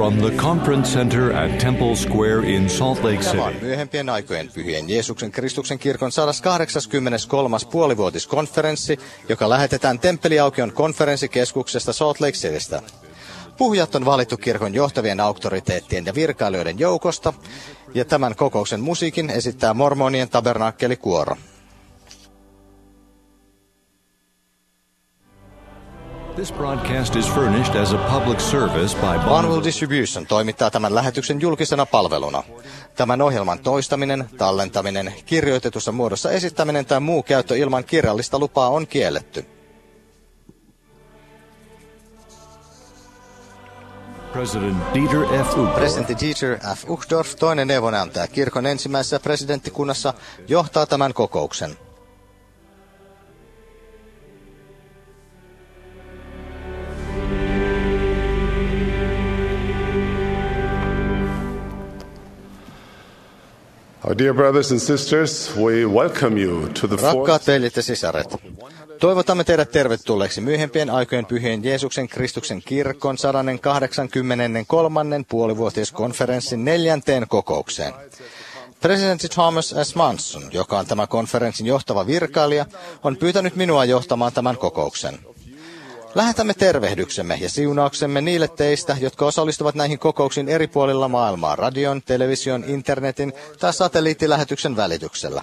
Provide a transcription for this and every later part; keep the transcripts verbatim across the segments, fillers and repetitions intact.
from the Conference Center at Temple Square in Salt Lake City. Tämä on myöhempien aikojen Pyhien Jeesuksen Kristuksen kirkon sata kahdeksankymmentäkolmas puolivuotiskonferenssi, joka lähetetään Temppeliaukion konferenssikeskuksesta Salt Lake Citystä. Puhujat on valittu kirkon johtavien auktoriteettien ja virkailijoiden joukosta, ja tämän kokouksen musiikin esittää Mormonien Tabernakkelikuoro. This broadcast is furnished as a public service by Bonneville Distribution toimittaa tämän lähetyksen julkisena palveluna. Tämän ohjelman toistaminen, tallentaminen, kirjoitetussa muodossa esittäminen tai muu käyttö ilman kirjallista lupaa on kielletty. President Dieter F. Uchtdorf. Presidentti Dieter F. Uchtdorf, toinen neuvonantaja kirkon ensimmäisessä presidenttikunnassa, johtaa tämän kokouksen. Our dear brothers and sisters, we welcome you to the Rakkaat veljet ja sisaret, toivotamme teidät tervetulleeksi myöhempien aikojen Pyhien Jeesuksen Kristuksen kirkon sata kahdeksankymmentäkolmas puolivuotiskonferenssin neljänteen kokoukseen. Presidentti Thomas S. Manson, joka on tämän konferenssin johtava virkailija, on pyytänyt minua johtamaan tämän kokouksen. Lähetämme tervehdyksemme ja siunauksemme niille teistä, jotka osallistuvat näihin kokouksiin eri puolilla maailmaa radion, television, internetin tai satelliittilähetyksen välityksellä.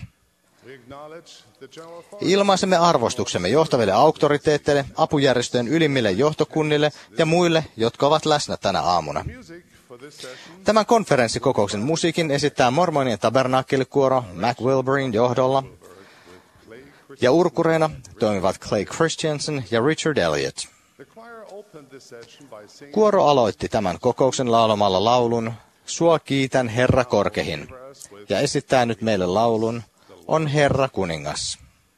Ilmaisemme arvostuksemme johtaville auktoriteetteille, apujärjestöjen ylimmille johtokunnille ja muille, jotka ovat läsnä tänä aamuna. Tämän konferenssikokouksen musiikin esittää Mormonien Tabernakkelikuoro Mac Wilburyn johdolla, ja urkureina toimivat Clay Christensen ja Richard Elliott. Kuoro aloitti tämän kokouksen laulamalla laulun Sua kiitän Herra korkehin, ja esittää nyt meille laulun On Herra kuningas.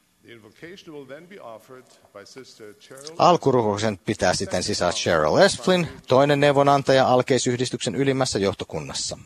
Alkurukouksen pitää sitten sisään Cheryl Esplin, toinen neuvonantaja alkeisyhdistyksen ylimmässä johtokunnassa.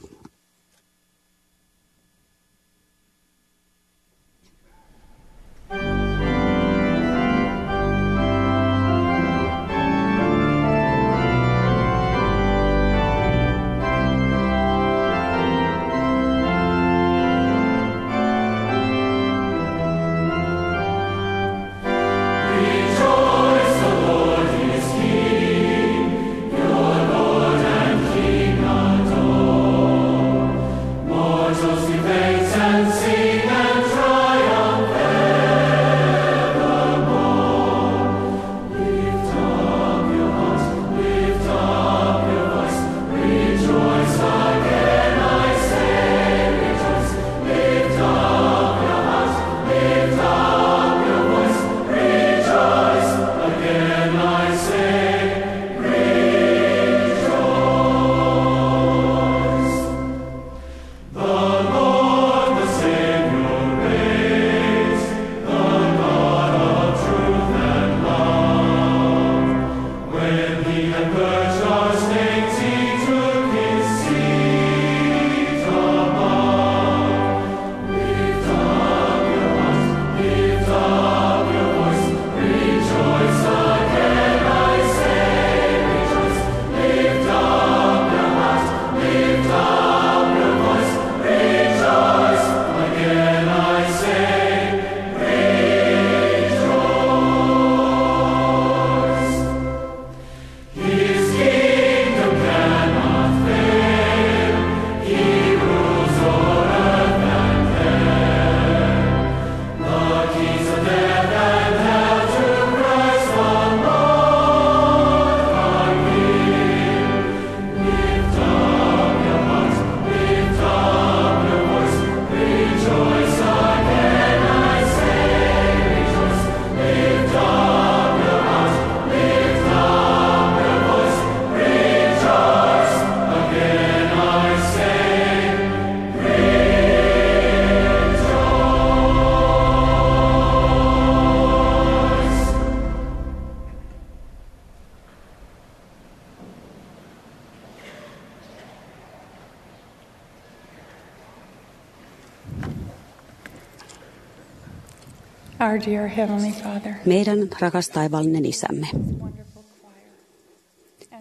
Our dear Heavenly Father. Meidän rakas taivaallinen Isämme.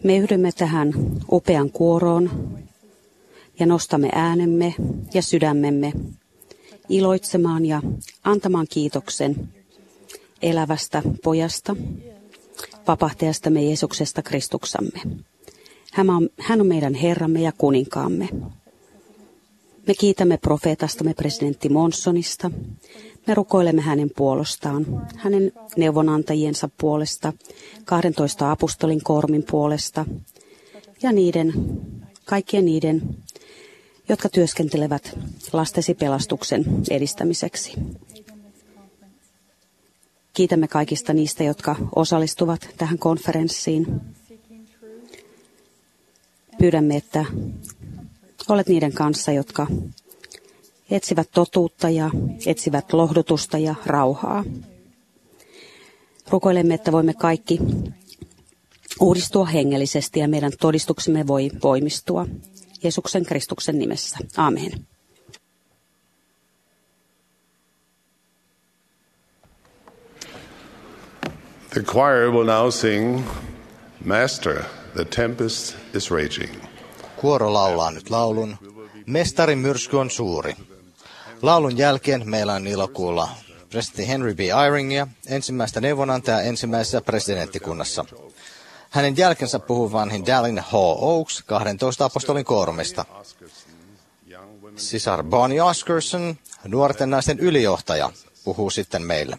Me yhdymme tähän upean kuoroon ja nostamme äänemme ja sydämemme iloitsemaan ja antamaan kiitoksen elävästä pojasta, vapahtajastamme Jeesuksesta Kristuksamme. Hän on, hän on meidän Herramme ja kuninkaamme. Me kiitämme profeetastamme presidentti Monsonista. Me rukoilemme hänen puolestaan, hänen neuvonantajiensa puolesta, kahdentoista apostolin koormin puolesta ja niiden, kaikkien niiden, jotka työskentelevät lastesi pelastuksen edistämiseksi. Kiitämme kaikista niistä, jotka osallistuvat tähän konferenssiin. Pyydämme, että olet niiden kanssa, jotka etsivät totuutta ja etsivät lohdutusta ja rauhaa. Rukoilemme, että voimme kaikki uudistua hengellisesti ja meidän todistuksemme voi voimistua. Jeesuksen Kristuksen nimessä. Amen. The choir will now sing, Master, the tempest is raging. Kuoro laulaa nyt laulun, Mestarin myrsky on suuri. Laulun jälkeen meillä on ilo kuulla presidentti Henry B. Eyringia, ensimmäistä neuvonantajaa ensimmäisessä presidenttikunnassa. Hänen jälkensä puhuu vanhin Dallin H. Oaks, kahdentoista apostolin koorumista. Sisar Bonnie Oscarson, nuorten naisten ylijohtaja, puhuu sitten meille.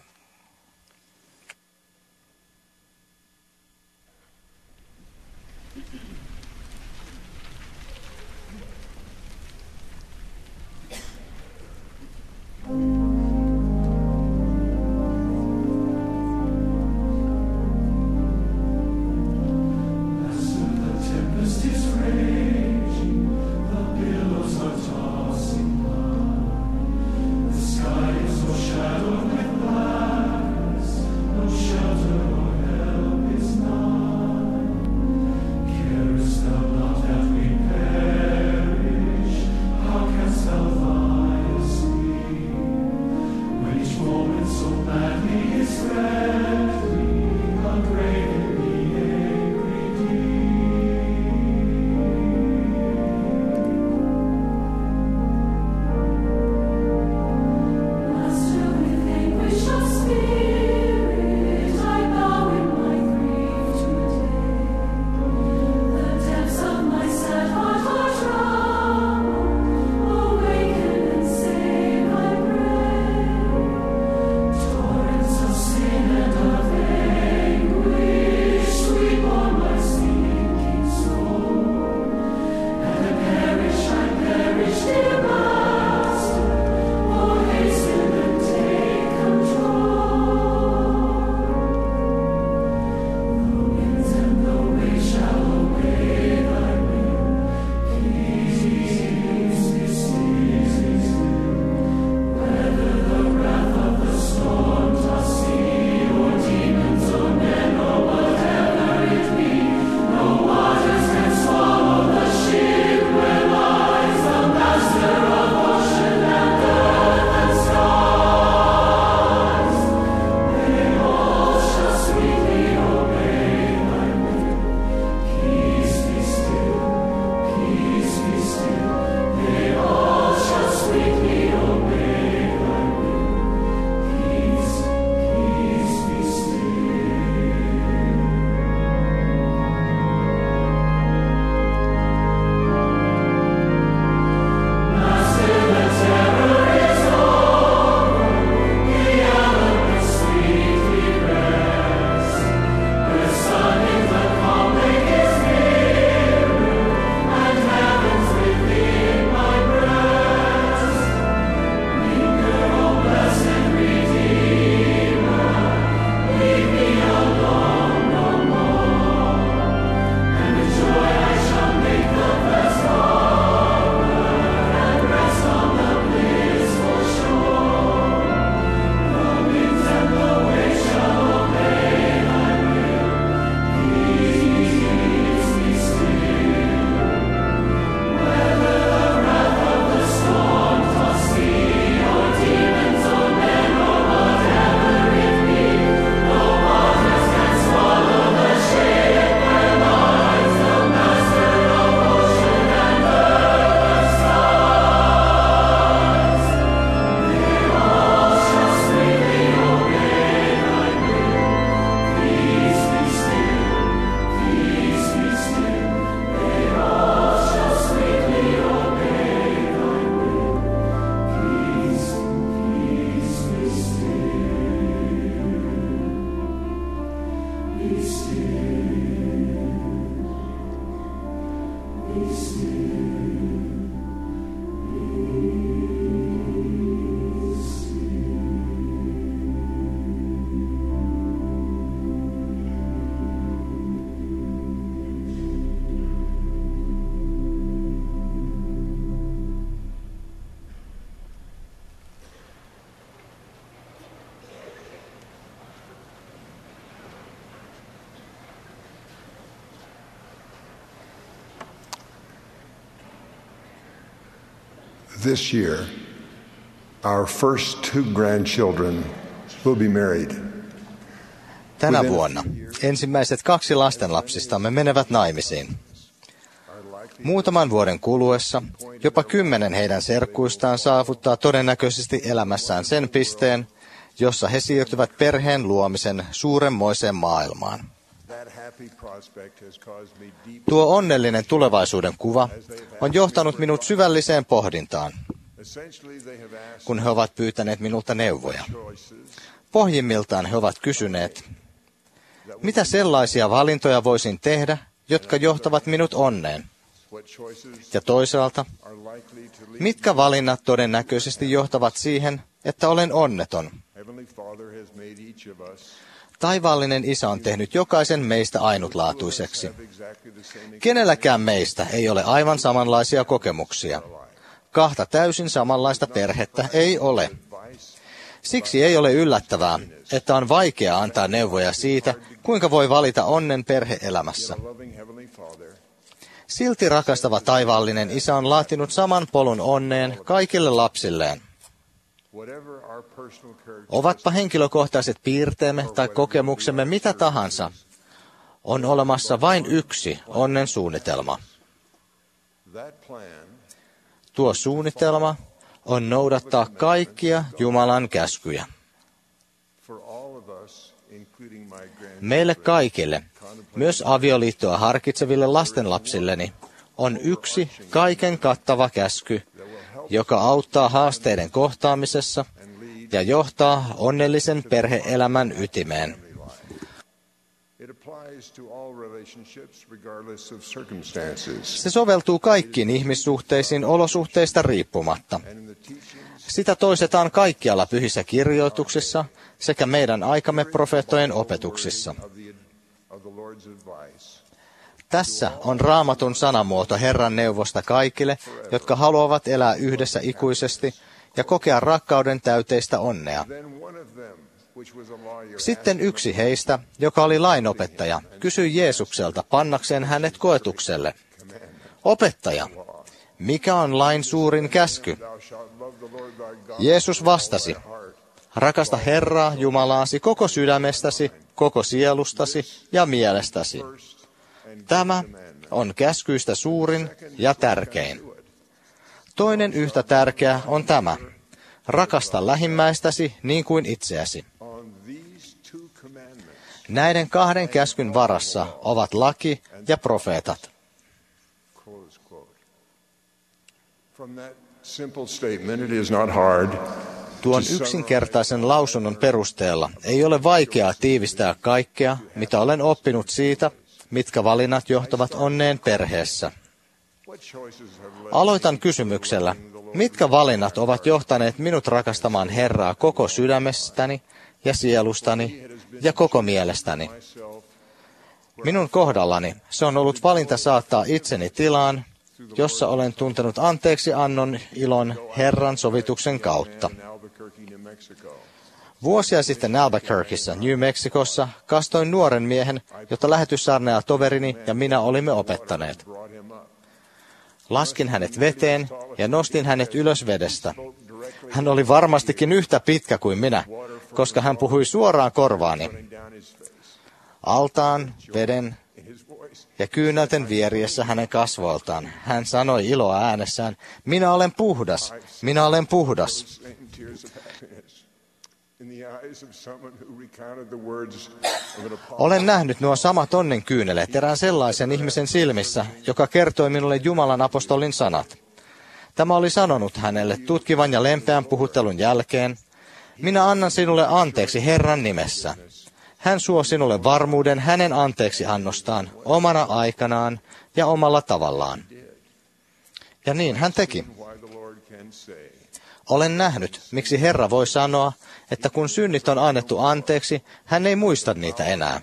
Shadow with light. this year, our first two grandchildren will be married. Tänä vuonna ensimmäiset kaksi lastenlapsistamme menevät naimisiin. Muutaman vuoden kuluessa jopa kymmenen heidän serkkuistaan saavuttaa todennäköisesti elämässään sen pisteen, jossa he siirtyvät perheen luomisen suuremmoiseen maailmaan. Tuo onnellinen tulevaisuuden kuva on johtanut minut syvälliseen pohdintaan, kun he ovat pyytäneet minulta neuvoja. Pohjimmiltaan he ovat kysyneet, mitä sellaisia valintoja voisin tehdä, jotka johtavat minut onneen? Ja toisaalta, mitkä valinnat todennäköisesti johtavat siihen, että olen onneton? Taivaallinen Isä on tehnyt jokaisen meistä ainutlaatuiseksi. Kenelläkään meistä ei ole aivan samanlaisia kokemuksia. Kahta täysin samanlaista perhettä ei ole. Siksi ei ole yllättävää, että on vaikea antaa neuvoja siitä, kuinka voi valita onnen perhe-elämässä. Silti rakastava taivaallinen Isä on laatinut saman polun onneen kaikille lapsilleen. Ovatpa henkilökohtaiset piirteemme tai kokemuksemme mitä tahansa, on olemassa vain yksi onnen suunnitelma. Tuo suunnitelma on noudattaa kaikkia Jumalan käskyjä. Meille kaikille, myös avioliittoa harkitseville lastenlapsilleni, on yksi kaiken kattava käsky, joka auttaa haasteiden kohtaamisessa ja johtaa onnellisen perhe-elämän ytimeen. Se soveltuu kaikkiin ihmissuhteisiin olosuhteista riippumatta. Sitä toistetaan kaikkialla pyhissä kirjoituksissa sekä meidän aikamme profeettojen opetuksissa. Tässä on Raamatun sanamuoto Herran neuvosta kaikille, jotka haluavat elää yhdessä ikuisesti ja kokea rakkauden täyteistä onnea. Sitten yksi heistä, joka oli lainopettaja, kysyi Jeesukselta pannakseen hänet koetukselle. Opettaja, mikä on lain suurin käsky? Jeesus vastasi, rakasta Herraa Jumalaasi koko sydämestäsi, koko sielustasi ja mielestäsi. Tämä on käskyistä suurin ja tärkein. Toinen yhtä tärkeä on tämä. Rakasta lähimmäistäsi niin kuin itseäsi. Näiden kahden käskyn varassa ovat laki ja profeetat. Tuon yksinkertaisen lausunnon perusteella ei ole vaikeaa tiivistää kaikkea, mitä olen oppinut siitä, mitkä valinnat johtavat onneen perheessä. Aloitan kysymyksellä, mitkä valinnat ovat johtaneet minut rakastamaan Herraa koko sydämestäni ja sielustani ja koko mielestäni. Minun kohdallani se on ollut valinta saattaa itseni tilaan, jossa olen tuntenut anteeksi annon ilon Herran sovituksen kautta. Vuosia sitten Albuquerqueissa, New Mexicossa, kastoin nuoren miehen, jota lähetyssaarnaaja toverini ja minä olimme opettaneet. Laskin hänet veteen ja nostin hänet ylös vedestä. Hän oli varmastikin yhtä pitkä kuin minä, koska hän puhui suoraan korvaani. Altaan, veden ja kyynelten vieriessä hänen kasvoiltaan. Hän sanoi iloa äänessään, minä olen puhdas, minä olen puhdas. Olen nähnyt nuo samat onnen kyyneleet erään sellaisen ihmisen silmissä, joka kertoi minulle Jumalan apostolin sanat. Tämä oli sanonut hänelle tutkivan ja lempeän puhuttelun jälkeen, minä annan sinulle anteeksi Herran nimessä. Hän suo sinulle varmuuden hänen anteeksi annostaan omana aikanaan ja omalla tavallaan. Ja niin hän teki. Olen nähnyt, miksi Herra voi sanoa, että kun synnit on annettu anteeksi, hän ei muista niitä enää.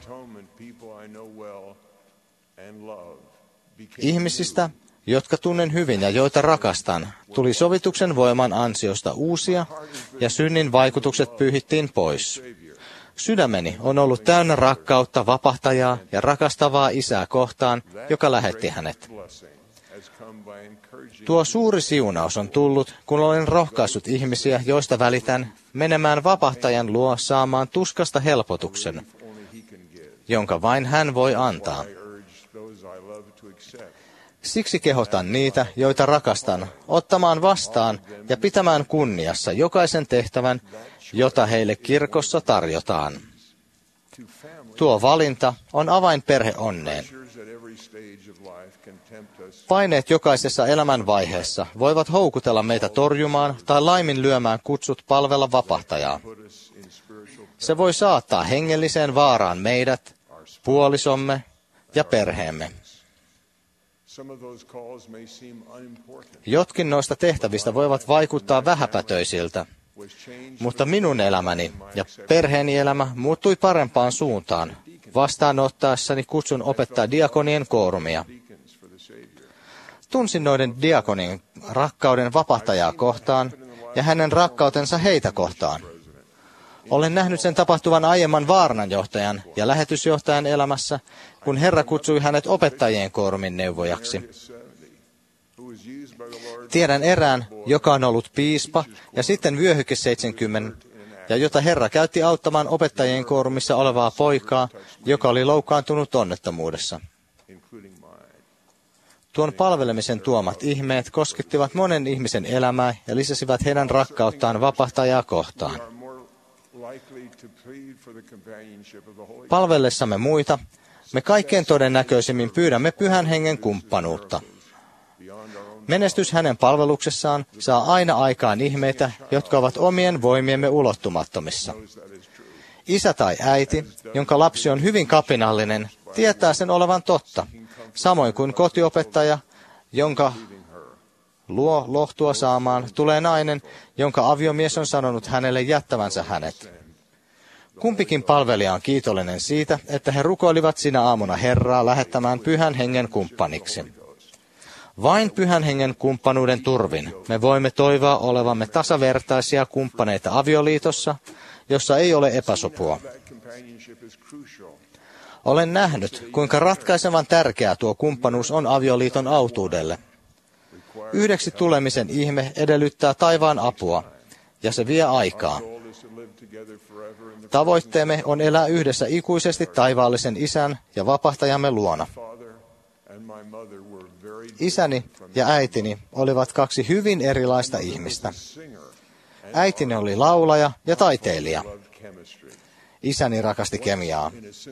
Ihmisistä, jotka tunnen hyvin ja joita rakastan, tuli sovituksen voiman ansiosta uusia ja synnin vaikutukset pyyhittiin pois. Sydämeni on ollut täynnä rakkautta vapahtajaa ja rakastavaa Isää kohtaan, joka lähetti hänet. Tuo suuri siunaus on tullut, kun olen rohkaissut ihmisiä, joista välitän, menemään vapahtajan luo saamaan tuskasta helpotuksen, jonka vain hän voi antaa. Siksi kehotan niitä, joita rakastan, ottamaan vastaan ja pitämään kunniassa jokaisen tehtävän, jota heille kirkossa tarjotaan. Tuo valinta on avain perheonneen. Paineet jokaisessa elämänvaiheessa voivat houkutella meitä torjumaan tai laiminlyömään kutsut palvella vapahtajaa. Se voi saattaa hengelliseen vaaraan meidät, puolisomme ja perheemme. Jotkin noista tehtävistä voivat vaikuttaa vähäpätöisiltä, mutta minun elämäni ja perheeni elämä muuttui parempaan suuntaan vastaanottaessani kutsun opettaa diakonien koorumia. Tunsin noiden diakonien rakkauden vapahtajaa kohtaan ja hänen rakkautensa heitä kohtaan. Olen nähnyt sen tapahtuvan aiemman vaarnanjohtajan ja lähetysjohtajan elämässä, kun Herra kutsui hänet opettajien koorumin neuvojaksi. Tiedän erään, joka on ollut piispa ja sitten vyöhyke seitsemänkymmentä, ja jota Herra käytti auttamaan opettajien koorumissa olevaa poikaa, joka oli loukkaantunut onnettomuudessa. Tuon palvelemisen tuomat ihmeet koskettivat monen ihmisen elämää ja lisäsivät heidän rakkauttaan vapahtajaa kohtaan. Palvellessamme muita, me kaikkein todennäköisimmin pyydämme Pyhän Hengen kumppanuutta. Menestys hänen palveluksessaan saa aina aikaan ihmeitä, jotka ovat omien voimiemme ulottumattomissa. Isä tai äiti, jonka lapsi on hyvin kapinallinen, tietää sen olevan totta, samoin kuin kotiopettaja, jonka luo lohtua saamaan, tulee nainen, jonka aviomies on sanonut hänelle jättävänsä hänet. Kumpikin palvelija on kiitollinen siitä, että he rukoilivat sinä aamuna Herraa lähettämään Pyhän Hengen kumppaniksi. Vain Pyhän Hengen kumppanuuden turvin me voimme toivoa olevamme tasavertaisia kumppaneita avioliitossa, jossa ei ole epäsopua. Olen nähnyt, kuinka ratkaisevan tärkeää tuo kumppanuus on avioliiton autuudelle. Yhdeksi tulemisen ihme edellyttää taivaan apua, ja se vie aikaa. Tavoitteemme on elää yhdessä ikuisesti taivaallisen Isän ja vapahtajamme luona. Isäni ja äitini olivat kaksi hyvin erilaista ihmistä. Äitini oli laulaja ja taiteilija. Isäni rakasti kemiaa.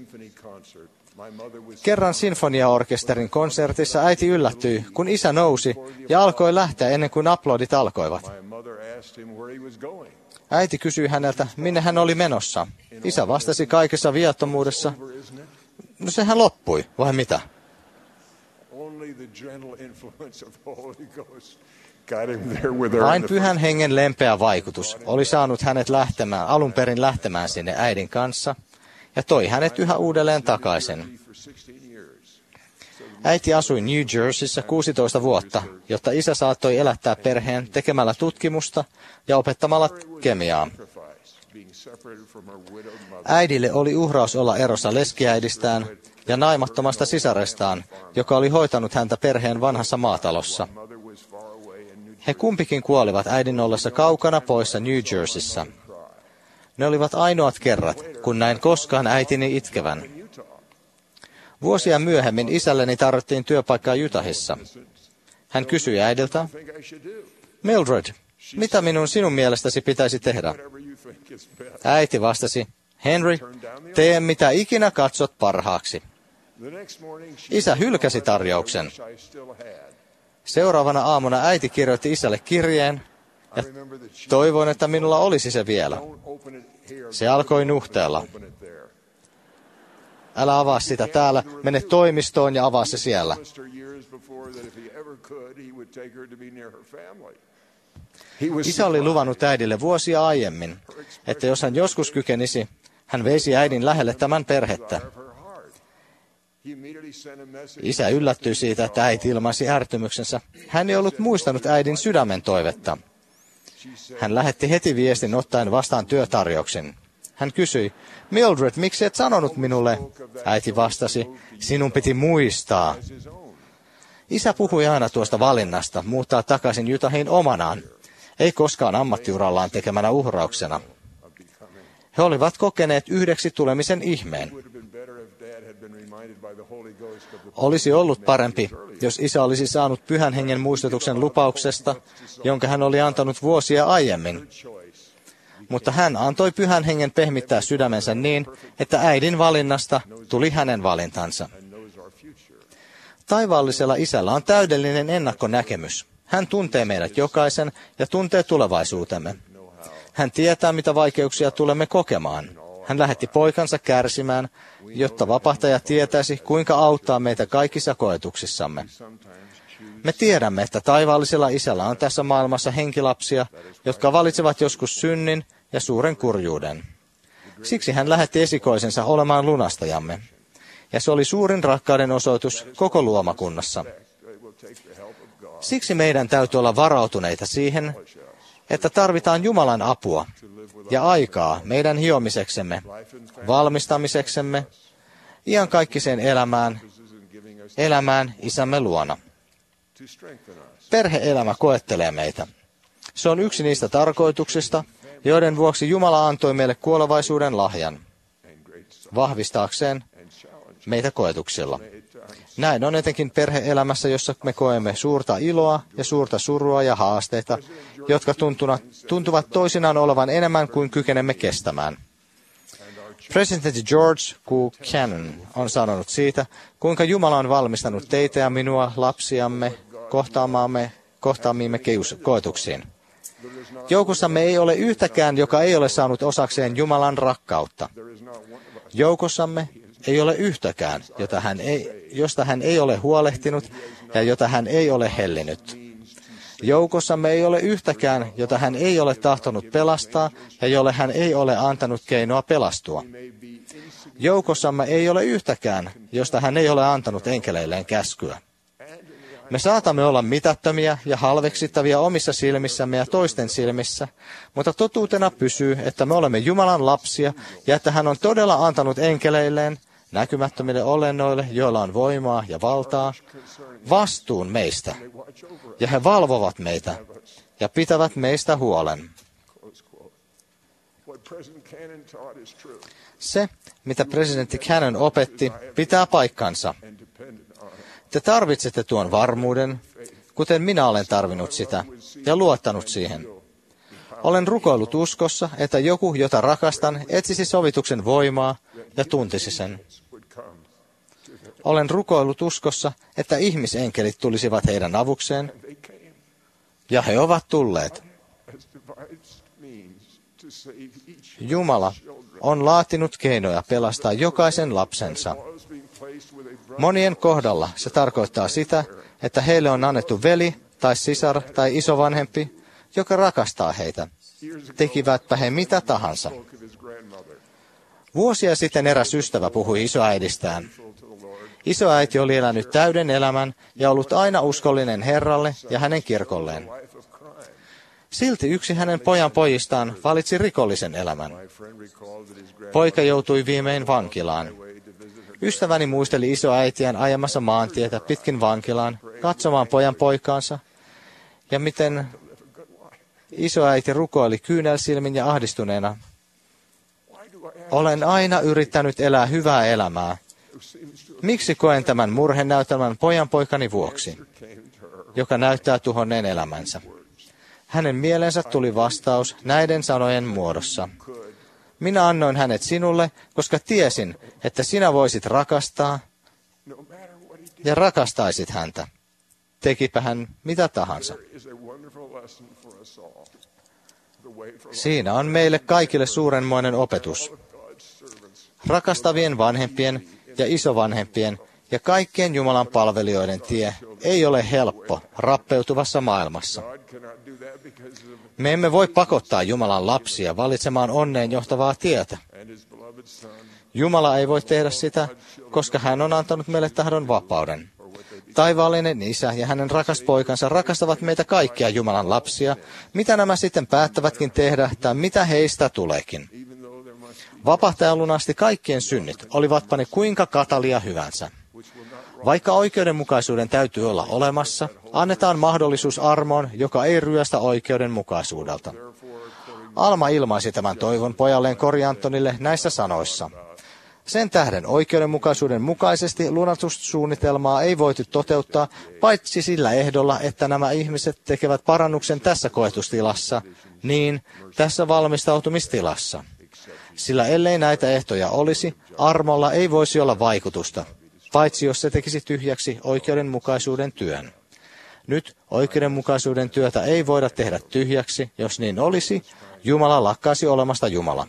Kerran sinfoniaorkesterin konsertissa äiti yllättyi, kun isä nousi ja alkoi lähteä ennen kuin aplodit alkoivat. Äiti kysyi häneltä, minne hän oli menossa. Isä vastasi kaikessa viattomuudessa, no sehän loppui, vai mitä? Vain Pyhän Hengen lempeä vaikutus oli saanut hänet lähtemään, alun perin lähtemään sinne äidin kanssa ja toi hänet yhä uudelleen takaisin. Äiti asui New Jerseyssä kuusitoista vuotta, jotta isä saattoi elättää perheen tekemällä tutkimusta ja opettamalla kemiaa. Äidille oli uhraus olla erossa leskiäidistään ja naimattomasta sisarestaan, joka oli hoitanut häntä perheen vanhassa maatalossa. He kumpikin kuolivat äidin ollessa kaukana poissa New Jerseyssä. Ne olivat ainoat kerrat, kun näin koskaan äitini itkevän. Vuosia myöhemmin isälleni tarvittiin työpaikkaa Utahissa. Hän kysyi äidiltä, Mildred, mitä minun sinun mielestäsi pitäisi tehdä? Äiti vastasi, Henry, tee mitä ikinä katsot parhaaksi. Isä hylkäsi tarjouksen. Seuraavana aamuna äiti kirjoitti isälle kirjeen ja toivoin, että minulla olisi se vielä. Se alkoi nuhteella. Älä avaa sitä täällä, mene toimistoon ja avaa se siellä. Isä oli luvannut äidille vuosia aiemmin, että jos hän joskus kykenisi, hän veisi äidin lähelle tämän perhettä. Isä yllättyi siitä, että äiti ilmaisi ärtymyksensä. Hän ei ollut muistanut äidin sydämen toivetta. Hän lähetti heti viestin ottaen vastaan työtarjouksen. Hän kysyi, Mildred, miksi et sanonut minulle? Äiti vastasi, sinun piti muistaa. Isä puhui aina tuosta valinnasta muuttaa takaisin Utahiin omanaan, ei koskaan ammattiurallaan tekemänä uhrauksena. He olivat kokeneet yhdeksi tulemisen ihmeen. Olisi ollut parempi, jos isä olisi saanut Pyhän Hengen muistutuksen lupauksesta, jonka hän oli antanut vuosia aiemmin. Mutta hän antoi Pyhän Hengen pehmittää sydämensä niin, että äidin valinnasta tuli hänen valintansa. Taivaallisella isällä on täydellinen ennakkonäkemys. Hän tuntee meidät jokaisen ja tuntee tulevaisuutemme. Hän tietää, mitä vaikeuksia tulemme kokemaan. Hän lähetti poikansa kärsimään, jotta vapahtaja tietäisi, kuinka auttaa meitä kaikissa koetuksissamme. Me tiedämme, että taivaallisella isällä on tässä maailmassa henkilapsia, jotka valitsevat joskus synnin ja suuren kurjuuden. Siksi hän lähetti esikoisensa olemaan lunastajamme. Ja se oli suurin rakkauden osoitus koko luomakunnassa. Siksi meidän täytyy olla varautuneita siihen, että tarvitaan Jumalan apua ja aikaa meidän hiomiseksemme, valmistamiseksemme, iankaikkiseen elämään, elämään isämme luona. Perhe-elämä koettelee meitä. Se on yksi niistä tarkoituksista, joiden vuoksi Jumala antoi meille kuolevaisuuden lahjan, vahvistaakseen meitä koetuksilla. Näin on etenkin perhe-elämässä, jossa me koemme suurta iloa ja suurta surua ja haasteita, jotka tuntuvat toisinaan olevan enemmän kuin kykenemme kestämään. Presidentti George Q. Cannon on sanonut siitä, kuinka Jumala on valmistanut teitä ja minua, lapsiamme, kohtaamaamme, kohtaamiimme koetuksiin. Joukossamme ei ole yhtäkään, joka ei ole saanut osakseen Jumalan rakkautta. Joukossamme ei ole yhtäkään, jota hän ei, josta hän ei ole huolehtinut ja jota hän ei ole hellinyt. Joukossamme ei ole yhtäkään, jota hän ei ole tahtonut pelastaa ja jolle hän ei ole antanut keinoa pelastua. Joukossamme ei ole yhtäkään, josta hän ei ole antanut enkeleilleen käskyä. Me saatamme olla mitättömiä ja halveksittavia omissa silmissämme ja toisten silmissä, mutta totuutena pysyy, että me olemme Jumalan lapsia ja että hän on todella antanut enkeleilleen, näkymättömille olennoille, joilla on voimaa ja valtaa, vastuun meistä. Ja he valvovat meitä ja pitävät meistä huolen. Se, mitä presidentti Cannon opetti, pitää paikkansa. Te tarvitsette tuon varmuuden, kuten minä olen tarvinnut sitä, ja luottanut siihen. Olen rukoillut uskossa, että joku, jota rakastan, etsisi sovituksen voimaa ja tuntisi sen. Olen rukoillut uskossa, että ihmisenkelit tulisivat heidän avukseen, ja he ovat tulleet. Jumala on laatinut keinoja pelastaa jokaisen lapsensa. Monien kohdalla se tarkoittaa sitä, että heille on annettu veli tai sisar tai isovanhempi, joka rakastaa heitä. Tekivätpä he mitä tahansa. Vuosia sitten eräs ystävä puhui isoäidistään. Isoäiti oli elänyt täyden elämän ja ollut aina uskollinen Herralle ja hänen kirkolleen. Silti yksi hänen pojan pojistaan valitsi rikollisen elämän. Poika joutui viimein vankilaan. Ystäväni muisteli isoäitiään ajamassa maantietä pitkin vankilaan, katsomaan pojan poikaansa, ja miten isoäiti rukoili kyynelsilmin ja ahdistuneena. Olen aina yrittänyt elää hyvää elämää. Miksi koen tämän murhenäytelmän pojan poikani vuoksi, joka näyttää tuhonneen elämänsä? Hänen mielensä tuli vastaus näiden sanojen muodossa. Minä annoin hänet sinulle, koska tiesin, että sinä voisit rakastaa ja rakastaisit häntä. Tekipä hän mitä tahansa. Siinä on meille kaikille suurenmoinen opetus. Rakastavien vanhempien ja isovanhempien ja kaikkien Jumalan palvelijoiden tie ei ole helppo rappeutuvassa maailmassa. Me emme voi pakottaa Jumalan lapsia valitsemaan onneen johtavaa tietä. Jumala ei voi tehdä sitä, koska hän on antanut meille tahdon vapauden. Taivaallinen isä ja hänen rakas poikansa rakastavat meitä kaikkia Jumalan lapsia, mitä nämä sitten päättävätkin tehdä tai mitä heistä tuleekin. Vapahtaja lunasti kaikkien synnit, olivatpa ne kuinka katalia hyvänsä. Vaikka oikeudenmukaisuuden täytyy olla olemassa, annetaan mahdollisuus armoon, joka ei ryöstä oikeudenmukaisuudelta. Alma ilmaisi tämän toivon pojalleen Kori-Antonille näissä sanoissa. Sen tähden oikeudenmukaisuuden mukaisesti lunatussuunnitelmaa ei voitu toteuttaa, paitsi sillä ehdolla, että nämä ihmiset tekevät parannuksen tässä koetustilassa, niin tässä valmistautumistilassa. Sillä ellei näitä ehtoja olisi, armolla ei voisi olla vaikutusta, paitsi jos se tekisi tyhjäksi oikeudenmukaisuuden työn. Nyt oikeudenmukaisuuden työtä ei voida tehdä tyhjäksi, jos niin olisi, Jumala lakkaisi olemasta Jumala.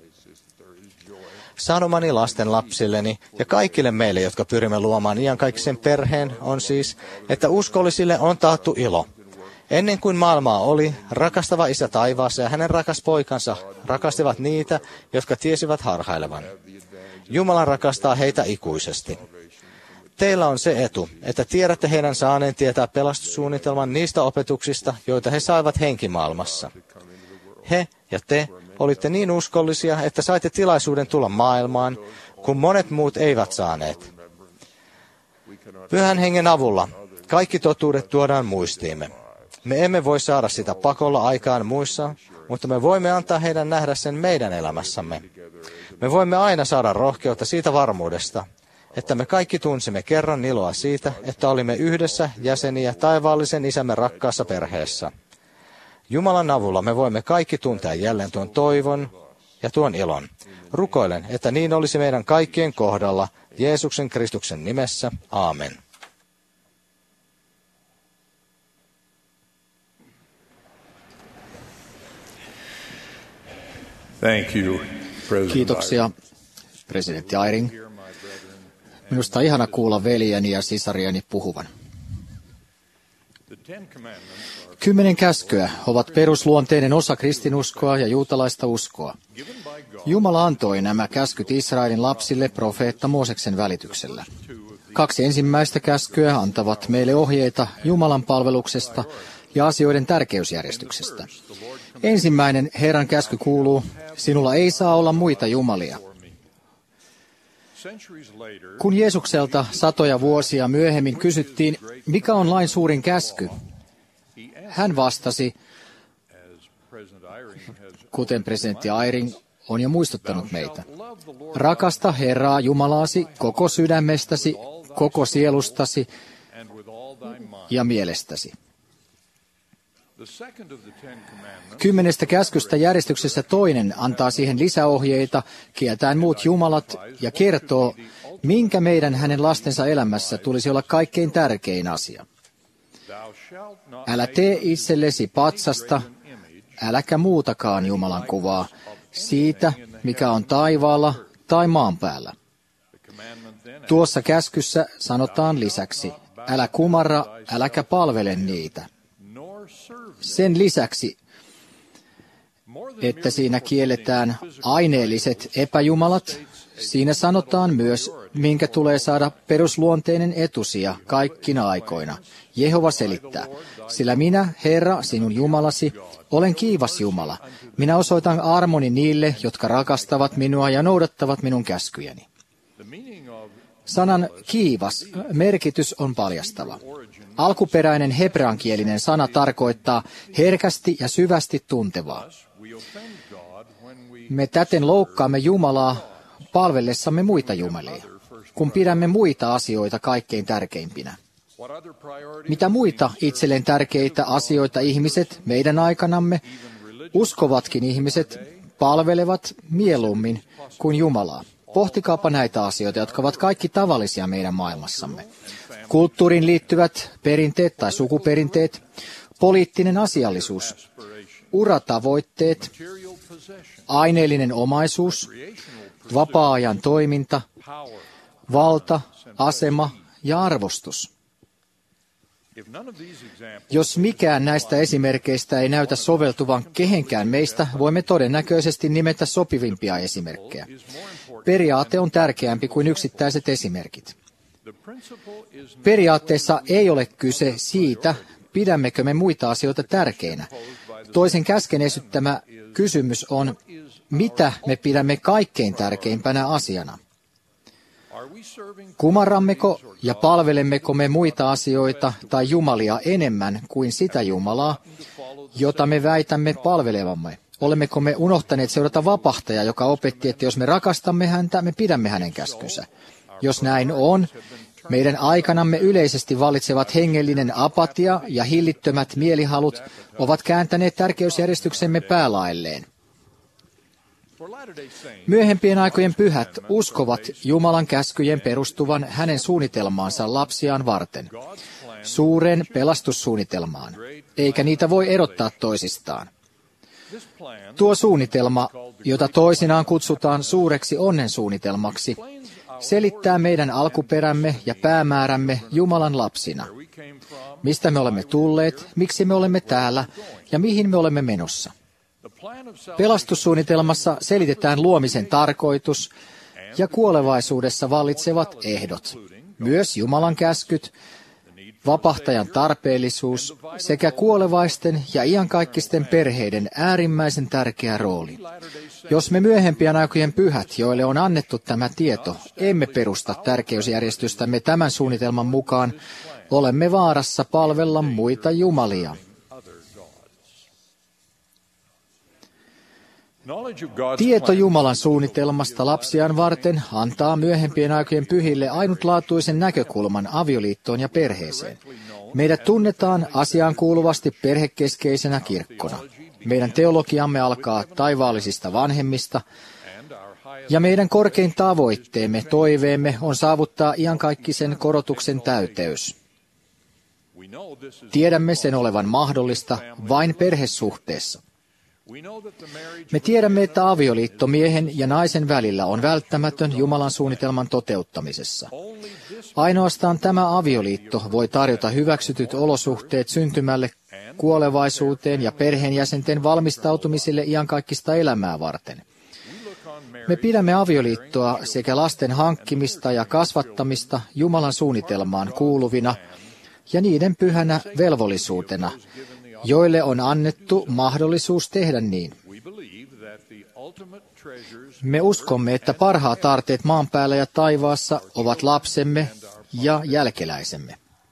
Sanomani lasten lapsilleni ja kaikille meille, jotka pyrimme luomaan iankaikkisen perheen, on siis, että uskollisille on taattu ilo. Ennen kuin maailmaa oli, rakastava Isä taivaassa ja hänen rakas poikansa rakastivat niitä, jotka tiesivät harhailevan. Jumala rakastaa heitä ikuisesti. Teillä on se etu, että tiedätte heidän saaneen tietää pelastussuunnitelman niistä opetuksista, joita he saivat henkimaailmassa. He ja te olitte niin uskollisia, että saitte tilaisuuden tulla maailmaan, kun monet muut eivät saaneet. Pyhän hengen avulla kaikki totuudet tuodaan muistiimme. Me emme voi saada sitä pakolla aikaan muissa, mutta me voimme antaa heidän nähdä sen meidän elämässämme. Me voimme aina saada rohkeutta siitä varmuudesta, että me kaikki tunsimme kerran iloa siitä, että olimme yhdessä jäseniä taivaallisen Isämme rakkaassa perheessä. Jumalan avulla me voimme kaikki tuntea jälleen tuon toivon ja tuon ilon. Rukoilen, että niin olisi meidän kaikkien kohdalla Jeesuksen Kristuksen nimessä. Aamen. Thank you, President Kiitoksia, presidentti Eyring. Minusta on ihana kuulla veljeni ja sisariani puhuvan. Kymmenen käskyä ovat perusluonteinen osa kristinuskoa ja juutalaista uskoa. Jumala antoi nämä käskyt Israelin lapsille profeetta Mooseksen välityksellä. Kaksi ensimmäistä käskyä antavat meille ohjeita Jumalan palveluksesta ja asioiden tärkeysjärjestyksestä. Ensimmäinen Herran käsky kuuluu, sinulla ei saa olla muita jumalia. Kun Jeesukselta satoja vuosia myöhemmin kysyttiin, mikä on lain suurin käsky, hän vastasi, kuten presidentti Eyring on jo muistuttanut meitä. Rakasta Herraa Jumalaasi koko sydämestäsi, koko sielustasi ja mielestäsi. Kymmenestä käskystä järjestyksessä toinen antaa siihen lisäohjeita, kieltäen muut jumalat ja kertoo, minkä meidän hänen lastensa elämässä tulisi olla kaikkein tärkein asia. Älä tee itsellesi patsasta, äläkä muutakaan Jumalan kuvaa siitä, mikä on taivaalla tai maan päällä. Tuossa käskyssä sanotaan lisäksi, älä kumarra, äläkä palvele niitä. Sen lisäksi, että siinä kielletään aineelliset epäjumalat, siinä sanotaan myös, minkä tulee saada perusluonteinen etusija kaikkina aikoina. Jehova selittää, sillä minä, Herra, sinun Jumalasi, olen kiivas Jumala. Minä osoitan armoni niille, jotka rakastavat minua ja noudattavat minun käskyjäni. Sanan kiivas merkitys on paljastava. Alkuperäinen hebreankielinen sana tarkoittaa herkästi ja syvästi tuntevaa. Me täten loukkaamme Jumalaa palvellessamme muita jumalia, kun pidämme muita asioita kaikkein tärkeimpinä. Mitä muita itselleen tärkeitä asioita ihmiset meidän aikanamme, uskovatkin ihmiset, palvelevat mieluummin kuin Jumalaa. Pohtikaapa näitä asioita, jotka ovat kaikki tavallisia meidän maailmassamme. Kulttuuriin liittyvät perinteet tai sukuperinteet, poliittinen asiallisuus, uratavoitteet, aineellinen omaisuus, vapaa-ajan toiminta, valta, asema ja arvostus. Jos mikään näistä esimerkkeistä ei näytä soveltuvan kehenkään meistä, voimme todennäköisesti nimetä sopivimpia esimerkkejä. Periaate on tärkeämpi kuin yksittäiset esimerkit. Periaatteessa ei ole kyse siitä, pidämmekö me muita asioita tärkeinä. Toisen käsken esittämä kysymys on, mitä me pidämme kaikkein tärkeimpänä asiana. Kumarrammeko ja palvelemmeko me muita asioita tai jumalia enemmän kuin sitä Jumalaa, jota me väitämme palvelevamme? Olemmeko me unohtaneet seurata vapahtajaa, joka opetti, että jos me rakastamme häntä, me pidämme hänen käskynsä? Jos näin on, meidän aikanamme yleisesti vallitsevat hengellinen apatia ja hillittömät mielihalut ovat kääntäneet tärkeysjärjestyksemme päälaelleen. Myöhempien aikojen pyhät uskovat Jumalan käskyjen perustuvan hänen suunnitelmaansa lapsiaan varten, suureen pelastussuunnitelmaan, eikä niitä voi erottaa toisistaan. Tuo suunnitelma, jota toisinaan kutsutaan suureksi onnensuunnitelmaksi, selittää meidän alkuperämme ja päämäärämme Jumalan lapsina. Mistä me olemme tulleet, miksi me olemme täällä ja mihin me olemme menossa. Pelastussuunnitelmassa selitetään luomisen tarkoitus ja kuolevaisuudessa vallitsevat ehdot, myös Jumalan käskyt, vapahtajan tarpeellisuus sekä kuolevaisten ja iankaikkisten perheiden äärimmäisen tärkeä rooli. Jos me myöhempien aikojen pyhät, joille on annettu tämä tieto, emme perusta tärkeysjärjestystämme tämän suunnitelman mukaan, olemme vaarassa palvella muita jumalia. Tieto Jumalan suunnitelmasta lapsiaan varten antaa myöhempien aikojen pyhille ainutlaatuisen näkökulman avioliittoon ja perheeseen. Meidät tunnetaan asiaan kuuluvasti perhekeskeisenä kirkkona. Meidän teologiamme alkaa taivaallisista vanhemmista, ja meidän korkein tavoitteemme, toiveemme on saavuttaa iankaikkisen korotuksen täyteys. Tiedämme sen olevan mahdollista vain perhesuhteessa. Me tiedämme, että avioliitto miehen ja naisen välillä on välttämätön Jumalan suunnitelman toteuttamisessa. Ainoastaan tämä avioliitto voi tarjota hyväksytyt olosuhteet syntymälle, kuolevaisuuteen ja perheenjäsenten valmistautumiselle iankaikkista elämää varten. Me pidämme avioliittoa sekä lasten hankkimista ja kasvattamista Jumalan suunnitelmaan kuuluvina ja niiden pyhänä velvollisuutena, joille on annettu mahdollisuus tehdä niin. Me uskomme, että parhaat aarteet maan päällä ja taivaassa ovat lapsemme ja jälkeläisemme.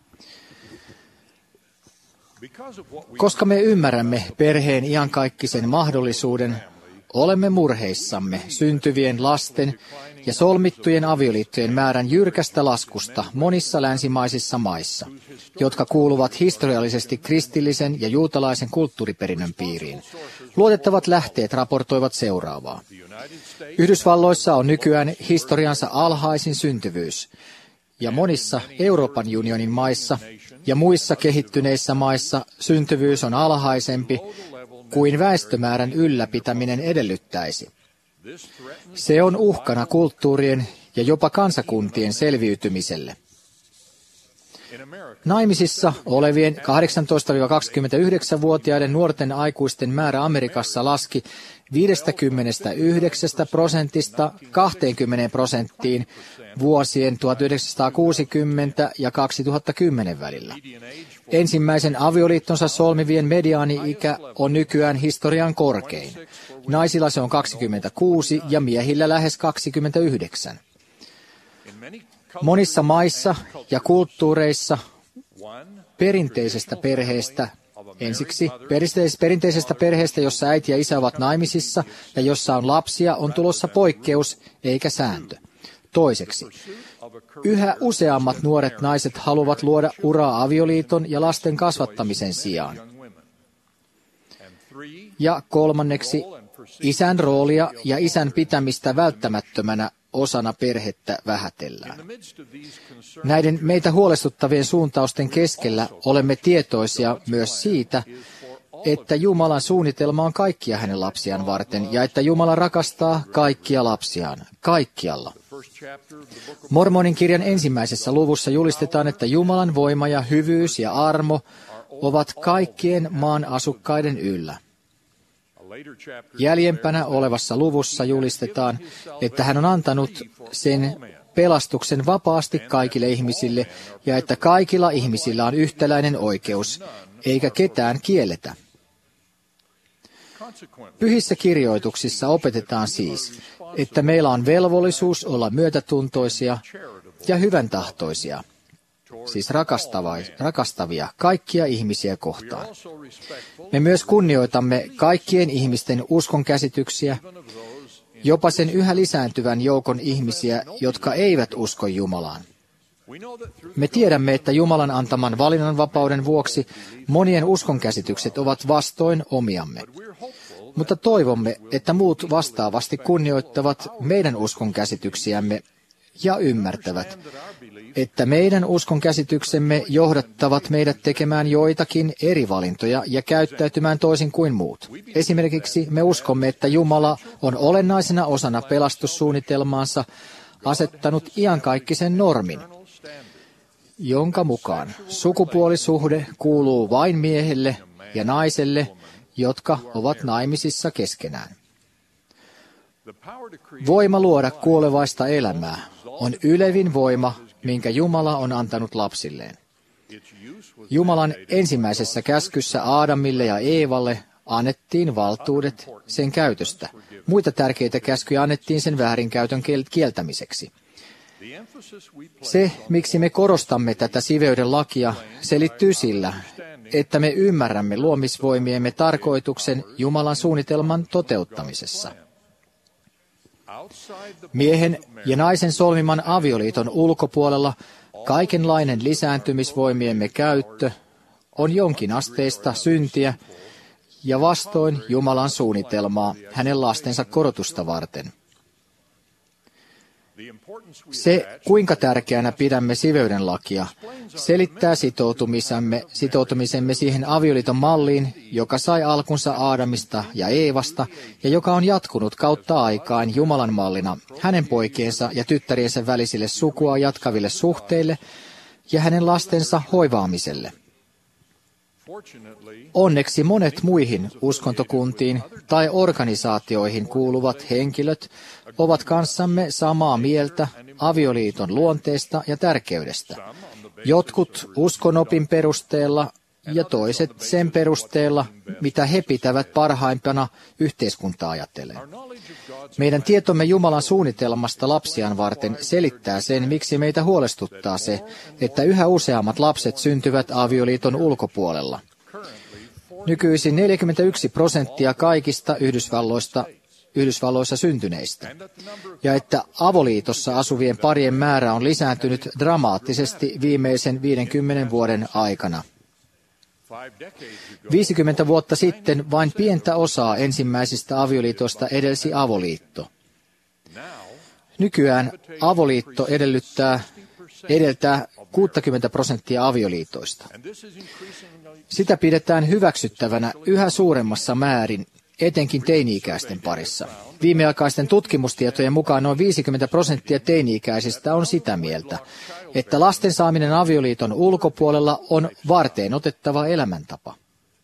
Koska me ymmärrämme perheen iankaikkisen mahdollisuuden, olemme murheissamme syntyvien lasten ja solmittujen avioliittojen määrän jyrkästä laskusta monissa länsimaisissa maissa, jotka kuuluvat historiallisesti kristillisen ja juutalaisen kulttuuriperinnön piiriin. Luotettavat lähteet raportoivat seuraavaa. Yhdysvalloissa on nykyään historiansa alhaisin syntyvyys, ja monissa Euroopan unionin maissa ja muissa kehittyneissä maissa syntyvyys on alhaisempi kuin väestömäärän ylläpitäminen edellyttäisi. Se on uhkana kulttuurien ja jopa kansakuntien selviytymiselle. Naimisissa olevien kahdeksantoista–kaksikymmentäyhdeksän-vuotiaiden nuorten aikuisten määrä Amerikassa laski viidestäkymmenestäyhdeksästä prosentista kaksikymmentä prosenttiin vuosien tuhatyhdeksänsataakuusikymmentä ja kaksituhattakymmenen välillä. Ensimmäisen avioliittonsa solmivien mediaani-ikä on nykyään historian korkein. Naisilla se on kaksikymmentäkuusi ja miehillä lähes kaksikymmentäyhdeksän. Monissa maissa ja kulttuureissa perinteisestä perheestä, ensiksi perinteisestä perheestä, jossa äiti ja isä ovat naimisissa ja jossa on lapsia, on tulossa poikkeus eikä sääntö. Toiseksi, yhä useammat nuoret naiset haluavat luoda uraa avioliiton ja lasten kasvattamisen sijaan. Ja kolmanneksi, isän roolia ja isän pitämistä välttämättömänä osana perhettä vähätellään. Näiden meitä huolestuttavien suuntausten keskellä olemme tietoisia myös siitä, että Jumalan suunnitelma on kaikkia hänen lapsiaan varten ja että Jumala rakastaa kaikkia lapsiaan, kaikkialla. Mormonin kirjan ensimmäisessä luvussa julistetaan, että Jumalan voima ja hyvyys ja armo ovat kaikkien maan asukkaiden yllä. Jäljempänä olevassa luvussa julistetaan, että hän on antanut sen pelastuksen vapaasti kaikille ihmisille ja että kaikilla ihmisillä on yhtäläinen oikeus, eikä ketään kielletä. Pyhissä kirjoituksissa opetetaan siis, että meillä on velvollisuus olla myötätuntoisia ja hyväntahtoisia, siis rakastavia kaikkia ihmisiä kohtaan. Me myös kunnioitamme kaikkien ihmisten uskonkäsityksiä, jopa sen yhä lisääntyvän joukon ihmisiä, jotka eivät usko Jumalaan. Me tiedämme, että Jumalan antaman valinnanvapauden vuoksi monien uskonkäsitykset ovat vastoin omiamme. Mutta toivomme, että muut vastaavasti kunnioittavat meidän uskonkäsityksiämme ja ymmärtävät, että meidän uskonkäsityksemme johdattavat meidät tekemään joitakin eri valintoja ja käyttäytymään toisin kuin muut. Esimerkiksi me uskomme, että Jumala on olennaisena osana pelastussuunnitelmaansa asettanut iankaikkisen normin, jonka mukaan sukupuolisuhde kuuluu vain miehelle ja naiselle, jotka ovat naimisissa keskenään. Voima luoda kuolevaista elämää on ylevin voima, minkä Jumala on antanut lapsilleen. Jumalan ensimmäisessä käskyssä Aadamille ja Eevalle annettiin valtuudet sen käytöstä. Muita tärkeitä käskyjä annettiin sen väärinkäytön kieltämiseksi. Se, miksi me korostamme tätä siveyden lakia, selittyy sillä, että me ymmärrämme luomisvoimiemme tarkoituksen Jumalan suunnitelman toteuttamisessa. Miehen ja naisen solmiman avioliiton ulkopuolella kaikenlainen lisääntymisvoimiemme käyttö on jonkinasteista syntiä ja vastoin Jumalan suunnitelmaa hänen lastensa korotusta varten. Se, kuinka tärkeänä pidämme siveyden lakia, selittää sitoutumisemme, sitoutumisemme siihen avioliiton malliin, joka sai alkunsa Aadamista ja Eevasta ja joka on jatkunut kautta aikaan Jumalan mallina hänen poikiensa ja tyttäriensä välisille sukua jatkaville suhteille ja hänen lastensa hoivaamiselle. Onneksi monet muihin uskontokuntiin tai organisaatioihin kuuluvat henkilöt ovat kanssamme samaa mieltä avioliiton luonteesta ja tärkeydestä. Jotkut uskonopin perusteella ja toiset sen perusteella, mitä he pitävät parhaimpana yhteiskuntaa ajatellen. Meidän tietomme Jumalan suunnitelmasta lapsiaan varten selittää sen, miksi meitä huolestuttaa se, että yhä useammat lapset syntyvät avioliiton ulkopuolella. Nykyisin neljäkymmentäyksi prosenttia kaikista Yhdysvalloista, Yhdysvalloissa syntyneistä, ja että avoliitossa asuvien parien määrä on lisääntynyt dramaattisesti viimeisen viidenkymmenen vuoden aikana. viisikymmentä vuotta sitten vain pientä osaa ensimmäisistä avioliitoista edelsi avoliitto. Nykyään avoliitto edellyttää, edeltää kuusikymmentä prosenttia avioliitoista. Sitä pidetään hyväksyttävänä yhä suuremmassa määrin, etenkin teini-ikäisten parissa. Viimeaikaisten tutkimustietojen mukaan noin viisikymmentä prosenttia teini-ikäisistä on sitä mieltä, että lasten saaminen avioliiton ulkopuolella on varteen otettava elämäntapa.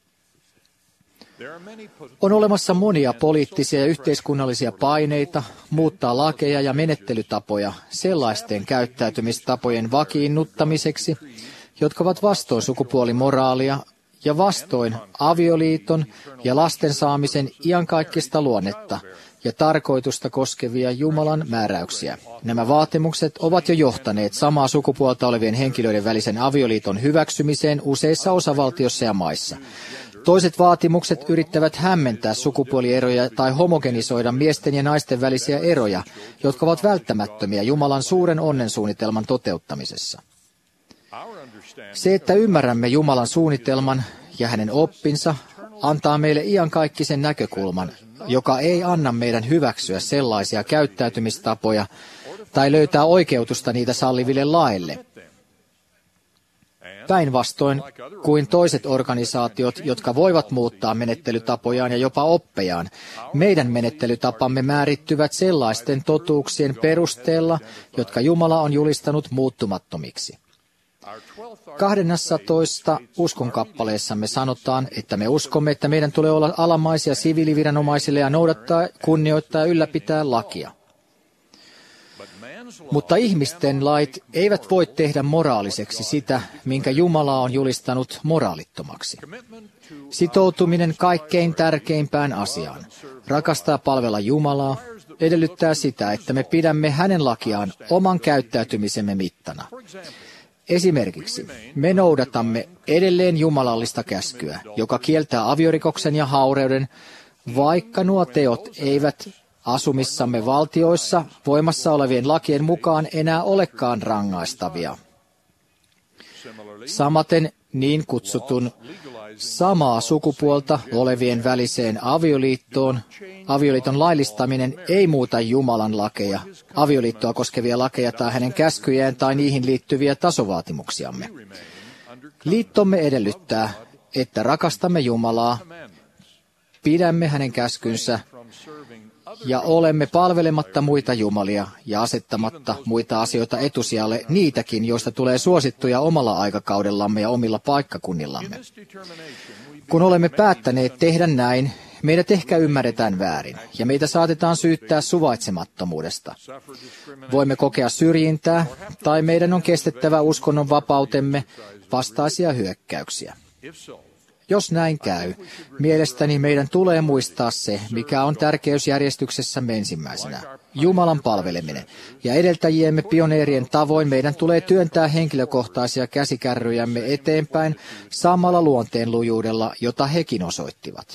On olemassa monia poliittisia ja yhteiskunnallisia paineita muuttaa lakeja ja menettelytapoja sellaisten käyttäytymistapojen vakiinnuttamiseksi, jotka ovat vastoin sukupuolimoraalia ja vastoin avioliiton ja lasten saamisen iankaikkista luonnetta ja tarkoitusta koskevia Jumalan määräyksiä. Nämä vaatimukset ovat jo johtaneet samaa sukupuolta olevien henkilöiden välisen avioliiton hyväksymiseen useissa osavaltioissa ja maissa. Toiset vaatimukset yrittävät hämmentää sukupuolieroja tai homogenisoida miesten ja naisten välisiä eroja, jotka ovat välttämättömiä Jumalan suuren onnensuunnitelman toteuttamisessa. Se, että ymmärrämme Jumalan suunnitelman ja hänen oppinsa, antaa meille iankaikkisen näkökulman, joka ei anna meidän hyväksyä sellaisia käyttäytymistapoja tai löytää oikeutusta niitä salliville laeille. Päinvastoin kuin toiset organisaatiot, jotka voivat muuttaa menettelytapojaan ja jopa oppejaan, meidän menettelytapamme määrittyvät sellaisten totuuksien perusteella, jotka Jumala on julistanut muuttumattomiksi. kahdennessatoista uskonkappaleessamme sanotaan, että me uskomme, että meidän tulee olla alamaisia siviiliviranomaisille ja noudattaa, kunnioittaa ja ylläpitää lakia. Mutta ihmisten lait eivät voi tehdä moraaliseksi sitä, minkä Jumala on julistanut moraalittomaksi. Sitoutuminen kaikkein tärkeimpään asiaan, rakastaa palvella Jumalaa, edellyttää sitä, että me pidämme hänen lakiaan oman käyttäytymisemme mittana. Esimerkiksi me noudatamme edelleen jumalallista käskyä, joka kieltää aviorikoksen ja haureuden, vaikka nuo teot eivät asumissamme valtioissa voimassa olevien lakien mukaan enää olekaan rangaistavia. Samaten niin kutsutun samaa sukupuolta olevien väliseen avioliittoon, avioliiton laillistaminen ei muuta Jumalan lakeja, avioliittoa koskevia lakeja tai hänen käskyjään tai niihin liittyviä tasovaatimuksiamme. Liittomme edellyttää, että rakastamme Jumalaa, pidämme hänen käskynsä ja olemme palvelematta muita jumalia ja asettamatta muita asioita etusijalle, niitäkin, joista tulee suosittuja omalla aikakaudellamme ja omilla paikkakunnillamme. Kun olemme päättäneet tehdä näin, meidät ehkä ymmärretään väärin ja meitä saatetaan syyttää suvaitsemattomuudesta. Voimme kokea syrjintää tai meidän on kestettävä uskonnon vapautemme vastaisia hyökkäyksiä. Jos näin käy, mielestäni meidän tulee muistaa se, mikä on tärkeysjärjestyksessämme ensimmäisenä. Jumalan palveleminen. Ja edeltäjiemme pioneerien tavoin meidän tulee työntää henkilökohtaisia käsikärryjämme eteenpäin samalla luonteenlujuudella, jota hekin osoittivat.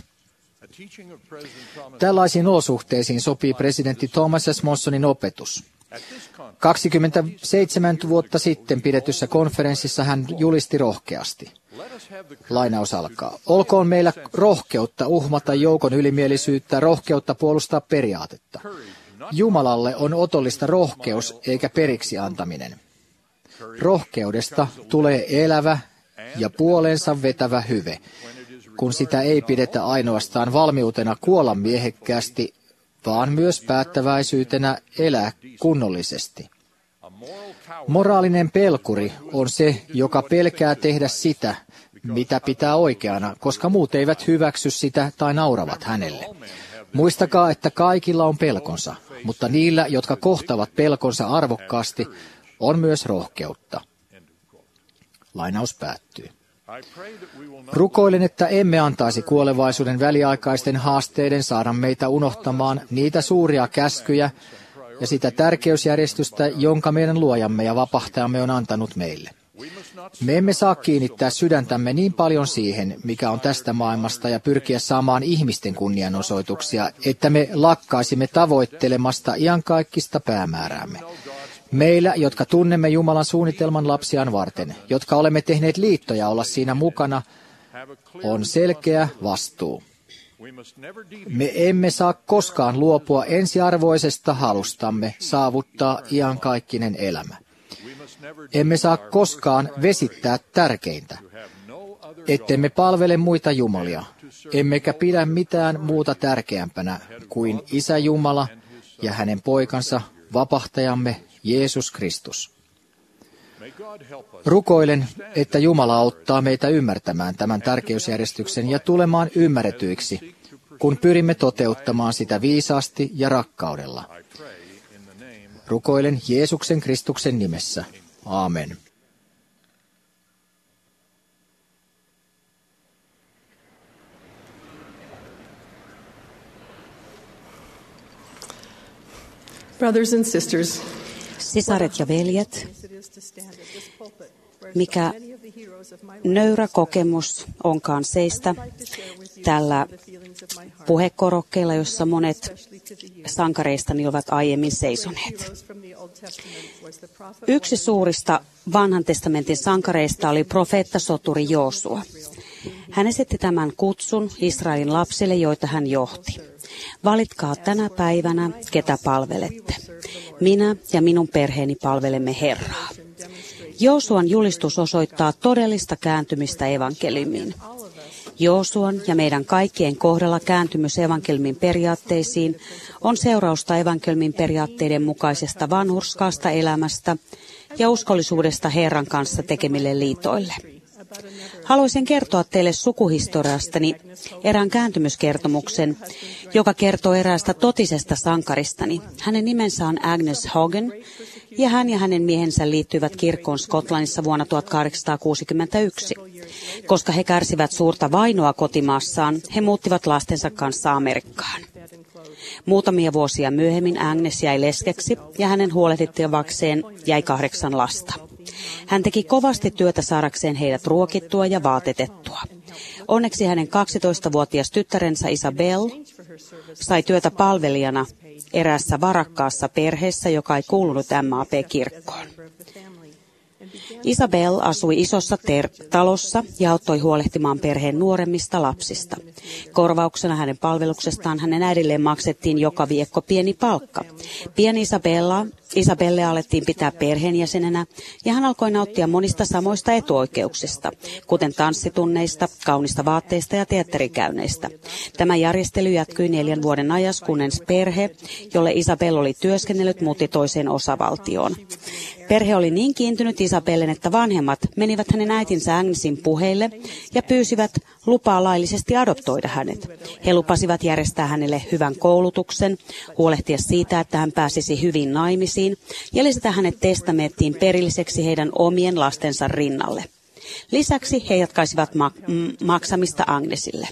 Tällaisiin olosuhteisiin sopii presidentti Thomas S. Monsonin opetus. kaksikymmentäseitsemän vuotta sitten pidetyssä konferenssissa hän julisti rohkeasti. Lainaus alkaa. Olkoon meillä rohkeutta uhmata joukon ylimielisyyttä, rohkeutta puolustaa periaatetta. Jumalalle on otollista rohkeus eikä periksi antaminen. Rohkeudesta tulee elävä ja puoleensa vetävä hyve, kun sitä ei pidetä ainoastaan valmiutena kuolla miehekkäästi, vaan myös päättäväisyytenä elää kunnollisesti. Moraalinen pelkuri on se, joka pelkää tehdä sitä, mitä pitää oikeana, koska muut eivät hyväksy sitä tai nauravat hänelle. Muistakaa, että kaikilla on pelkonsa, mutta niillä, jotka kohtavat pelkonsa arvokkaasti, on myös rohkeutta. Lainaus päättyy. Rukoilen, että emme antaisi kuolevaisuuden väliaikaisten haasteiden saada meitä unohtamaan niitä suuria käskyjä ja sitä tärkeysjärjestystä, jonka meidän luojamme ja vapahtajamme on antanut meille. Me emme saa kiinnittää sydäntämme niin paljon siihen, mikä on tästä maailmasta, ja pyrkiä saamaan ihmisten kunnianosoituksia, että me lakkaisimme tavoittelemasta iankaikkista päämääräämme. Meillä, jotka tunnemme Jumalan suunnitelman lapsiaan varten, jotka olemme tehneet liittoja olla siinä mukana, on selkeä vastuu. Me emme saa koskaan luopua ensiarvoisesta halustamme saavuttaa iankaikkinen elämä. Emme saa koskaan vesittää tärkeintä, ettemme palvele muita jumalia, emmekä pidä mitään muuta tärkeämpänä kuin Isä Jumala ja hänen poikansa, vapahtajamme Jeesus Kristus. Rukoilen, että Jumala auttaa meitä ymmärtämään tämän tärkeysjärjestyksen ja tulemaan ymmärretyiksi, kun pyrimme toteuttamaan sitä viisaasti ja rakkaudella. Rukoilen Jeesuksen Kristuksen nimessä. Aamen. Brothers and sisters, Sisaret ja veljet, mikä nöyrä kokemus onkaan seistä tällä puhekorokkeella, jossa monet sankareistani ovat aiemmin seisoneet. Yksi suurista vanhan testamentin sankareista oli profeetta soturi Joosua. Hän esitti tämän kutsun Israelin lapsille, joita hän johti. Valitkaa tänä päivänä, ketä palvelette. Minä ja minun perheeni palvelemme Herraa. Joosuan julistus osoittaa todellista kääntymistä evankeliumiin. Joosuan ja meidän kaikkien kohdalla kääntymys evankeliumin periaatteisiin on seurausta evankeliumin periaatteiden mukaisesta vanhurskaasta elämästä ja uskollisuudesta Herran kanssa tekemille liitoille. Haluaisin kertoa teille sukuhistoriastani erään kääntymyskertomuksen, joka kertoo eräästä totisesta sankaristani. Hänen nimensä on Agnes Hogan, ja hän ja hänen miehensä liittyivät kirkkoon Skotlannissa vuonna tuhatkahdeksansataakuusikymmentäyksi. Koska he kärsivät suurta vainoa kotimaassaan, he muuttivat lastensa kanssa Amerikkaan. Muutamia vuosia myöhemmin Agnes jäi leskeksi ja hänen huolehdittavakseen jäi kahdeksan lasta. Hän teki kovasti työtä saadakseen heidät ruokittua ja vaatetettua. Onneksi hänen kaksitoistavuotias tyttärensä Isabel sai työtä palvelijana eräässä varakkaassa perheessä, joka ei kuulunut M A P-kirkkoon. Isabel asui isossa ter- talossa ja auttoi huolehtimaan perheen nuoremmista lapsista. Korvauksena hänen palveluksestaan hänen äidilleen maksettiin joka viikko pieni palkka. Pieni Isabella, Isabelle alettiin pitää perheenjäsenenä ja hän alkoi nauttia monista samoista etuoikeuksista, kuten tanssitunneista, kaunista vaatteista ja teatterikäynneistä. Tämä järjestely jatkui neljän vuoden ajas, kunnes perhe, jolle Isabel oli työskennellyt, muutti toiseen osavaltioon. Perhe oli niin kiintynyt Isabellen, että vanhemmat menivät hänen äitinsä Agnesin puheille ja pyysivät lupaa laillisesti adoptoida hänet. He lupasivat järjestää hänelle hyvän koulutuksen, huolehtia siitä, että hän pääsisi hyvin naimisiin ja lisätä hänet testamenttiin perilliseksi heidän omien lastensa rinnalle. Lisäksi he jatkaisivat ma- m- maksamista Agnesille.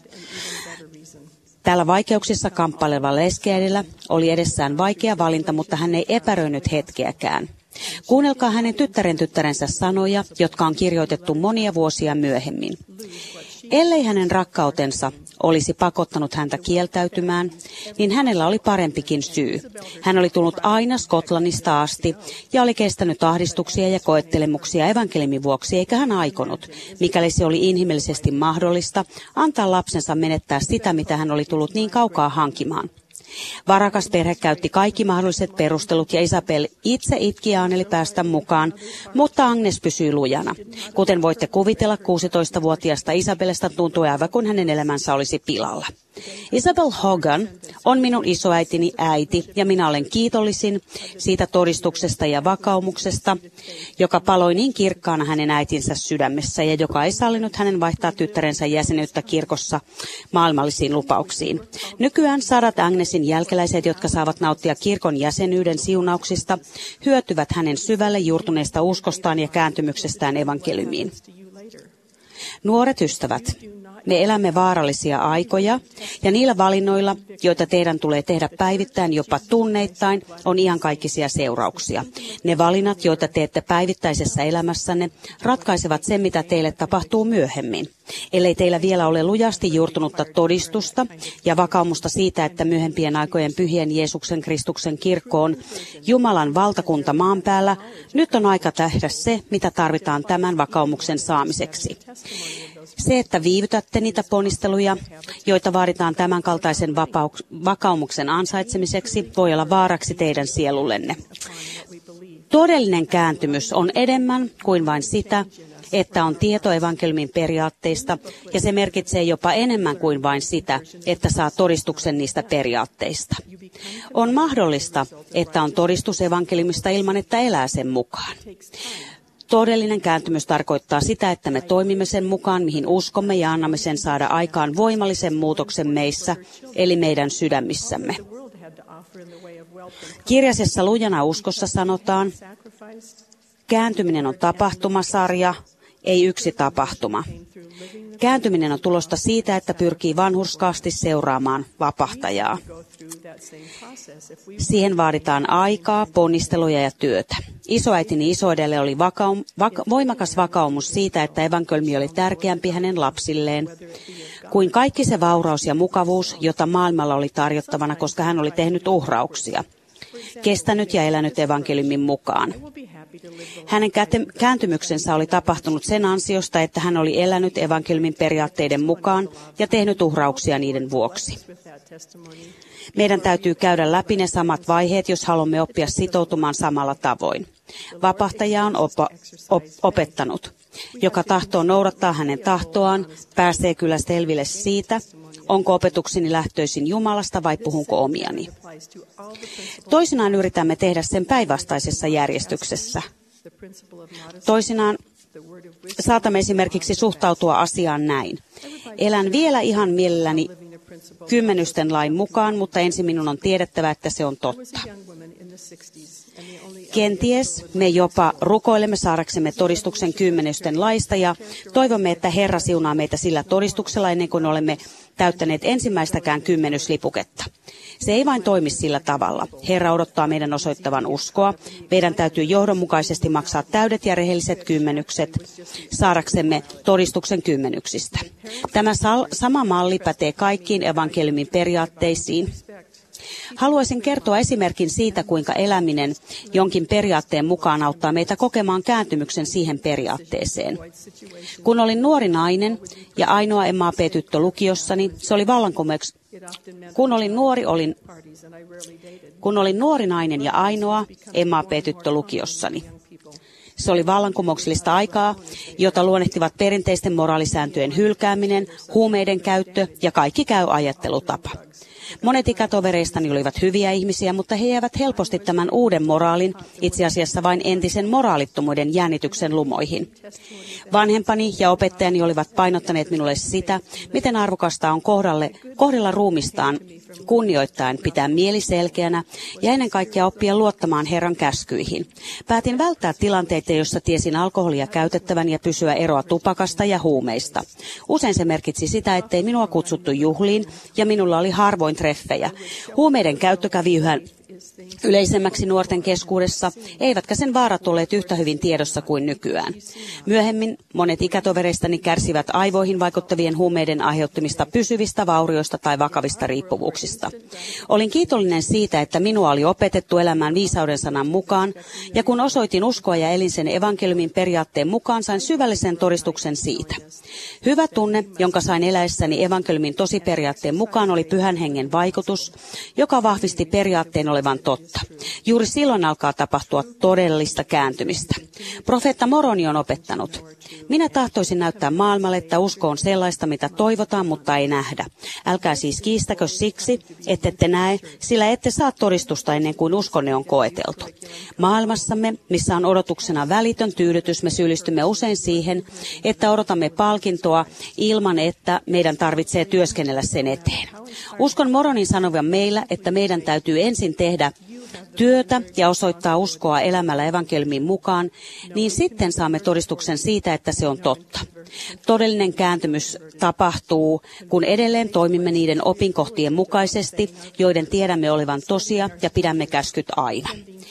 Tällä vaikeuksissa kamppaileva leskiäidillä oli edessään vaikea valinta, mutta hän ei epäröinyt hetkeäkään. Kuunnelkaa hänen tyttären tyttärensä sanoja, jotka on kirjoitettu monia vuosia myöhemmin. Ellei hänen rakkautensa olisi pakottanut häntä kieltäytymään, niin hänellä oli parempikin syy. Hän oli tullut aina Skotlannista asti ja oli kestänyt ahdistuksia ja koettelemuksia evankeliumin vuoksi, eikä hän aikonut, mikäli se oli inhimillisesti mahdollista, antaa lapsensa menettää sitä, mitä hän oli tullut niin kaukaa hankimaan. Varakas perhe käytti kaikki mahdolliset perustelut ja Isabel itse itki ja anneli päästä mukaan, mutta Agnes pysyi lujana. Kuten voitte kuvitella, kuusitoistavuotiaasta Isabelesta tuntui aivan kuin hänen elämänsä olisi pilalla. Isabel Hogan on minun isoäitini äiti ja minä olen kiitollisin siitä todistuksesta ja vakaumuksesta, joka paloi niin kirkkaana hänen äitinsä sydämessä ja joka ei sallinut hänen vaihtaa tyttärensä jäsenyyttä kirkossa maailmallisiin lupauksiin. Nykyään sadat Agnesin jälkeläiset, jotka saavat nauttia kirkon jäsenyyden siunauksista, hyötyvät hänen syvälle juurtuneesta uskostaan ja kääntymyksestään evankeliumiin. Nuoret ystävät, me elämme vaarallisia aikoja ja niillä valinnoilla, joita teidän tulee tehdä päivittäin, jopa tunneittain, on iankaikkisia seurauksia. Ne valinnat, joita teette päivittäisessä elämässänne, ratkaisevat sen, mitä teille tapahtuu myöhemmin. Ellei teillä vielä ole lujasti juurtunutta todistusta ja vakaumusta siitä, että myöhempien aikojen pyhien Jeesuksen Kristuksen kirkko on Jumalan valtakunta maan päällä, nyt on aika tehdä se, mitä tarvitaan tämän vakaumuksen saamiseksi. Se, että viivytätte niitä ponnisteluja, joita vaaditaan tämän kaltaisen vapau- vakaumuksen ansaitsemiseksi, voi olla vaaraksi teidän sielullenne. Todellinen kääntymys on enemmän kuin vain sitä, että on tieto evankeliumin periaatteista, ja se merkitsee jopa enemmän kuin vain sitä, että saa todistuksen niistä periaatteista. On mahdollista, että on todistus evankeliumista ilman, että elää sen mukaan. Todellinen kääntymys tarkoittaa sitä, että me toimimme sen mukaan, mihin uskomme ja annamme sen saada aikaan voimallisen muutoksen meissä, eli meidän sydämissämme. Kirjasessa Lujana uskossa sanotaan, kääntyminen on tapahtumasarja, ei yksi tapahtuma. Kääntyminen on tulosta siitä, että pyrkii vanhurskaasti seuraamaan vapahtajaa. Siihen vaaditaan aikaa, ponnisteluja ja työtä. Isoäitini isoidelle oli vakaum, vaka, voimakas vakaumus siitä, että evankeliumi oli tärkeämpi hänen lapsilleen kuin kaikki se vauraus ja mukavuus, jota maailmalla oli tarjottavana, koska hän oli tehnyt uhrauksia, kestänyt ja elänyt evankeliumin mukaan. Hänen kääntymyksensä oli tapahtunut sen ansiosta, että hän oli elänyt evankeliumin periaatteiden mukaan ja tehnyt uhrauksia niiden vuoksi. Meidän täytyy käydä läpi ne samat vaiheet, jos haluamme oppia sitoutumaan samalla tavoin. Vapahtaja on opo, op, opettanut. Joka tahtoo noudattaa hänen tahtoaan, pääsee kyllä selville siitä, onko opetukseni lähtöisin Jumalasta vai puhunko omiani. Toisinaan yritämme tehdä sen päinvastaisessa järjestyksessä. Toisinaan saatamme esimerkiksi suhtautua asiaan näin. Elän vielä ihan mielelläni kymmenysten lain mukaan, mutta ensin minun on tiedettävä, että se on totta. Kenties me jopa rukoilemme saadaksemme todistuksen kymmenysten laista ja toivomme, että Herra siunaa meitä sillä todistuksella ennen kuin olemme täyttäneet ensimmäistäkään kymmenyslipuketta. Se ei vain toimi sillä tavalla. Herra odottaa meidän osoittavan uskoa. Meidän täytyy johdonmukaisesti maksaa täydet ja rehelliset kymmenykset saadaksemme todistuksen kymmenyksistä. Tämä sal- sama malli pätee kaikkiin evankeliumin periaatteisiin. Haluaisin kertoa esimerkin siitä, kuinka eläminen jonkin periaatteen mukaan auttaa meitä kokemaan kääntymyksen siihen periaatteeseen. Kun olin nuori nainen ja ainoa M A P-tyttö lukiossani, se oli vallankumouks... Kun olin nuori, olin... Kun olin nuori nainen ja ainoa M A P-tyttö lukiossani. Se oli vallankumouksellista aikaa, jota luonnehtivat perinteisten moraalisääntöjen hylkääminen, huumeiden käyttö ja kaikki käy ajattelutapa. Monet ikätovereistani olivat hyviä ihmisiä, mutta he jäävät helposti tämän uuden moraalin, itse asiassa vain entisen moraalittomuuden jännityksen lumoihin. Vanhempani ja opettajani olivat painottaneet minulle sitä, miten arvokasta on kohdalle, kohdella ruumistaan kunnioittaen, pitää mieli selkeänä ja ennen kaikkea oppia luottamaan Herran käskyihin. Päätin välttää tilanteita, joissa tiesin alkoholia käytettävän ja pysyä eroa tupakasta ja huumeista. Usein se merkitsi sitä, ettei minua kutsuttu juhliin ja minulla oli harvoin treffejä. Huumeiden käyttö kävi yhä yleisemmäksi nuorten keskuudessa, eivätkä sen vaarat olleet yhtä hyvin tiedossa kuin nykyään. Myöhemmin monet ikätovereistani kärsivät aivoihin vaikuttavien huumeiden aiheuttamista pysyvistä vaurioista tai vakavista riippuvuuksista. Olin kiitollinen siitä, että minua oli opetettu elämään viisauden sanan mukaan, ja kun osoitin uskoa ja elin sen evankeliumin periaatteen mukaan, sain syvällisen todistuksen siitä. Hyvä tunne, jonka sain eläessäni evankeliumin tosiperiaatteen mukaan, oli Pyhän Hengen vaikutus, joka vahvisti periaatteen olevan totta. Juuri silloin alkaa tapahtua todellista kääntymistä. Profeetta Moroni on opettanut: minä tahtoisin näyttää maailmalle, että usko on sellaista, mitä toivotaan, mutta ei nähdä. Älkää siis kiistäkö siksi, ettette näe, sillä ette saa todistusta ennen kuin uskonne on koeteltu. Maailmassamme, missä on odotuksena välitön tyydytys, me syyllistymme usein siihen, että odotamme palkintoa ilman, että meidän tarvitsee työskennellä sen eteen. Uskon Moronin sanovan meillä, että meidän täytyy ensin tehdä työtä ja osoittaa uskoa elämällä evankeliumin mukaan, niin sitten saamme todistuksen siitä, että se on totta. Todellinen kääntymys tapahtuu, kun edelleen toimimme niiden opinkohtien mukaisesti, joiden tiedämme olevan tosia ja pidämme käskyt aina.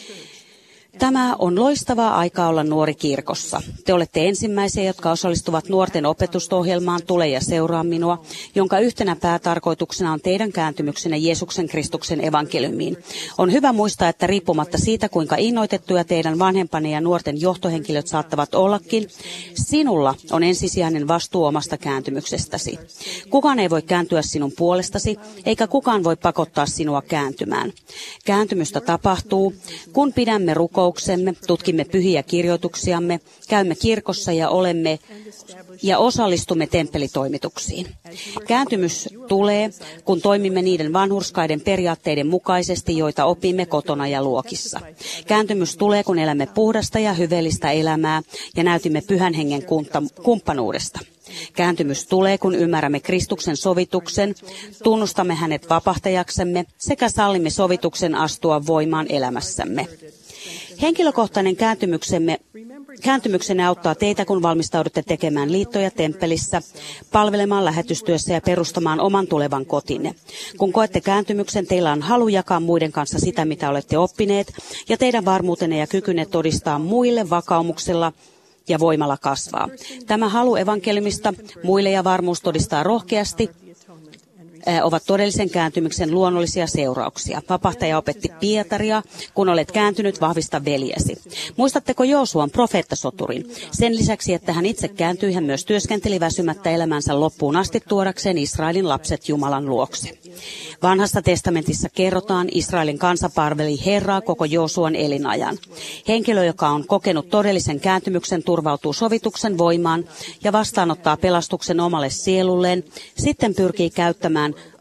Tämä on loistavaa aikaa olla nuori kirkossa. Te olette ensimmäisiä, jotka osallistuvat nuorten opetusohjelmaan Tule ja seuraa minua, jonka yhtenä päätarkoituksena on teidän kääntymyksenne Jeesuksen Kristuksen evankeliumiin. On hyvä muistaa, että riippumatta siitä, kuinka innoitettuja teidän vanhempanne ja nuorten johtohenkilöt saattavat ollakin, sinulla on ensisijainen vastuu omasta kääntymyksestäsi. Kukaan ei voi kääntyä sinun puolestasi, eikä kukaan voi pakottaa sinua kääntymään. Kääntymystä tapahtuu, kun pidämme rukouksia, tutkimme pyhiä kirjoituksiamme, käymme kirkossa ja olemme ja osallistumme temppelitoimituksiin. Kääntymys tulee, kun toimimme niiden vanhurskaiden periaatteiden mukaisesti, joita opimme kotona ja luokissa. Kääntymys tulee, kun elämme puhdasta ja hyveellistä elämää ja näytimme Pyhän Hengen kumppanuudesta. Kääntymys tulee, kun ymmärrämme Kristuksen sovituksen, tunnustamme hänet vapahtajaksemme sekä sallimme sovituksen astua voimaan elämässämme. Henkilökohtainen kääntymyksemme, kääntymyksenne auttaa teitä, kun valmistaudutte tekemään liittoja temppelissä, palvelemaan lähetystyössä ja perustamaan oman tulevan kotinne. Kun koette kääntymyksen, teillä on halu jakaa muiden kanssa sitä, mitä olette oppineet, ja teidän varmuutenne ja kykynne todistaa muille vakaumuksella ja voimalla kasvaa. Tämä halu evankeliumista muille ja varmuus todistaa rohkeasti ovat todellisen kääntymyksen luonnollisia seurauksia. Vapahtaja opetti Pietaria: kun olet kääntynyt, vahvista veljesi. Muistatteko Joosuan profeettasoturin? Sen lisäksi, että hän itse kääntyi, hän myös työskenteli väsymättä elämänsä loppuun asti tuodakseen Israelin lapset Jumalan luokse. Vanhassa testamentissa kerrotaan, Israelin kansa palveli Herraa koko Joosuan elinajan. Henkilö, joka on kokenut todellisen kääntymyksen, turvautuu sovituksen voimaan ja vastaanottaa pelastuksen omalle sielulleen, sitten pyrkii käyttämään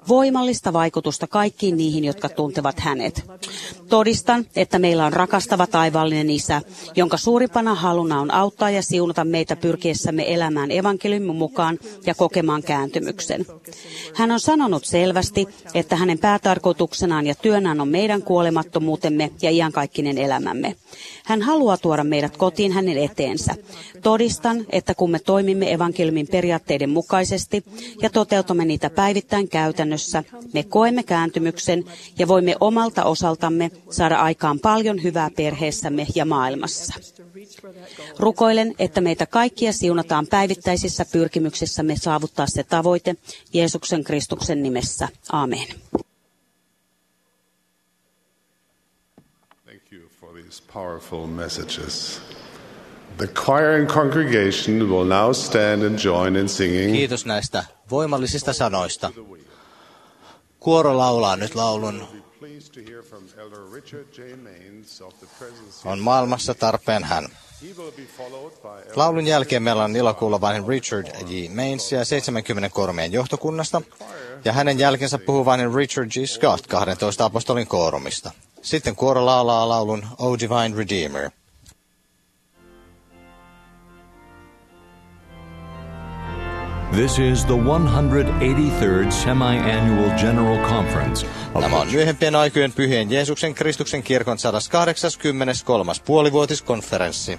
voimallista vaikutusta kaikkiin niihin, jotka tuntevat hänet. Todistan, että meillä on rakastava taivaallinen Isä, jonka suurimpana haluna on auttaa ja siunata meitä pyrkiessämme elämään evankeliumin mukaan ja kokemaan kääntymyksen. Hän on sanonut selvästi, että hänen päätarkoituksenaan ja työnään on meidän kuolemattomuutemme ja iankaikkinen elämämme. Hän haluaa tuoda meidät kotiin hänen eteensä. Todistan, että kun me toimimme evankeliumin periaatteiden mukaisesti ja toteutamme niitä päivittäin käytännössä, me koemme kääntymyksen ja voimme omalta osaltamme saada aikaan paljon hyvää perheessämme ja maailmassa. Rukoilen, että meitä kaikkia siunataan päivittäisissä pyrkimyksissämme saavuttaa se tavoite Jeesuksen Kristuksen nimessä. Amen. Powerful messages. The choir and congregation will now stand and join in singing. Kiitos näistä voimallisista sanoista. Kuoro laulaa nyt laulun On maailmassa tarpeen hän. Laulun jälkeen meillä on ilo kuulla vain Richard J. Mainsia seitsemänkymmentä johtokunnasta ja hänen jälkensä puhuvainen Richard G. Scott kahdentoista apostolin koorumista. Sitten kuoro laulaa laulun O Divine Redeemer. This is the one hundred eighty-third Semi-Annual General Conference. Tämä on myöhempien aikojen pyhien Jeesuksen Kristuksen kirkon sata kahdeksankymmentäkolmas puolivuotiskonferenssi.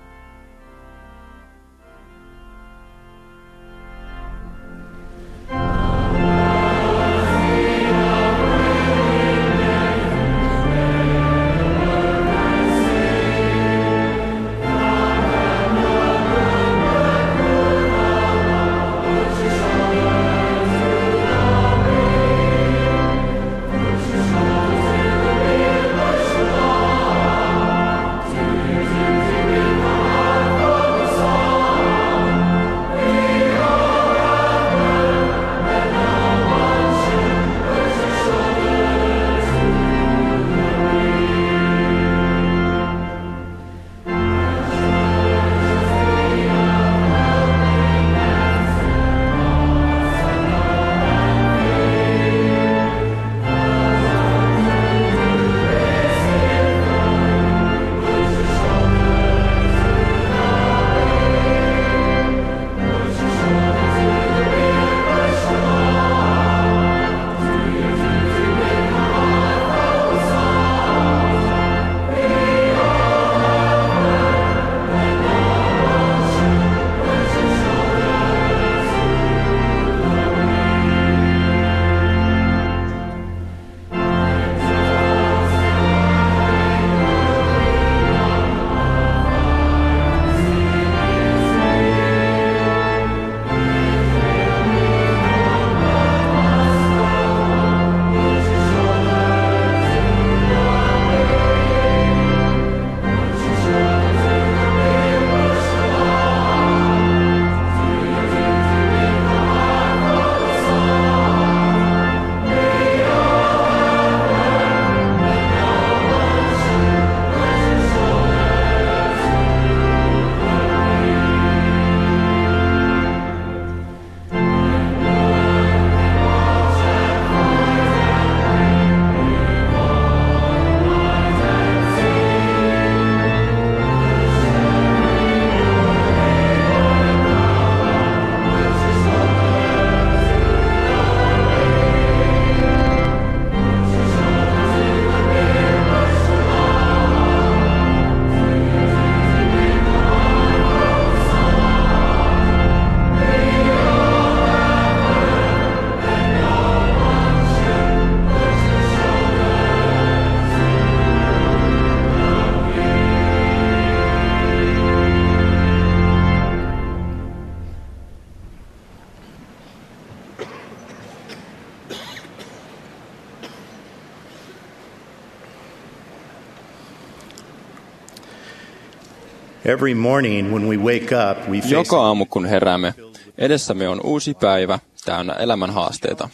Every morning when we wake up, we face Joka aamu kun heräämme, edessämme on uusi päivä täynnä elämän haasteita.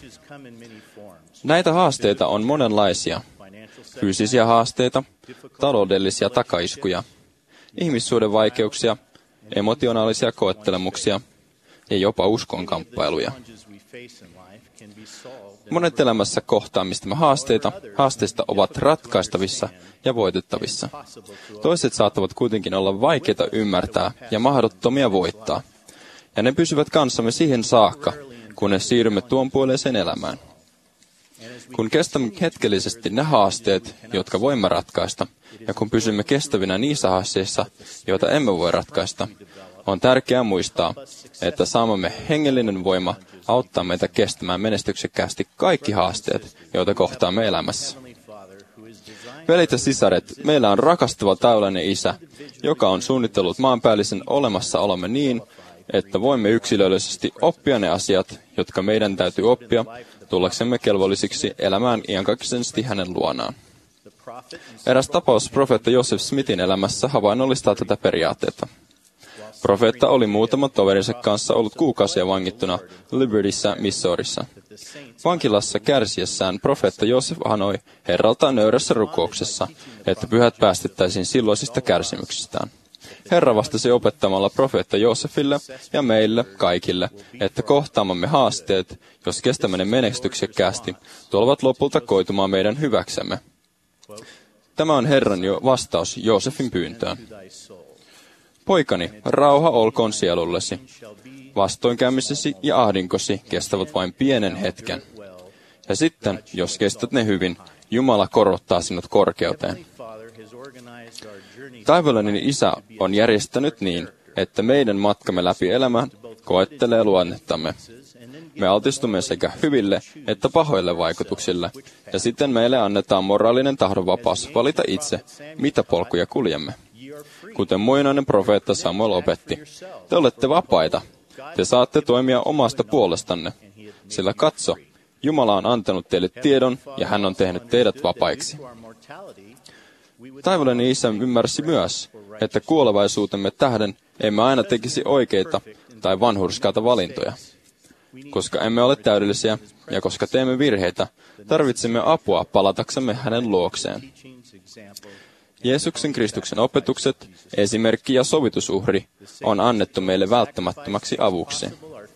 Näitä haasteita on monenlaisia. Fyysisiä haasteita, taloudellisia takaiskuja, ihmissuhdevaikeuksia, emotionaalisia koettelemuksia ja jopa uskon kamppailuja. Monet elämässä kohtaamistamme haasteita, haasteista ovat ratkaistavissa ja voitettavissa. Toiset saattavat kuitenkin olla vaikeita ymmärtää ja mahdottomia voittaa. Ja ne pysyvät kanssamme siihen saakka, kunnes siirrymme tuon puoleiseen elämään. Kun kestämme hetkellisesti ne haasteet, jotka voimme ratkaista, ja kun pysymme kestävinä niissä haasteissa, joita emme voi ratkaista, on tärkeää muistaa, että saamamme hengellinen voima auttaa meitä kestämään menestyksekkäästi kaikki haasteet, joita kohtaamme elämässä. Velit ja sisaret, meillä on rakastava taivaallinen Isä, joka on suunnitellut maanpäällisen olemassaolomme niin, että voimme yksilöllisesti oppia ne asiat, jotka meidän täytyy oppia, tullaksemme kelvollisiksi elämään iankaikkisesti hänen luonaan. Eräs tapaus profeetta Joseph Smithin elämässä havainnollistaa tätä periaatteetta. Profeetta oli muutaman toverinsa kanssa ollut kuukausia vangittuna Libertyssä, Missourissa. Vankilassa kärsiessään profeetta Joseph anoi Herraltaan nöyrässä rukouksessa, että pyhät päästettäisiin silloisista kärsimyksistään. Herra vastasi opettamalla profeetta Joosefille ja meille kaikille, että kohtaamamme haasteet, jos kestämme ne menestyksekkäästi, tulevat lopulta koitumaan meidän hyväksemme. Tämä on Herran jo vastaus Joosefin pyyntöön. Poikani, rauha olkoon sielullesi. Vastoinkäymisesi ja ahdinkosi kestävät vain pienen hetken. Ja sitten, jos kestät ne hyvin, Jumala korottaa sinut korkeuteen. Taivaallinen Isä on järjestänyt niin, että meidän matkamme läpi elämään koettelee luonnettamme. Me altistumme sekä hyville että pahoille vaikutuksille, ja sitten meille annetaan moraalinen tahdonvapaus valita itse, mitä polkuja kuljemme. Kuten muinainen profeetta Samuel opetti, te olette vapaita. Te saatte toimia omasta puolestanne, sillä katso, Jumala on antanut teille tiedon, ja hän on tehnyt teidät vapaiksi. Taivaallinen Isä ymmärsi myös, että kuolevaisuutemme tähden emme aina tekisi oikeita tai vanhurskaita valintoja. Koska emme ole täydellisiä ja koska teemme virheitä, tarvitsemme apua palataksemme hänen luokseen. Jeesuksen Kristuksen opetukset, esimerkki ja sovitusuhri on annettu meille välttämättömäksi avuksi.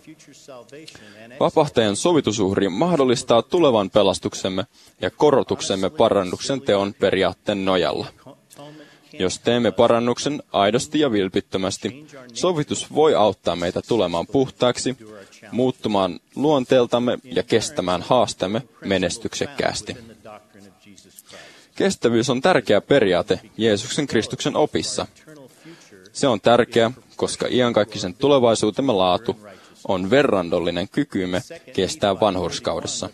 Vapahtajan sovitusuhri mahdollistaa tulevan pelastuksemme ja korotuksemme parannuksen teon periaatteen nojalla. Jos teemme parannuksen aidosti ja vilpittömästi, sovitus voi auttaa meitä tulemaan puhtaaksi, muuttumaan luonteeltamme ja kestämään haasteemme menestyksekkäästi. Kestävyys on tärkeä periaate Jeesuksen Kristuksen opissa. Se on tärkeä, koska iankaikkisen tulevaisuutemme laatu on verrannollinen kykyymme kestää vanhurskaudessa.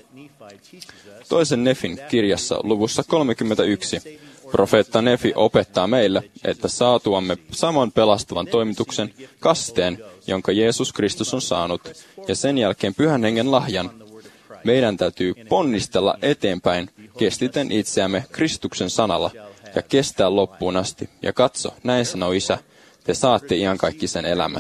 Toisen Nefin kirjassa luvussa kolmekymmentäyksi profeetta Nefi opettaa meille, että saatuamme saman pelastavan toimituksen kasteen, jonka Jeesus Kristus on saanut, ja sen jälkeen Pyhän Hengen lahjan, meidän täytyy ponnistella eteenpäin kestiten itseämme Kristuksen sanalla ja kestää loppuun asti. Ja katso, näin sanoo Isä, te saatte iankaikkisen elämän.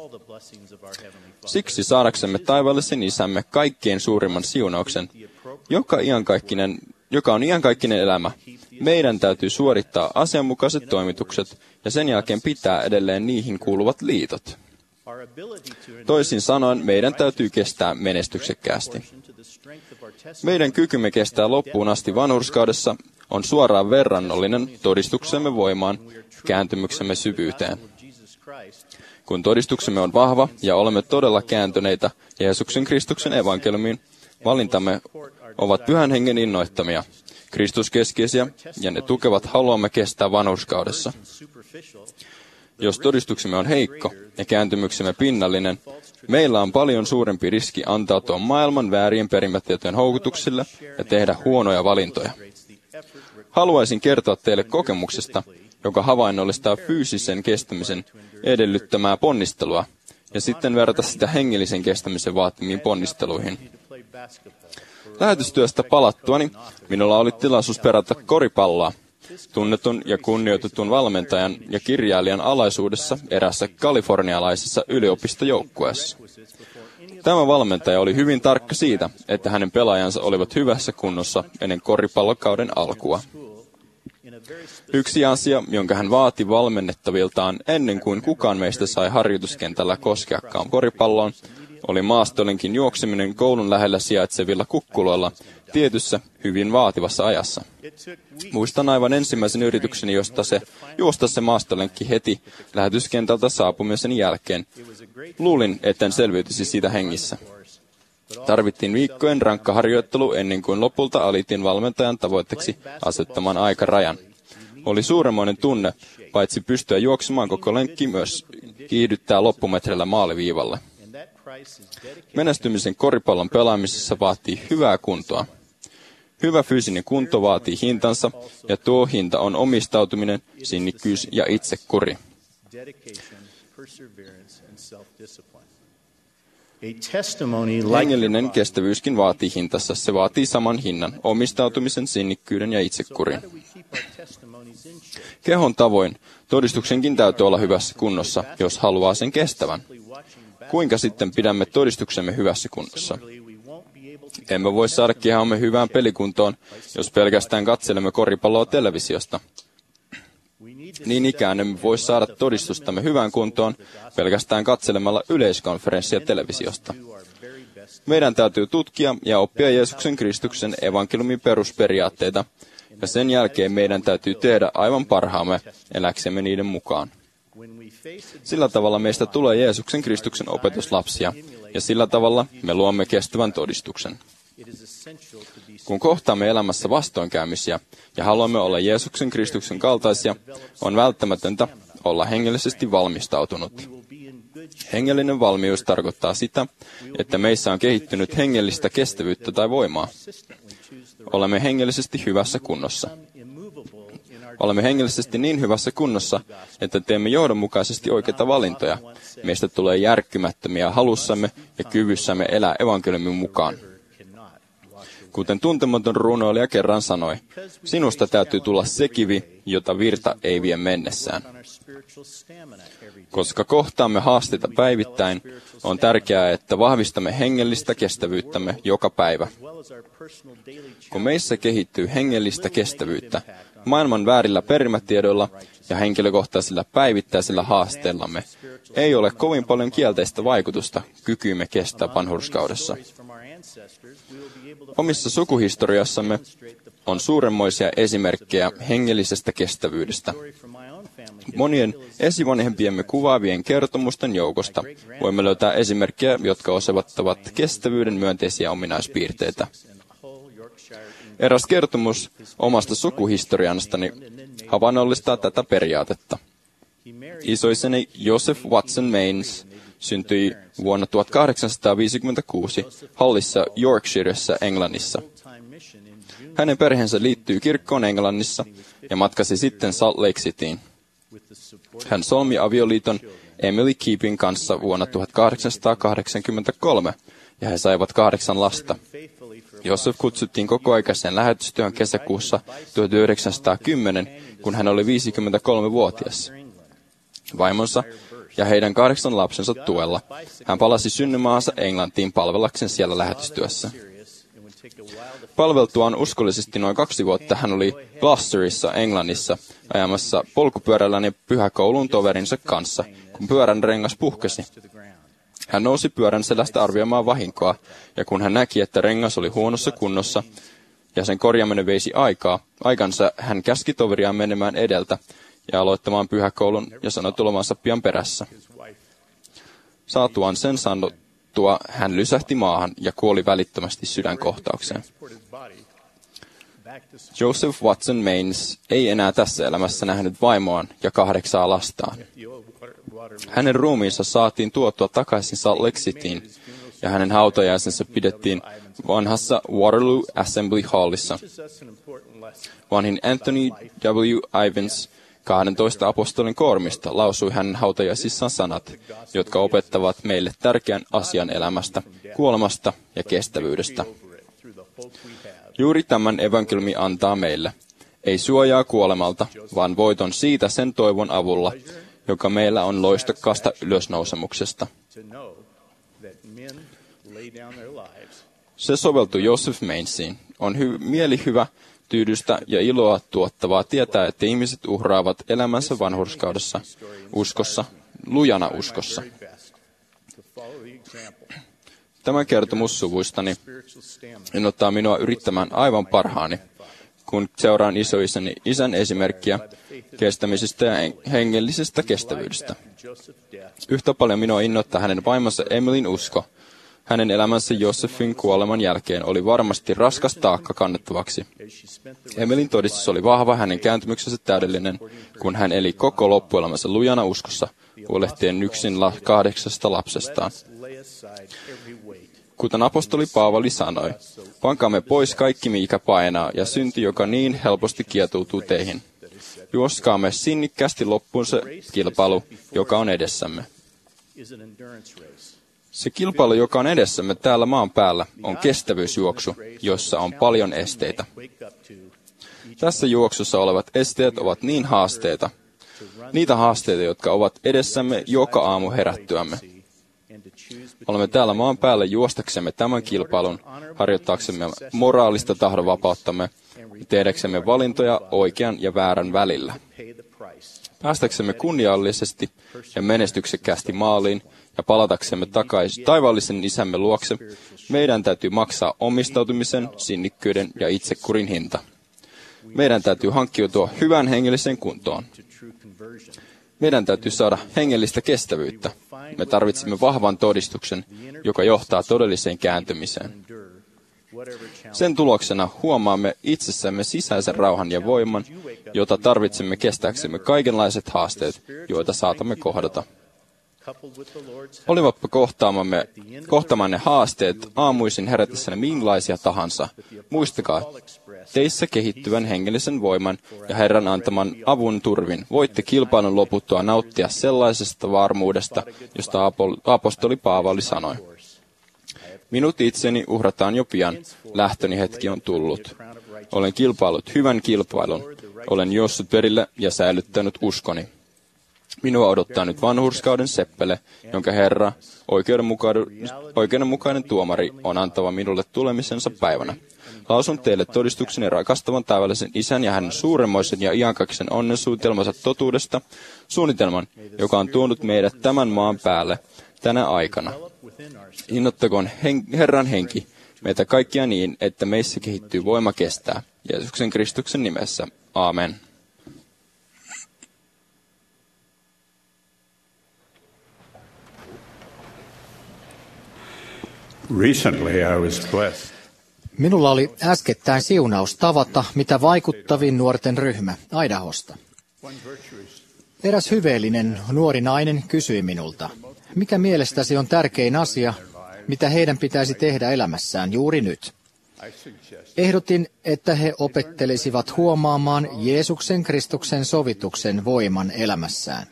Siksi saadaksemme taivaallisen Isämme kaikkein suurimman siunauksen, joka, iankaikkinen, joka on iankaikkinen elämä, meidän täytyy suorittaa asianmukaiset toimitukset ja sen jälkeen pitää edelleen niihin kuuluvat liitot. Toisin sanoen, meidän täytyy kestää menestyksekkäästi. Meidän kykymme kestää loppuun asti vanhurskaudessa on suoraan verrannollinen todistuksemme voimaan, kääntymyksemme syvyyteen. Kun todistuksemme on vahva ja olemme todella kääntyneitä Jeesuksen Kristuksen evankeliumiin, valintamme ovat Pyhän Hengen innoittamia, Kristuskeskeisiä, ja ne tukevat haluamme kestää vanhurskaudessa. Jos todistuksemme on heikko ja kääntymyksemme pinnallinen, meillä on paljon suurempi riski antautua maailman väärien perimätietojen houkutuksille ja tehdä huonoja valintoja. Haluaisin kertoa teille kokemuksesta, joka havainnollistaa fyysisen kestämisen edellyttämää ponnistelua, ja sitten verrata sitä hengellisen kestämisen vaatimiin ponnisteluihin. Lähetystyöstä palattuani minulla oli tilaisuus perata koripalloa tunnetun ja kunnioitetun valmentajan ja kirjailijan alaisuudessa erässä kalifornialaisessa yliopistojoukkueessa. Tämä valmentaja oli hyvin tarkka siitä, että hänen pelaajansa olivat hyvässä kunnossa ennen koripallokauden alkua. Yksi asia, jonka hän vaati valmennettaviltaan ennen kuin kukaan meistä sai harjoituskentällä koskeakaan koripalloon, oli maastolinkin juokseminen koulun lähellä sijaitsevilla kukkuloilla tietyssä hyvin vaativassa ajassa. Muistan aivan ensimmäisen yritykseni, josta se juosta se maastolenkki heti lähetyskentältä saapumisen jälkeen. Luulin, etten selviytyisi siitä hengissä. Tarvittiin viikkojen rankka harjoittelu ennen kuin lopulta alitin valmentajan tavoitteeksi asettaman aikarajan. Oli suuremmoinen tunne, paitsi pystyä juoksemaan koko lenkki, myös kiihdyttää loppumetreillä maaliviivalle. Menestymisen koripallon pelaamisessa vaatii hyvää kuntoa. Hyvä fyysinen kunto vaatii hintansa, ja tuo hinta on omistautuminen, sinnikkyys ja itsekuri. Hengellinen kestävyyskin vaatii hintansa. Se vaatii saman hinnan, omistautumisen, sinnikkyyden ja itsekurin. Kehon tavoin todistuksenkin täytyy olla hyvässä kunnossa, jos haluaa sen kestävän. Kuinka sitten pidämme todistuksemme hyvässä kunnossa? Emme voi saada kehomme hyvään pelikuntoon, jos pelkästään katselemme koripalloa televisiosta. Niin ikään emme voi saada todistustamme hyvään kuntoon pelkästään katselemalla yleiskonferenssia televisiosta. Meidän täytyy tutkia ja oppia Jeesuksen Kristuksen evankeliumin perusperiaatteita, ja sen jälkeen meidän täytyy tehdä aivan parhaamme eläksemme niiden mukaan. Sillä tavalla meistä tulee Jeesuksen Kristuksen opetuslapsia, ja sillä tavalla me luomme kestävän todistuksen. Kun kohtaamme elämässä vastoinkäymisiä ja haluamme olla Jeesuksen Kristuksen kaltaisia, on välttämätöntä olla hengellisesti valmistautunut. Hengellinen valmius tarkoittaa sitä, että meissä on kehittynyt hengellistä kestävyyttä tai voimaa. Olemme hengellisesti hyvässä kunnossa. Olemme hengellisesti niin hyvässä kunnossa, että teemme johdonmukaisesti oikeita valintoja. Meistä tulee järkkymättömiä halussamme ja kyvyssämme elää evankeliumin mukaan. Kuten tuntematon runoilija kerran sanoi, sinusta täytyy tulla se kivi, jota virta ei vie mennessään. Koska kohtaamme haasteita päivittäin, on tärkeää, että vahvistamme hengellistä kestävyyttämme joka päivä. Kun meissä kehittyy hengellistä kestävyyttä, maailman väärillä perimätiedoilla ja henkilökohtaisilla päivittäisillä haasteillamme ei ole kovin paljon kielteistä vaikutusta kykyymme kestää vanhurskaudessa. Omissa sukuhistoriassamme on suuremmoisia esimerkkejä hengellisestä kestävyydestä. Monien esivanhempiemme kuvaavien kertomusten joukosta voimme löytää esimerkkejä, jotka osoittavat kestävyyden myönteisiä ominaispiirteitä. Eräs kertomus omasta sukuhistoriastani havainnollistaa tätä periaatetta. Isoiseni Joseph Watson Mains syntyi vuonna tuhatkahdeksansataaviisikymmentäkuusi Hallissa, Yorkshiressa, Englannissa. Hänen perheensä liittyy kirkkoon Englannissa ja matkasi sitten Salt Lake Cityin. Hän solmi avioliiton Emily Keepin kanssa vuonna tuhatkahdeksansataakahdeksankymmentäkolme ja he saivat kahdeksan lasta. Joseph kutsuttiin kokoaikaiseen lähetystyön kesäkuussa tuhatyhdeksänsataakymmenen, kun hän oli viisikymmentäkolmevuotias. Vaimonsa ja heidän kahdeksan lapsensa tuella hän palasi synnymaansa Englantiin palvellakseen siellä lähetystyössä. Palveltuaan uskollisesti noin kaksi vuotta hän oli Gloucesterissa, Englannissa, ajamassa polkupyörällään ja pyhäkoulun toverinsa kanssa, kun pyörän rengas puhkesi. Hän nousi pyörän selästä arvioimaan vahinkoa, ja kun hän näki, että rengas oli huonossa kunnossa ja sen korjaaminen veisi aikaa, aikansa hän käski toveriaan menemään edeltä ja aloittamaan pyhäkoulun ja sanoi tulevansa pian perässä. Saatuaan sen sanottua, hän lysähti maahan ja kuoli välittömästi sydänkohtaukseen. Joseph Watson Mains ei enää tässä elämässä nähnyt vaimoaan ja kahdeksaa lastaan. Hänen ruumiinsa saatiin tuotua takaisin Salt Lake Cityin, ja hänen hautajaisensa pidettiin vanhassa Waterloo Assembly Hallissa. Vanhin Anthony W. Ivins, kahdentoista apostolin koormista, lausui hänen hautajaisissaan sanat, jotka opettavat meille tärkeän asian elämästä, kuolemasta ja kestävyydestä. Juuri tämän evankeliumi antaa meille, ei suojaa kuolemalta, vaan voiton siitä sen toivon avulla, joka meillä on loistokkaasta ylösnousemuksesta. Se soveltui Joseph Mainsiin, On hy- mielihyvä, tyydystä ja iloa tuottavaa tietää, että ihmiset uhraavat elämänsä vanhurskaudessa, uskossa, lujana uskossa. Tämä kertomus suvuistani innoittaa minua yrittämään aivan parhaani, kun seuraan isoisäni isän esimerkkiä kestämisestä ja hengellisestä kestävyydestä. Yhtä paljon minua innoittaa hänen vaimonsa Emilyn usko. Hänen elämänsä Josefin kuoleman jälkeen oli varmasti raskas taakka kannettavaksi. Emilyn todistus oli vahva, hänen kääntymyksensä täydellinen, kun hän eli koko loppuelämänsä lujana uskossa, huolehtien yksin la- kahdeksasta lapsestaan. Kuten apostoli Paavali sanoi, pankaamme pois kaikki, mikä painaa, ja synti, joka niin helposti kietoutuu teihin. Juoskaamme sinnikkäästi loppuun se kilpailu, joka on edessämme. Se kilpailu, joka on edessämme täällä maan päällä, on kestävyysjuoksu, jossa on paljon esteitä. Tässä juoksussa olevat esteet ovat niin haasteita, niitä haasteita, jotka ovat edessämme joka aamu herättyämme. Olemme täällä maan päällä juostaksemme tämän kilpailun, harjoittaaksemme moraalista tahdonvapauttamme ja tehdäksemme valintoja oikean ja väärän välillä. Päästäksemme kunniallisesti ja menestyksekkäästi maaliin ja palataksemme takaisin taivaallisen isämme luokse, meidän täytyy maksaa omistautumisen, sinnikkyyden ja itsekurin hinta. Meidän täytyy hankkiutua hyvän hengelliseen kuntoon. Meidän täytyy saada hengellistä kestävyyttä. Me tarvitsemme vahvan todistuksen, joka johtaa todelliseen kääntymiseen. Sen tuloksena huomaamme itsessämme sisäisen rauhan ja voiman, jota tarvitsemme kestääksemme kaikenlaiset haasteet, joita saatamme kohdata. Olivatpa kohtaamamme, kohtaamanne haasteet aamuisin herätessänne millaisia tahansa. Muistakaa, teissä kehittyvän hengellisen voiman ja Herran antaman avun turvin voitte kilpailun loputtua nauttia sellaisesta varmuudesta, josta apostoli Paavali sanoi. Minut itseni uhrataan jo pian, lähtöni hetki on tullut. Olen kilpailut hyvän kilpailun, olen juossut perille ja säilyttänyt uskoni. Minua odottaa nyt vanhurskauden seppele, jonka Herra, oikeudenmukainen tuomari, on antava minulle tulemisensa päivänä. Lausun teille todistukseni rakastavan taivaallisen isän ja hänen suuremmoisen ja iankaikkisen onnen suunnitelmansa totuudesta, suunnitelman, joka on tuonut meidät tämän maan päälle tänä aikana. Innoittakoon hen- Herran henki meitä kaikkia niin, että meissä kehittyy voima kestää. Jeesuksen Kristuksen nimessä. Aamen. Recently I was blessed. Minulla oli äskettäin siunaus tavata mitä vaikuttavin nuorten ryhmä Idahosta. Eräs hyveellinen nuori nainen kysyi minulta, mikä mielestäsi on tärkein asia, mitä heidän pitäisi tehdä elämässään juuri nyt. Ehdotin, että he opettelisivat huomaamaan Jeesuksen Kristuksen sovituksen voiman elämässään.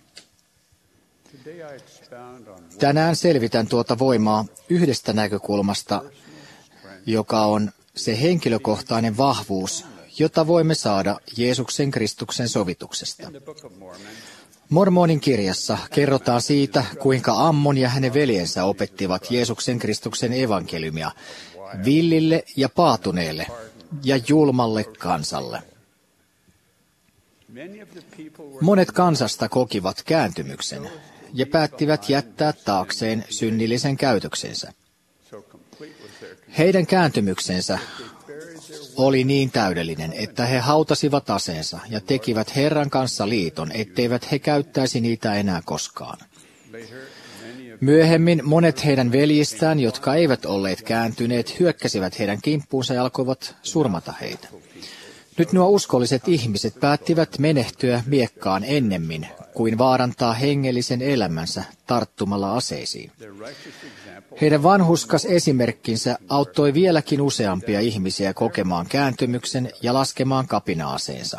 Tänään selvitän tuota voimaa yhdestä näkökulmasta, joka on se henkilökohtainen vahvuus, jota voimme saada Jeesuksen Kristuksen sovituksesta. Mormonin kirjassa kerrotaan siitä, kuinka Ammon ja hänen veljensä opettivat Jeesuksen Kristuksen evankeliumia villille ja paatuneelle ja julmalle kansalle. Monet kansasta kokivat kääntymyksen ja päättivät jättää taakseen synnillisen käytöksensä. Heidän kääntymyksensä oli niin täydellinen, että he hautasivat aseensa ja tekivät Herran kanssa liiton, etteivät he käyttäisi niitä enää koskaan. Myöhemmin monet heidän veljistään, jotka eivät olleet kääntyneet, hyökkäsivät heidän kimppuunsa ja alkoivat surmata heitä. Nyt nuo uskolliset ihmiset päättivät menehtyä miekkaan ennemmin kuin vaarantaa hengellisen elämänsä tarttumalla aseisiin. Heidän vanhurskas esimerkkinsä auttoi vieläkin useampia ihmisiä kokemaan kääntymyksen ja laskemaan kapina-aseensa.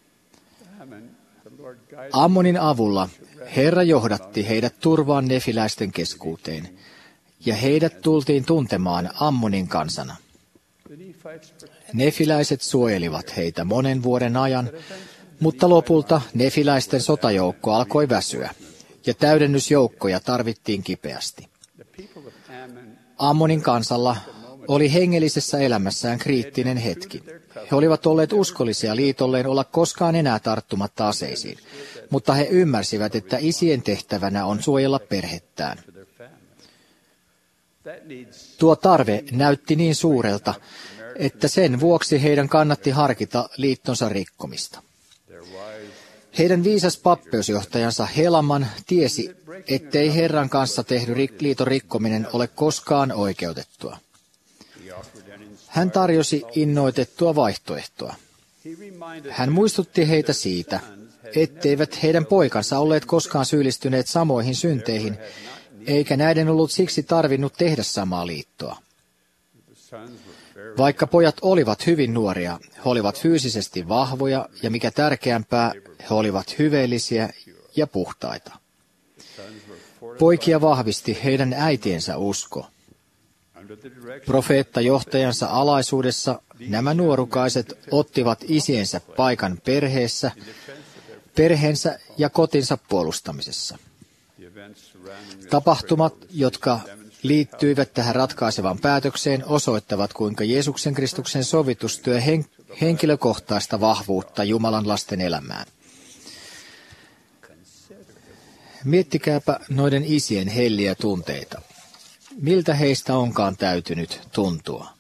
Ammonin avulla Herra johdatti heidät turvaan nefiläisten keskuuteen, ja heidät tultiin tuntemaan Ammonin kansana. Nefiläiset suojelivat heitä monen vuoden ajan, mutta lopulta nefiläisten sotajoukko alkoi väsyä, ja täydennysjoukkoja tarvittiin kipeästi. Ammonin kansalla oli hengellisessä elämässään kriittinen hetki. He olivat olleet uskollisia liitolleen olla koskaan enää tarttumatta aseisiin, mutta he ymmärsivät, että isien tehtävänä on suojella perhettään. Tuo tarve näytti niin suurelta, että sen vuoksi heidän kannatti harkita liittonsa rikkomista. Heidän viisas pappeusjohtajansa Helaman tiesi, ettei Herran kanssa tehty liiton rikkominen ole koskaan oikeutettua. Hän tarjosi innoitettua vaihtoehtoa. Hän muistutti heitä siitä, etteivät heidän poikansa olleet koskaan syyllistyneet samoihin synteihin, eikä näiden ollut siksi tarvinnut tehdä samaa liittoa. Vaikka pojat olivat hyvin nuoria, he olivat fyysisesti vahvoja ja mikä tärkeämpää, he olivat hyveellisiä ja puhtaita. Poikia vahvisti heidän äitiensä usko. Profeettajohtajansa alaisuudessa nämä nuorukaiset ottivat isiensä paikan perheessä, perheensä ja kotinsa puolustamisessa. Tapahtumat, jotka liittyivät tähän ratkaisevaan päätökseen, osoittavat, kuinka Jeesuksen Kristuksen sovitustyö hen- henkilökohtaista vahvuutta Jumalan lasten elämään. Miettikääpä noiden isien helliä tunteita. Miltä heistä onkaan täytynyt tuntua?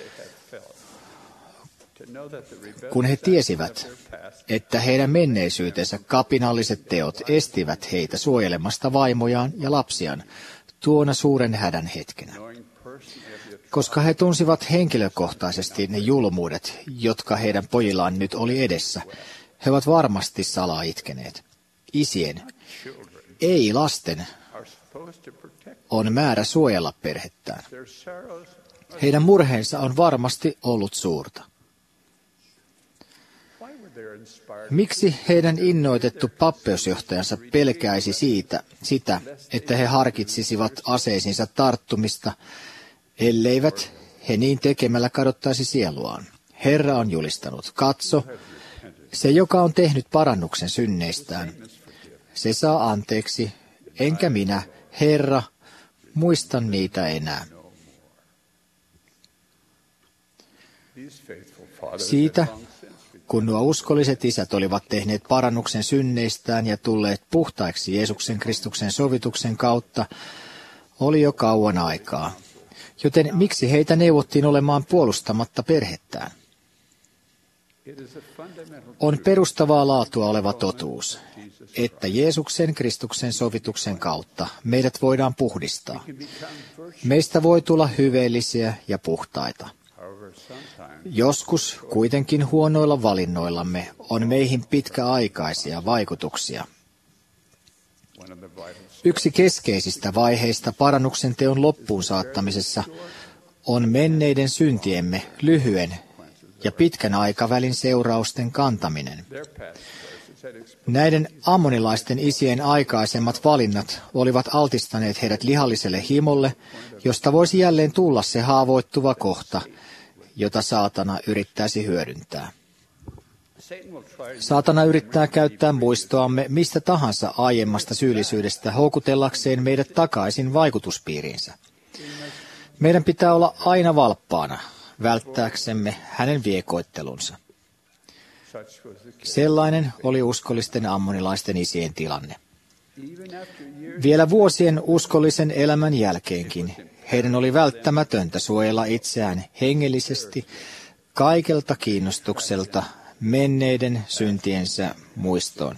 Kun he tiesivät, että heidän menneisyytensä kapinalliset teot estivät heitä suojelemasta vaimojaan ja lapsiaan tuona suuren hädän hetkenä. Koska he tunsivat henkilökohtaisesti ne julmuudet, jotka heidän pojillaan nyt oli edessä, he ovat varmasti salaa itkeneet. Isien, ei lasten, on määrä suojella perhettään. Heidän murheensa on varmasti ollut suurta. Miksi heidän innoitettu pappeusjohtajansa pelkäisi siitä, sitä, että he harkitsisivat aseisinsa tarttumista, elleivät he niin tekemällä kadottaisi sieluaan? Herra on julistanut, katso, se joka on tehnyt parannuksen synneistään, se saa anteeksi, enkä minä, Herra, muista niitä enää. Siitä, kun nuo uskolliset isät olivat tehneet parannuksen synneistään ja tulleet puhtaiksi Jeesuksen Kristuksen sovituksen kautta, oli jo kauan aikaa. Joten miksi heitä neuvottiin olemaan puolustamatta perhettään? On perustavaa laatua oleva totuus, että Jeesuksen Kristuksen sovituksen kautta meidät voidaan puhdistaa. Meistä voi tulla hyveellisiä ja puhtaita. Joskus kuitenkin huonoilla valinnoillamme on meihin pitkäaikaisia vaikutuksia. Yksi keskeisistä vaiheista parannuksen teon loppuun saattamisessa on menneiden syntiemme lyhyen ja pitkän aikavälin seurausten kantaminen. Näiden ammonilaisten isien aikaisemmat valinnat olivat altistaneet heidät lihalliselle himolle, josta voisi jälleen tulla se haavoittuva kohta, jota saatana yrittäisi hyödyntää. Saatana yrittää käyttää muistoamme mistä tahansa aiemmasta syyllisyydestä houkutellakseen meidät takaisin vaikutuspiiriinsä. Meidän pitää olla aina valppaana, välttääksemme hänen viekoittelunsa. Sellainen oli uskollisten ammonilaisten isien tilanne. Vielä vuosien uskollisen elämän jälkeenkin heidän oli välttämätöntä suojella itseään hengellisesti kaikelta kiinnostukselta menneiden syntiensä muistoon.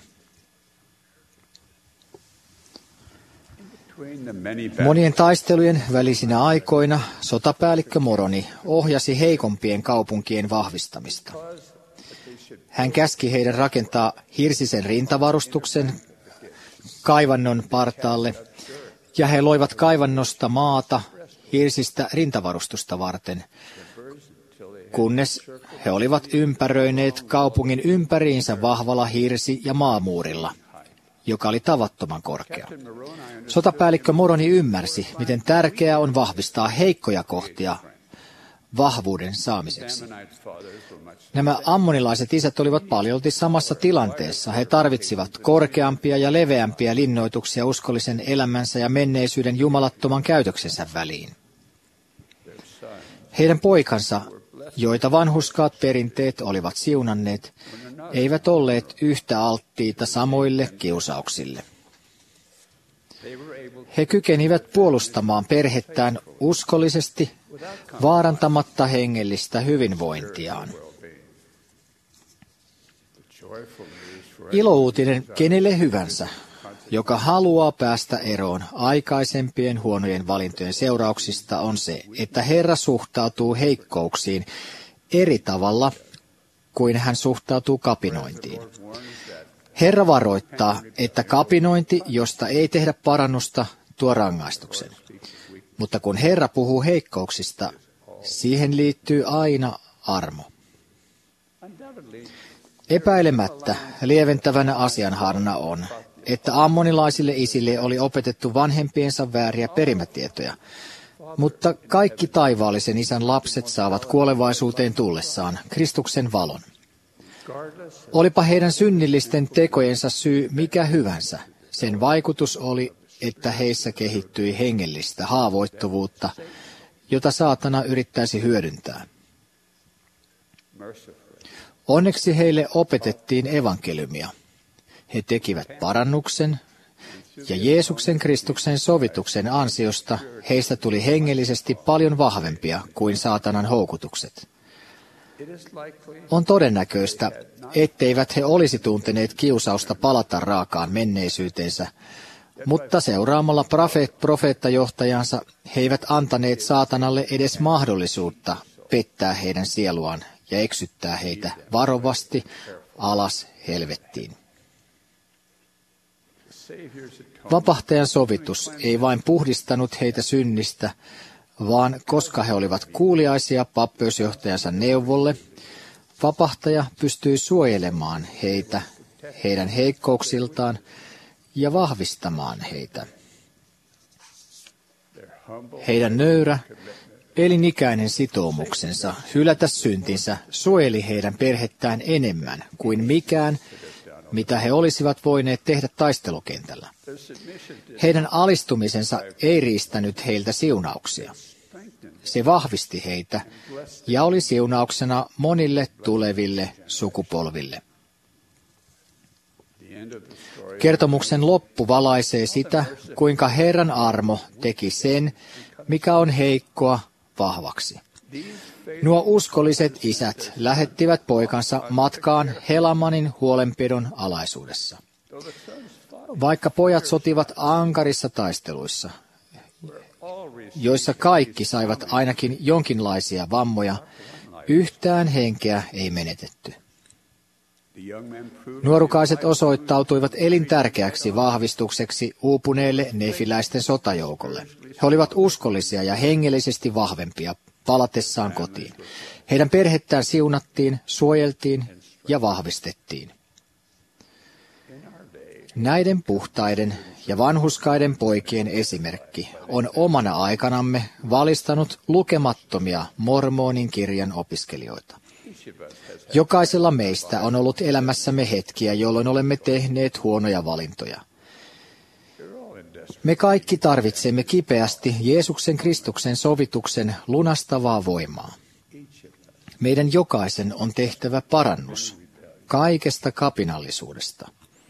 Monien taistelujen välisinä aikoina sotapäällikkö Moroni ohjasi heikompien kaupunkien vahvistamista. Hän käski heidän rakentaa hirsisen rintavarustuksen kaivannon partaalle, ja he loivat kaivannosta maata hirsistä rintavarustusta varten, kunnes he olivat ympäröineet kaupungin ympäriinsä vahvalla hirsi- ja maamuurilla, joka oli tavattoman korkea. Sotapäällikkö Moroni ymmärsi, miten tärkeää on vahvistaa heikkoja kohtia vahvuuden saamiseksi. Nämä ammonilaiset isät olivat paljolti samassa tilanteessa. He tarvitsivat korkeampia ja leveämpiä linnoituksia uskollisen elämänsä ja menneisyyden jumalattoman käytöksensä väliin. Heidän poikansa, joita vanhurskaat perinteet olivat siunanneet, eivät olleet yhtä alttiita samoille kiusauksille. He kykenivät puolustamaan perhettään uskollisesti, vaarantamatta hengellistä hyvinvointiaan. Ilouutinen kenelle hyvänsä, joka haluaa päästä eroon aikaisempien huonojen valintojen seurauksista, on se, että Herra suhtautuu heikkouksiin eri tavalla kuin hän suhtautuu kapinointiin. Herra varoittaa, että kapinointi, josta ei tehdä parannusta, tuo rangaistuksen. Mutta kun Herra puhuu heikkouksista, siihen liittyy aina armo. Epäilemättä lieventävänä asianhaarana on, että ammonilaisille isille oli opetettu vanhempiensa vääriä perimätietoja, mutta kaikki taivaallisen isän lapset saavat kuolevaisuuteen tullessaan Kristuksen valon. Olipa heidän synnillisten tekojensa syy mikä hyvänsä, sen vaikutus oli, että heissä kehittyi hengellistä haavoittuvuutta, jota saatana yrittäisi hyödyntää. Onneksi heille opetettiin evankeliumia. He tekivät parannuksen, ja Jeesuksen Kristuksen sovituksen ansiosta heistä tuli hengellisesti paljon vahvempia kuin saatanan houkutukset. On todennäköistä, etteivät he olisi tunteneet kiusausta palata raakaan menneisyyteensä, mutta seuraamalla profeet, profeettajohtajansa he eivät antaneet saatanalle edes mahdollisuutta pettää heidän sieluaan ja eksyttää heitä varovasti alas helvettiin. Vapahtajan sovitus ei vain puhdistanut heitä synnistä, vaan koska he olivat kuuliaisia pappeusjohtajansa neuvolle, vapahtaja pystyi suojelemaan heitä heidän heikkouksiltaan ja vahvistamaan heitä. Heidän nöyrä, elinikäinen sitoumuksensa hylätä syntinsä suojeli heidän perhettään enemmän kuin mikään, mitä he olisivat voineet tehdä taistelukentällä. Heidän alistumisensa ei riistänyt heiltä siunauksia. Se vahvisti heitä ja oli siunauksena monille tuleville sukupolville. Kertomuksen loppu valaisee sitä, kuinka Herran armo teki sen, mikä on heikkoa, vahvaksi. Nuo uskolliset isät lähettivät poikansa matkaan Helamanin huolenpidon alaisuudessa. Vaikka pojat sotivat ankarissa taisteluissa, joissa kaikki saivat ainakin jonkinlaisia vammoja, yhtään henkeä ei menetetty. Nuorukaiset osoittautuivat elintärkeäksi vahvistukseksi uupuneelle nefiläisten sotajoukolle. He olivat uskollisia ja hengellisesti vahvempia palatessaan kotiin. Heidän perhettään siunattiin, suojeltiin ja vahvistettiin. Näiden puhtaiden ja vanhuskaiden poikien esimerkki on omana aikanamme valistanut lukemattomia mormonin kirjan opiskelijoita. Jokaisella meistä on ollut elämässämme hetkiä, jolloin olemme tehneet huonoja valintoja. Me kaikki tarvitsemme kipeästi Jeesuksen Kristuksen sovituksen lunastavaa voimaa. Meidän jokaisen on tehtävä parannus kaikesta kapinallisuudesta.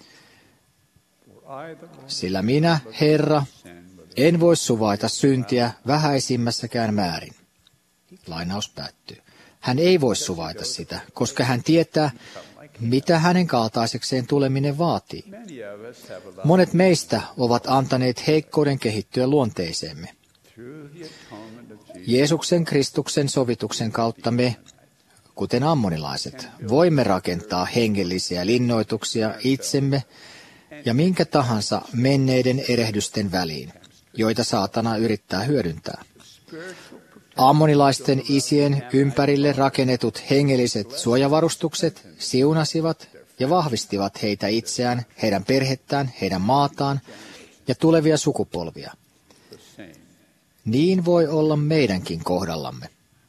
Sillä minä, Herra, en voi suvaita syntiä vähäisimmässäkään määrin. Lainaus päättyy. Hän ei voi suvaita sitä, koska hän tietää, mitä hänen kaltaisekseen tuleminen vaatii. Monet meistä ovat antaneet heikkouden kehittyä luonteeseemme. Jeesuksen Kristuksen sovituksen kautta me, kuten ammonilaiset, voimme rakentaa hengellisiä linnoituksia itsemme ja minkä tahansa menneiden erehdysten väliin, joita saatana yrittää hyödyntää. Ammonilaisten isien ympärille rakennetut hengelliset suojavarustukset siunasivat ja vahvistivat heitä itseään, heidän perhettään, heidän maataan ja tulevia sukupolvia. Niin voi olla meidänkin kohdallamme.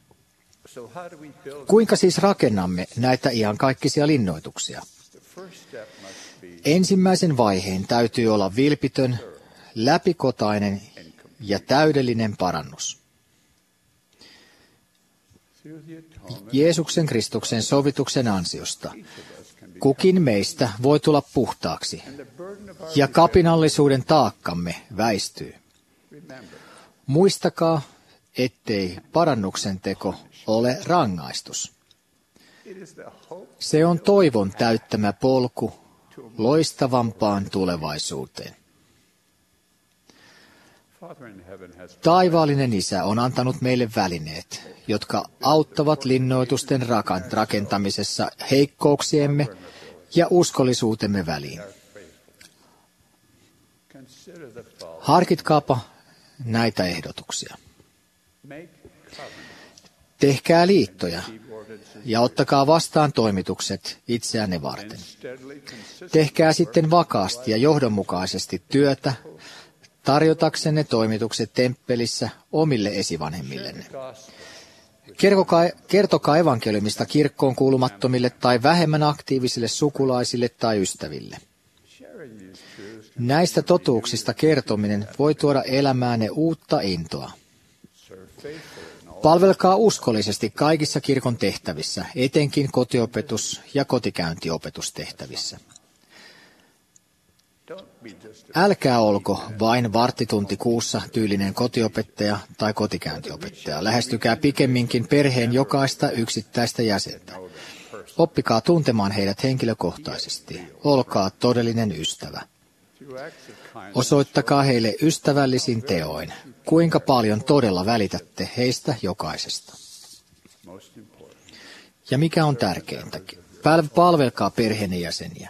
Kuinka siis rakennamme näitä iankaikkisia linnoituksia? Ensimmäisen vaiheen täytyy olla vilpitön, läpikotainen ja täydellinen parannus. Jeesuksen Kristuksen sovituksen ansiosta kukin meistä voi tulla puhtaaksi ja kapinallisuuden taakkamme väistyy. Muistakaa, ettei parannuksen teko ole rangaistus. Se on toivon täyttämä polku loistavampaan tulevaisuuteen. Taivaallinen Isä on antanut meille välineet, jotka auttavat linnoitusten rakentamisessa heikkouksiemme ja uskollisuutemme väliin. Harkitkaapa näitä ehdotuksia. Tehkää liittoja ja ottakaa vastaan toimitukset itseänne varten. Tehkää sitten vakaasti ja johdonmukaisesti työtä, tarjotaksenne toimitukset temppelissä omille esivanhemmillenne. Kertokaa, kertokaa evankeliumista kirkkoon kuulumattomille tai vähemmän aktiivisille sukulaisille tai ystäville. Näistä totuuksista kertominen voi tuoda elämäänne uutta intoa. Palvelkaa uskollisesti kaikissa kirkon tehtävissä, etenkin kotiopetus- ja kotikäyntiopetustehtävissä. Älkää olko vain varttitunti kuussa tyylinen kotiopettaja tai kotikäyntiopettaja. Lähestykää pikemminkin perheen jokaista yksittäistä jäsentä. Oppikaa tuntemaan heidät henkilökohtaisesti. Olkaa todellinen ystävä. Osoittakaa heille ystävällisin teoin, kuinka paljon todella välitätte heistä jokaisesta. Ja mikä on tärkeintä, palvelkaa perheenjäseniä.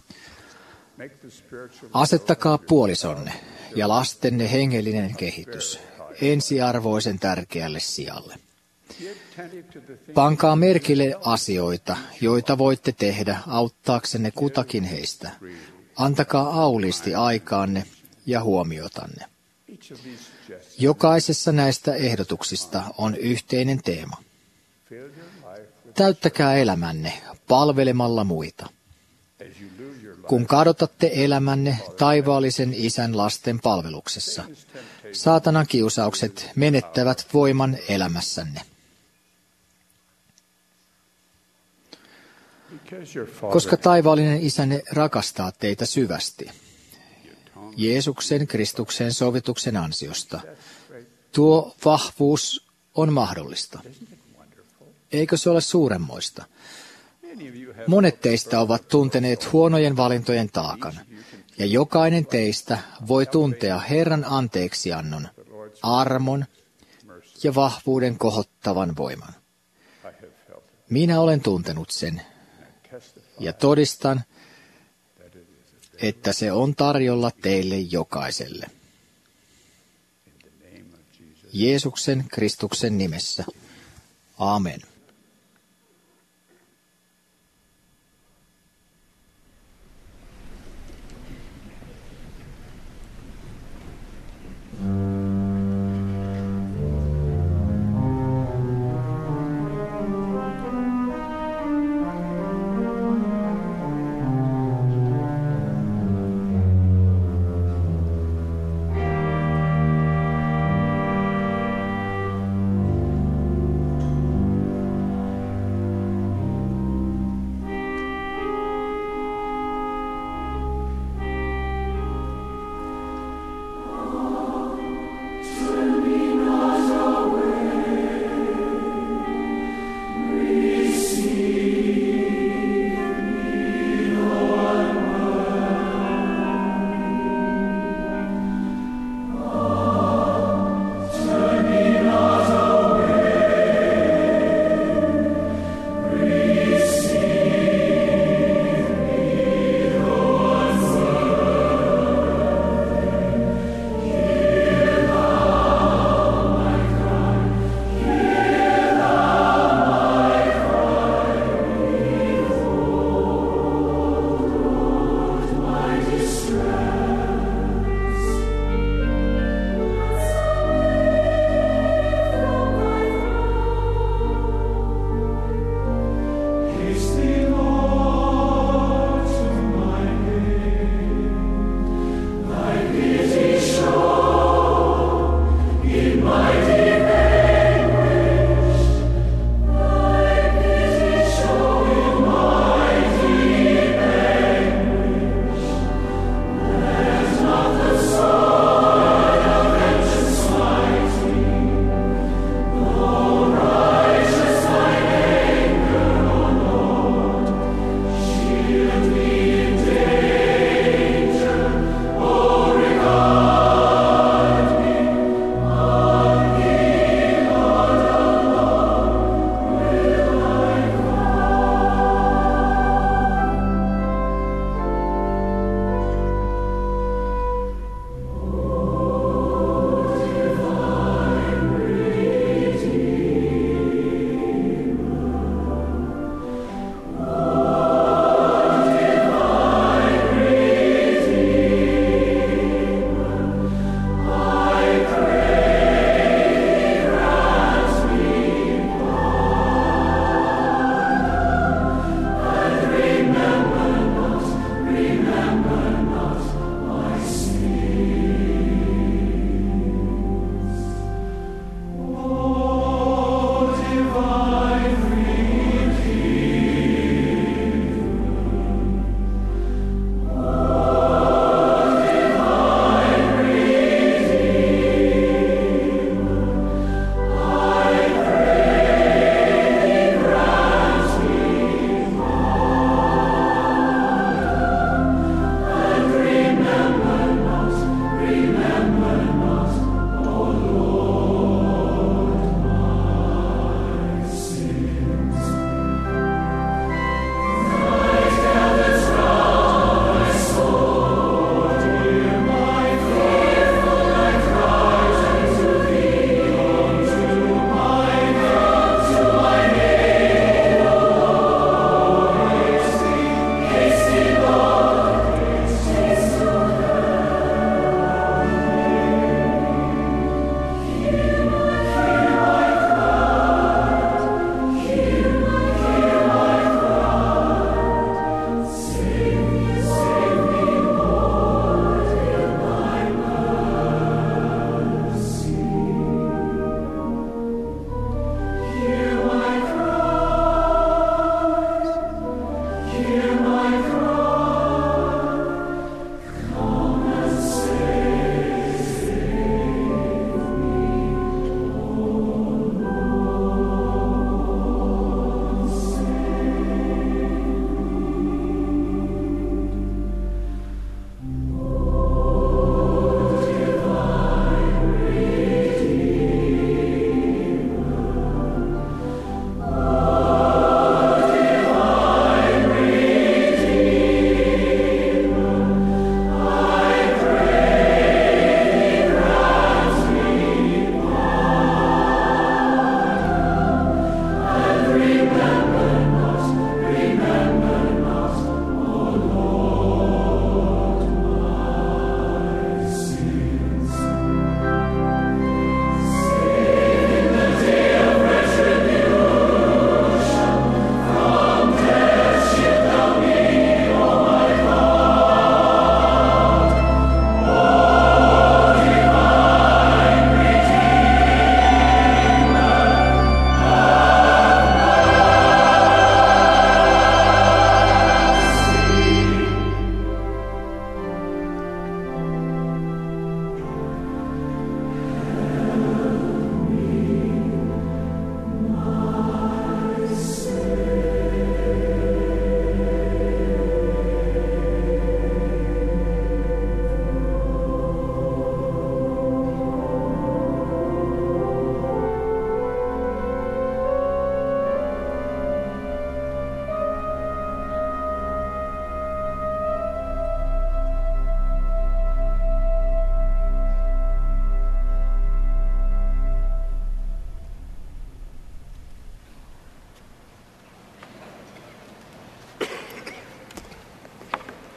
Asettakaa puolisonne ja lastenne hengellinen kehitys ensiarvoisen tärkeälle sijalle. Pankaa merkille asioita, joita voitte tehdä auttaaksenne kutakin heistä. Antakaa auliisti aikaanne ja huomiotanne. Jokaisessa näistä ehdotuksista on yhteinen teema. Täyttäkää elämänne palvelemalla muita. Kun kadotatte elämänne taivaallisen Isän lasten palveluksessa, saatanan kiusaukset menettävät voiman elämässänne. Koska taivaallinen Isänne rakastaa teitä syvästi, Jeesuksen Kristuksen sovituksen ansiosta, tuo vahvuus on mahdollista. Eikö se ole suuremmoista? Monet teistä ovat tunteneet huonojen valintojen taakan, ja jokainen teistä voi tuntea Herran anteeksiannon, armon ja vahvuuden kohottavan voiman. Minä olen tuntenut sen, ja todistan, että se on tarjolla teille jokaiselle. Jeesuksen Kristuksen nimessä. Amen.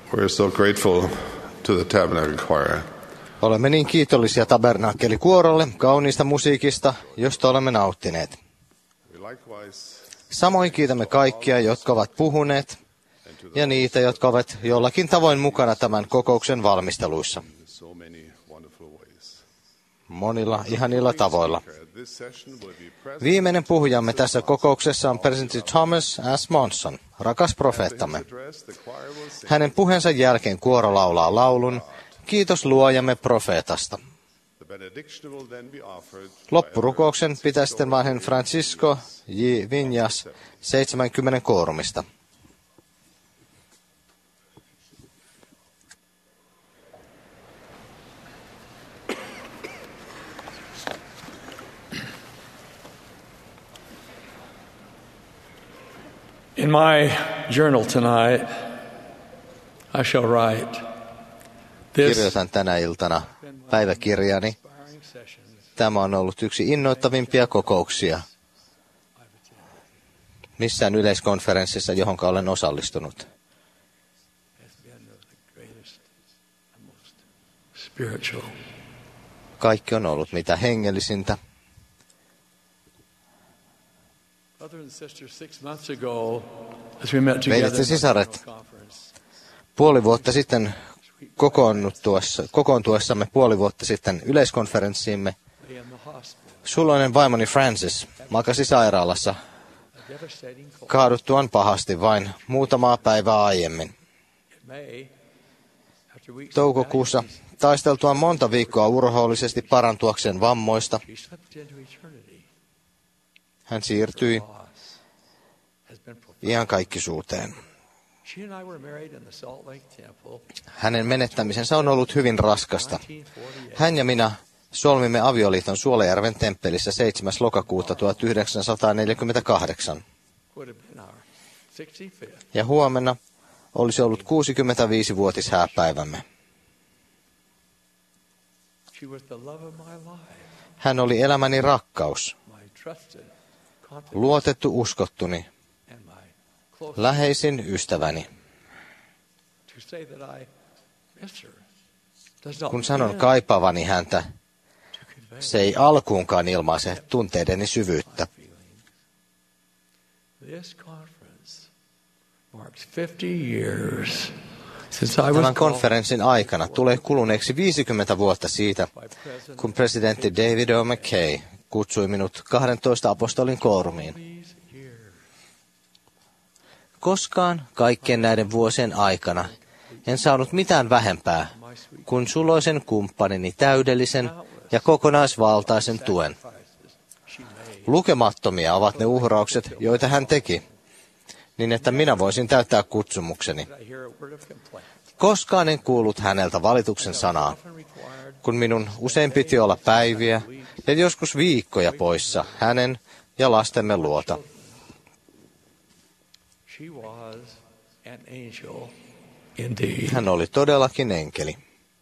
We're so grateful to the Tabernacle Choir. Olemme niin kiitollisia Tabernaakelikuorolle kauniista musiikista, josta olemme nauttineet. Samoin kiitämme kaikkia, jotka ovat puhuneet, ja niitä, jotka ovat jollakin tavoin mukana tämän kokouksen valmisteluissa. Monilla ihanilla tavoilla. Viimeinen puhujamme tässä kokouksessa on presidentti Thomas S. Monson, rakas profeettamme. Hänen puheensa jälkeen kuoro laulaa laulun, kiitos luojamme profeetasta. Loppurukouksen pitää sitten vanhen Francisco J. Vinjas seitsemänkymmentä koorumista. In my journal tonight, I shall write, Kirjoitan tänä iltana päiväkirjani. Tämä on ollut yksi innoittavimpia kokouksia missään yleiskonferenssissa, johon olen osallistunut. Kaikki on ollut mitä hengellisintä. Veljet ja sisaret, puoli vuotta sitten kokoontuessamme puoli vuotta sitten yleiskonferenssiimme, suloinen vaimoni Francis makasi sairaalassa kaaduttuaan pahasti vain muutamaa päivää aiemmin. Toukokuussa taisteltuaan monta viikkoa urhoollisesti parantuakseen vammoista, hän siirtyi iankaikkisuuteen. Hänen menettämisensä on ollut hyvin raskasta. Hän ja minä solmimme avioliiton Suolajärven temppelissä seitsemäs lokakuuta tuhatyhdeksänsataaneljäkymmentäkahdeksan. Ja huomenna olisi ollut kuusikymmentäviisivuotishääpäivämme. Hän oli elämäni rakkaus, luotettu uskottuni, läheisin ystäväni. Kun sanon kaipaavani häntä, se ei alkuunkaan ilmaise tunteideni syvyyttä. Tämän konferenssin aikana tulee kuluneeksi viisikymmentä vuotta siitä, kun presidentti David O. McKay kutsui minut kahdentoista apostolin koorumiin. Koskaan kaikkien näiden vuosien aikana en saanut mitään vähempää kuin suloisen kumppanini täydellisen ja kokonaisvaltaisen tuen. Lukemattomia ovat ne uhraukset, joita hän teki, niin että minä voisin täyttää kutsumukseni. Koskaan en kuullut häneltä valituksen sanaa, kun minun usein piti olla päiviä ja joskus viikkoja poissa hänen ja lastemme luota. Hän oli todellakin enkeli.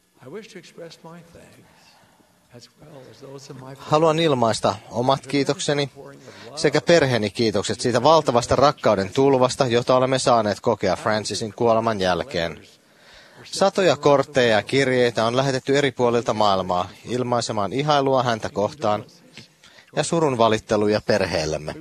Haluan ilmaista omat kiitokseni sekä perheeni kiitokset siitä valtavasta rakkauden tulvasta, jota olemme saaneet kokea Francisin kuoleman jälkeen. Satoja kortteja ja kirjeitä on lähetetty eri puolilta maailmaa ilmaisemaan ihailua häntä kohtaan ja surun valitteluja perheellemme.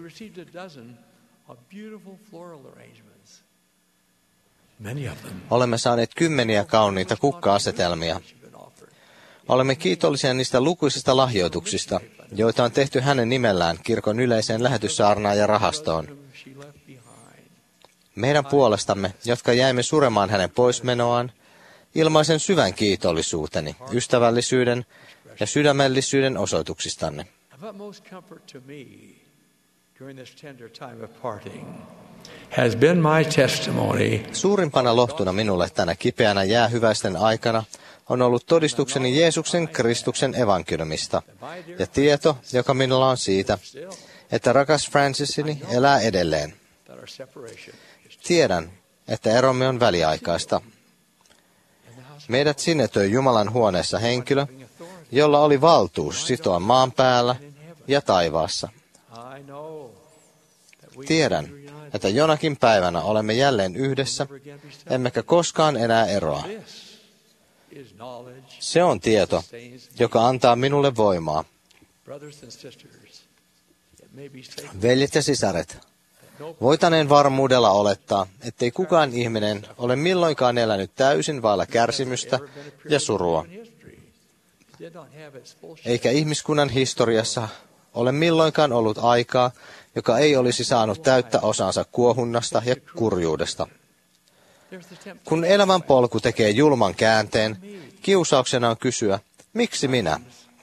Olemme saaneet kymmeniä kauniita kukka-asetelmia. Olemme kiitollisia niistä lukuisista lahjoituksista, joita on tehty hänen nimellään kirkon yleiseen lähetyssaarnaan ja rahastoon. Meidän puolestamme, jotka jäimme suremaan hänen poismenoaan, ilmaisen syvän kiitollisuuteni, ystävällisyyden ja sydämellisyyden osoituksistanne. Suurimpana lohtuna minulle tänä kipeänä jäähyväisten aikana on ollut todistukseni Jeesuksen Kristuksen evankeliumista ja tieto, joka minulla on siitä, että rakas Francisini elää edelleen. Tiedän, että eromme on väliaikaista. Meidät sinetöi Jumalan huoneessa henkilö, jolla oli valtuus sitoa maan päällä ja taivaassa. Tiedän, että jonakin päivänä olemme jälleen yhdessä, emmekä koskaan enää eroa. Se on tieto, joka antaa minulle voimaa. Veljet ja sisaret, voitaneen varmuudella olettaa, ettei kukaan ihminen ole milloinkaan elänyt täysin vailla kärsimystä ja surua. Eikä ihmiskunnan historiassa ole milloinkaan ollut aikaa, joka ei olisi saanut täyttä osansa kuohunnasta ja kurjuudesta. Kun elämän polku tekee julman käänteen, kiusauksena on kysyä, miksi minä?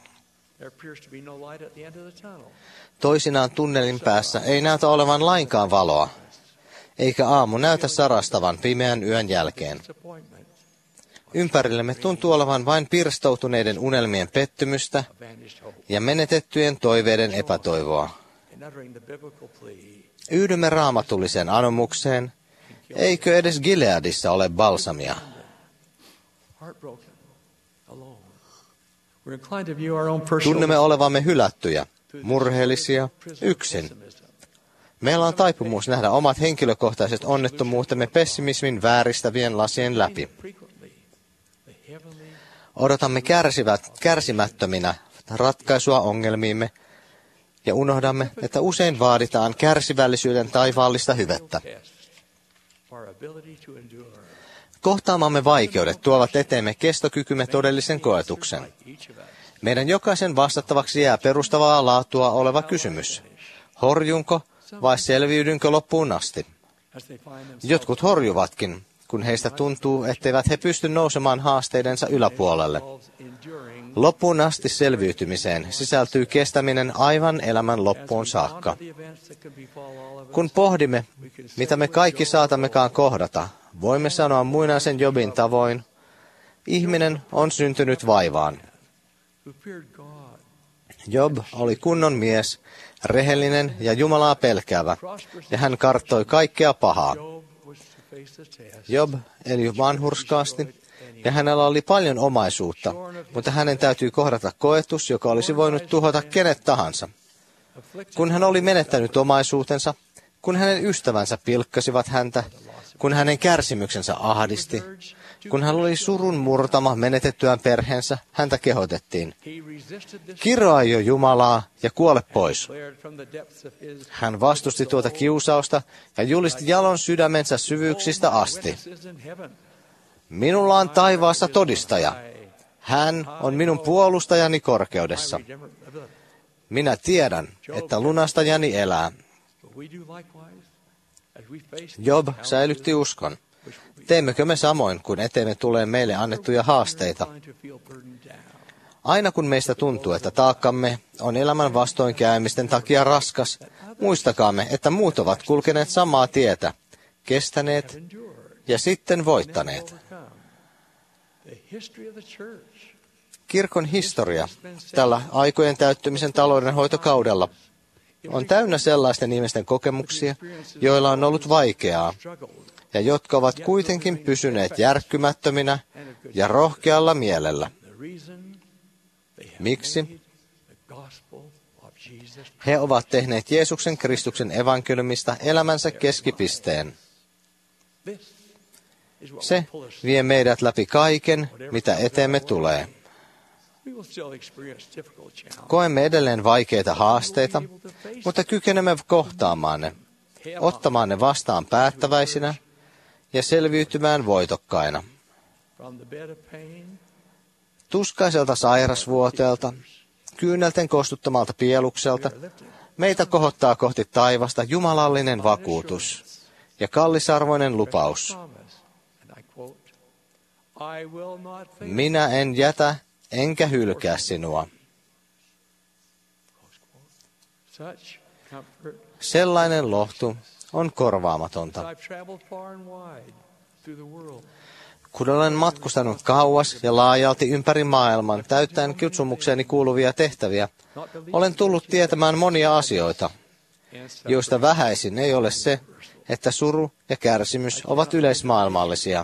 Toisinaan tunnelin päässä ei näytä olevan lainkaan valoa, eikä aamu näytä sarastavan pimeän yön jälkeen. Ympärillemme tuntuu olevan vain pirstoutuneiden unelmien pettymystä ja menetettyjen toiveiden epätoivoa. Yhdymme raamatulliseen anomukseen, eikö edes Gileadissa ole balsamia? Tunnemme olevamme hylättyjä, murheellisia, yksin. Meillä on taipumus nähdä omat henkilökohtaiset onnettomuutemme pessimismin vääristävien lasien läpi. Odotamme kärsivät, kärsimättöminä ratkaisua ongelmiimme ja unohdamme, että usein vaaditaan kärsivällisyyden taivaallista hyvettä. Kohtaamamme vaikeudet tuovat eteemme kestokykymme todellisen koetuksen. Meidän jokaisen vastattavaksi jää perustavaa laatua oleva kysymys. Horjunko vai selviydynkö loppuun asti? Jotkut horjuvatkin, kun heistä tuntuu, etteivät he pysty nousemaan haasteidensa yläpuolelle. Loppuun asti selviytymiseen sisältyy kestäminen aivan elämän loppuun saakka. Kun pohdimme, mitä me kaikki saatammekaan kohdata, voimme sanoa muinaisen Jobin tavoin, ihminen on syntynyt vaivaan. Job oli kunnon mies, rehellinen ja Jumalaa pelkäävä, ja hän karttoi kaikkea pahaa. Job eli vanhurskaasti, ja hänellä oli paljon omaisuutta, mutta hänen täytyy kohdata koetus, joka olisi voinut tuhota kenet tahansa. Kun hän oli menettänyt omaisuutensa, kun hänen ystävänsä pilkkasivat häntä, kun hänen kärsimyksensä ahdisti, kun hän oli surun murtama menetettyään perheensä, häntä kehotettiin. Kiroa jo Jumalaa ja kuole pois. Hän vastusti tuota kiusausta ja julisti jalon sydämensä syvyyksistä asti. Minulla on taivaassa todistaja. Hän on minun puolustajani korkeudessa. Minä tiedän, että lunastajani elää. Job säilytti uskon. Teemmekö me samoin, kun eteemme tulee meille annettuja haasteita? Aina kun meistä tuntuu, että taakkamme on elämän vastoinkäymisten takia raskas, muistakaamme, että muut ovat kulkeneet samaa tietä, kestäneet ja sitten voittaneet. Kirkon historia tällä aikojen täyttymisen taloudenhoitokaudella on täynnä sellaisten ihmisten kokemuksia, joilla on ollut vaikeaa, ja jotka ovat kuitenkin pysyneet järkkymättöminä ja rohkealla mielellä. Miksi? He ovat tehneet Jeesuksen Kristuksen evankeliumista elämänsä keskipisteen. Se vie meidät läpi kaiken, mitä eteemme tulee. Koemme edelleen vaikeita haasteita, mutta kykenemme kohtaamaan ne, ottamaan ne vastaan päättäväisinä ja selviytymään voitokkaina. Tuskaiselta sairasvuoteelta, kyynelten kostuttamalta pielukselta, meitä kohottaa kohti taivasta jumalallinen vakuutus ja kallisarvoinen lupaus. Minä en jätä enkä hylkää sinua. Sellainen lohtu on korvaamatonta. Kun olen matkustanut kauas ja laajalti ympäri maailman täyttäen kutsumukseeni kuuluvia tehtäviä, olen tullut tietämään monia asioita, joista vähäisin ei ole se, että suru ja kärsimys ovat yleismaailmallisia.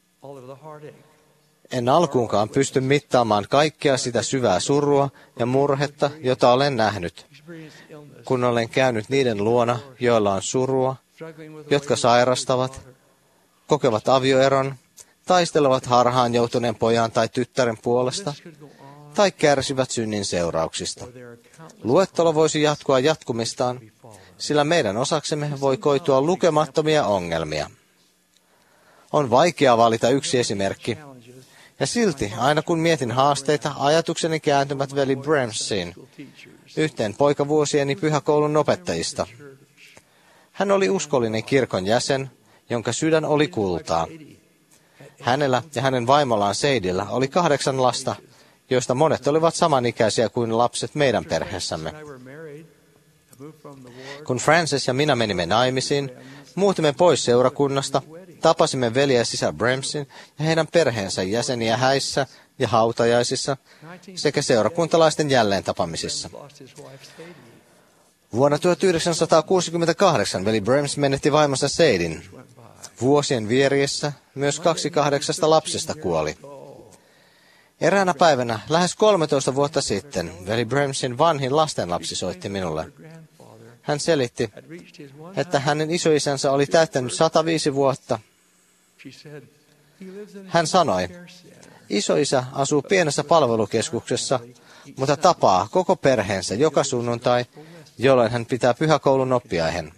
En alkuunkaan pysty mittaamaan kaikkea sitä syvää surua ja murhetta, jota olen nähnyt, kun olen käynyt niiden luona, joilla on surua jotka sairastavat, kokevat avioeron, taistelevat harhaan joutuneen pojan tai tyttären puolesta, tai kärsivät synnin seurauksista. Luettelo voisi jatkua jatkumistaan, sillä meidän osaksemme voi koitua lukemattomia ongelmia. On vaikea valita yksi esimerkki, ja silti, aina kun mietin haasteita, ajatukseni kääntymät veli Bremsiin, yhteen poikavuosieni pyhäkoulun opettajista. Hän oli uskollinen kirkon jäsen, jonka sydän oli kultaa. Hänellä ja hänen vaimollaan Seidillä oli kahdeksan lasta, joista monet olivat samanikäisiä kuin lapset meidän perheessämme. Kun Frances ja minä menimme naimisiin, muutimme pois seurakunnasta, tapasimme veli ja sisar Bremsin ja heidän perheensä jäseniä häissä ja hautajaisissa sekä seurakuntalaisten jälleen tapamisissa. Vuonna tuhatyhdeksänsataakuusikymmentäkahdeksan veli Brems menetti vaimonsa Seidin. Vuosien vieriessä myös kaksi kahdeksasta lapsesta kuoli. Eräänä päivänä, lähes kolmetoista vuotta sitten, veli Bremsin vanhin lastenlapsi soitti minulle. Hän selitti, että hänen isoisänsä oli täyttänyt sata viisi vuotta. Hän sanoi, isoisä asuu pienessä palvelukeskuksessa, mutta tapaa koko perheensä joka sunnuntai, jolloin hän pitää pyhäkoulun oppiaisen.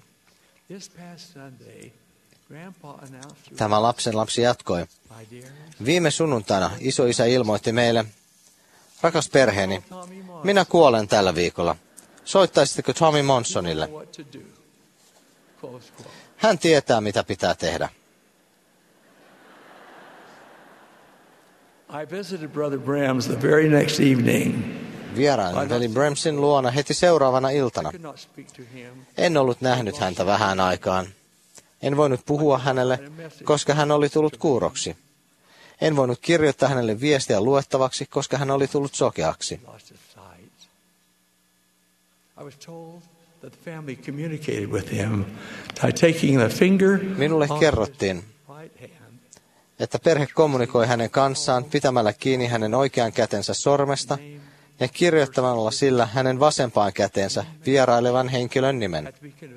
Tämä lapsen lapsi jatkoi. Viime sunnuntaina isoisä ilmoitti meille, rakas perheeni, minä kuolen tällä viikolla. Soittaisitteko Tommy Monsonille? Hän tietää, mitä pitää tehdä. I visited Brother Brems the very next evening. Vierailin veli Bremsin luona heti seuraavana iltana. En ollut nähnyt häntä vähään aikaan. En voinut puhua hänelle, koska hän oli tullut kuuroksi. En voinut kirjoittaa hänelle viestiä luettavaksi, koska hän oli tullut sokeaksi. Minulle kerrottiin, että perhe kommunikoi hänen kanssaan pitämällä kiinni hänen oikean kätensä sormesta ja kirjoittamalla sillä hänen vasempaan käteensä vierailevan henkilön nimen.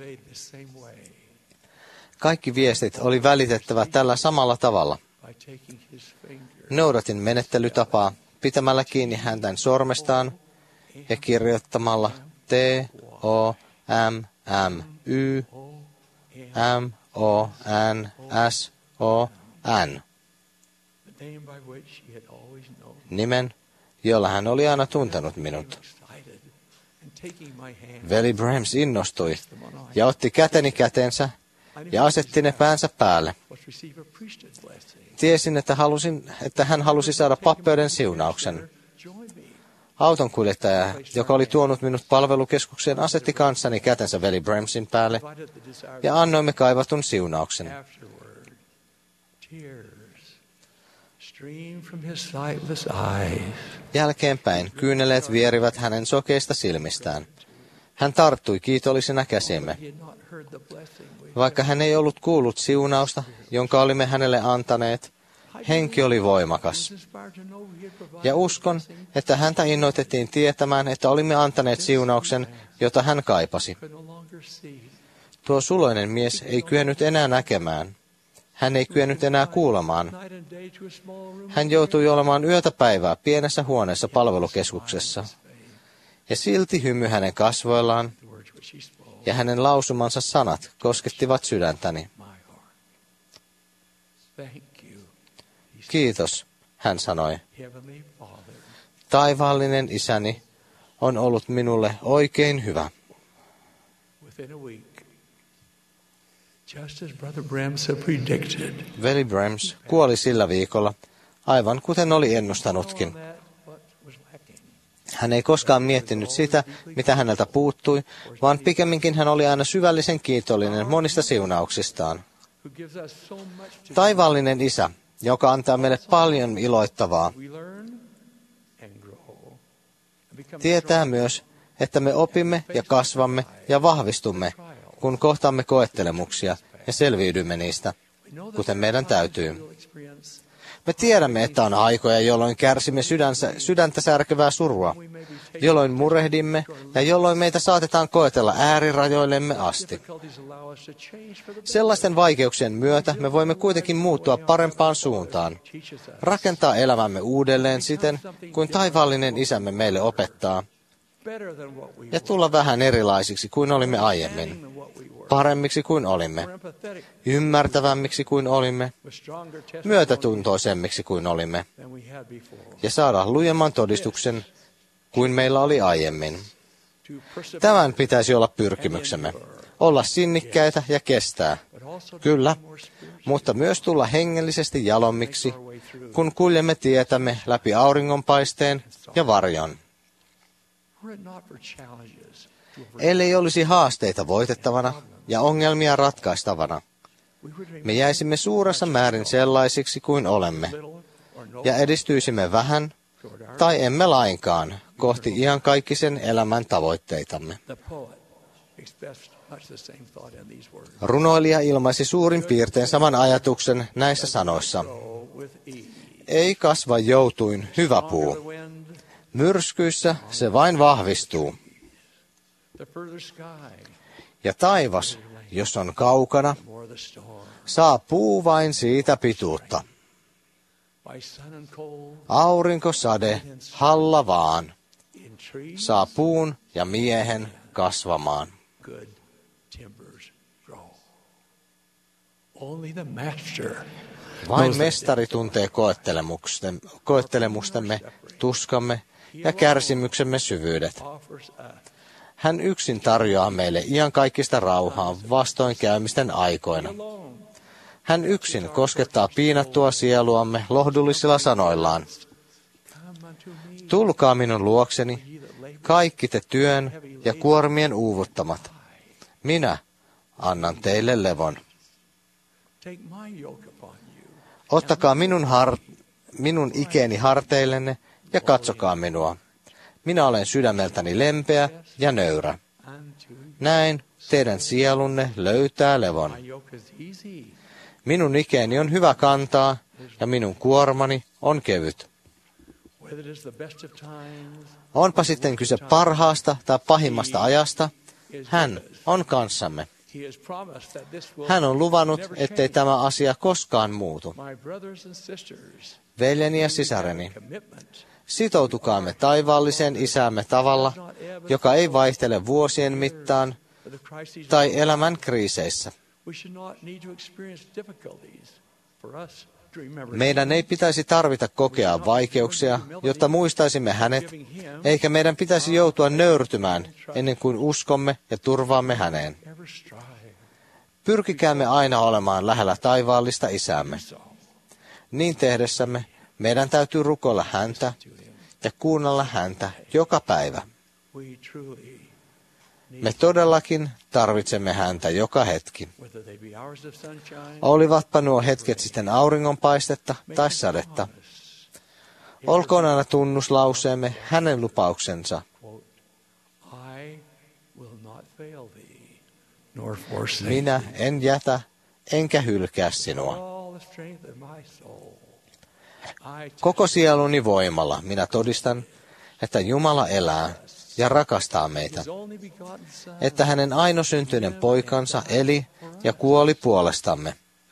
Kaikki viestit oli välitettävä tällä samalla tavalla. Noudatin menettelytapaa pitämällä kiinni häntän sormestaan ja kirjoittamalla T, O, M, M, Y, M, O, N, S, O, N. Nimen, jolla hän oli aina tuntenut minut. Veli Brems innostui ja otti käteni kätensä ja asetti ne päänsä päälle. Tiesin, että, halusin, että hän halusi saada pappeuden siunauksen. Autonkuljettaja, joka oli tuonut minut palvelukeskukseen, asetti kanssani kätensä veli Bremsin päälle ja annoimme kaivatun siunauksen. Jälkeenpäin kyyneleet vierivät hänen sokeista silmistään. Hän tarttui kiitollisena käsimme. Vaikka hän ei ollut kuullut siunausta, jonka olimme hänelle antaneet, henki oli voimakas. Ja uskon, että häntä innoitettiin tietämään, että olimme antaneet siunauksen, jota hän kaipasi. Tuo suloinen mies ei kyennyt enää näkemään. Hän ei kyennyt enää kuulemaan. Hän joutui olemaan yötä päivää pienessä huoneessa palvelukeskuksessa. Ja silti hymy hänen kasvoillaan ja hänen lausumansa sanat koskettivat sydäntäni. Kiitos, hän sanoi. Taivaallinen isäni on ollut minulle oikein hyvä. Veli Brems kuoli sillä viikolla, aivan kuten oli ennustanutkin. Hän ei koskaan miettinyt sitä, mitä häneltä puuttui, vaan pikemminkin hän oli aina syvällisen kiitollinen monista siunauksistaan. Taivaallinen isä, joka antaa meille paljon iloittavaa, tietää myös, että me opimme ja kasvamme ja vahvistumme, kun kohtaamme koettelemuksia ja selviydymme niistä, kuten meidän täytyy. Me tiedämme, että on aikoja, jolloin kärsimme sydänsä, sydäntä särkevää surua, jolloin murehdimme ja jolloin meitä saatetaan koetella äärirajoillemme asti. Sellaisten vaikeuksien myötä me voimme kuitenkin muuttua parempaan suuntaan, rakentaa elämämme uudelleen siten, kuin taivaallinen Isämme meille opettaa, ja tulla vähän erilaisiksi kuin olimme aiemmin, paremmiksi kuin olimme, ymmärtävämmiksi kuin olimme, myötätuntoisemmiksi kuin olimme, ja saada lujemman todistuksen kuin meillä oli aiemmin. Tämän pitäisi olla pyrkimyksemme, olla sinnikkäitä ja kestää, kyllä, mutta myös tulla hengellisesti jalommiksi, kun kuljemme tietämme läpi auringonpaisteen ja varjon. Ellei olisi haasteita voitettavana ja ongelmia ratkaistavana, me jäisimme suuressa määrin sellaisiksi kuin olemme, ja edistyisimme vähän tai emme lainkaan kohti iankaikkisen elämän tavoitteitamme. Runoilija ilmaisi suurin piirtein saman ajatuksen näissä sanoissa. Ei kasva joutuin hyvä puu. Myrskyissä se vain vahvistuu. Ja taivas, jos on kaukana, saa puu vain siitä pituutta. Aurinko, sade, halla vaan, saa puun ja miehen kasvamaan. Vain mestari tuntee koettelemustemme, tuskamme ja kärsimyksemme syvyydet. Hän yksin tarjoaa meille iankaikkista rauhaa vastoinkäymisten aikoina. Hän yksin koskettaa piinattua sieluamme lohdullisilla sanoillaan. Tulkaa minun luokseni, kaikki te työn ja kuormien uuvuttamat. Minä annan teille levon. Ottakaa minun, har, minun ikeeni harteillenne ja katsokaa minua. Minä olen sydämeltäni lempeä ja nöyrä. Näin teidän sielunne löytää levon. Minun ikeeni on hyvä kantaa ja minun kuormani on kevyt. Onpa sitten kyse parhaasta tai pahimmasta ajasta, hän on kanssamme. Hän on luvannut, ettei tämä asia koskaan muutu. Veljeni ja sisareni, sitoutukaamme taivaalliseen Isäämme tavalla, joka ei vaihtele vuosien mittaan tai elämän kriiseissä. Meidän ei pitäisi tarvita kokea vaikeuksia, jotta muistaisimme hänet, eikä meidän pitäisi joutua nöyrtymään ennen kuin uskomme ja turvaamme häneen. Pyrkikäämme aina olemaan lähellä taivaallista Isäämme. Niin tehdessämme meidän täytyy rukoilla häntä ja kuunnella häntä joka päivä. Me todellakin tarvitsemme häntä joka hetki. Olivatpa nuo hetket sitten auringonpaistetta tai sadetta. Olkoon aina tunnuslauseemme hänen lupauksensa. Minä en jätä enkä hylkää sinua. Koko sieluni voimalla minä todistan, että Jumala elää ja rakastaa meitä, että hänen ainosyntyinen poikansa eli ja kuoli puolestamme,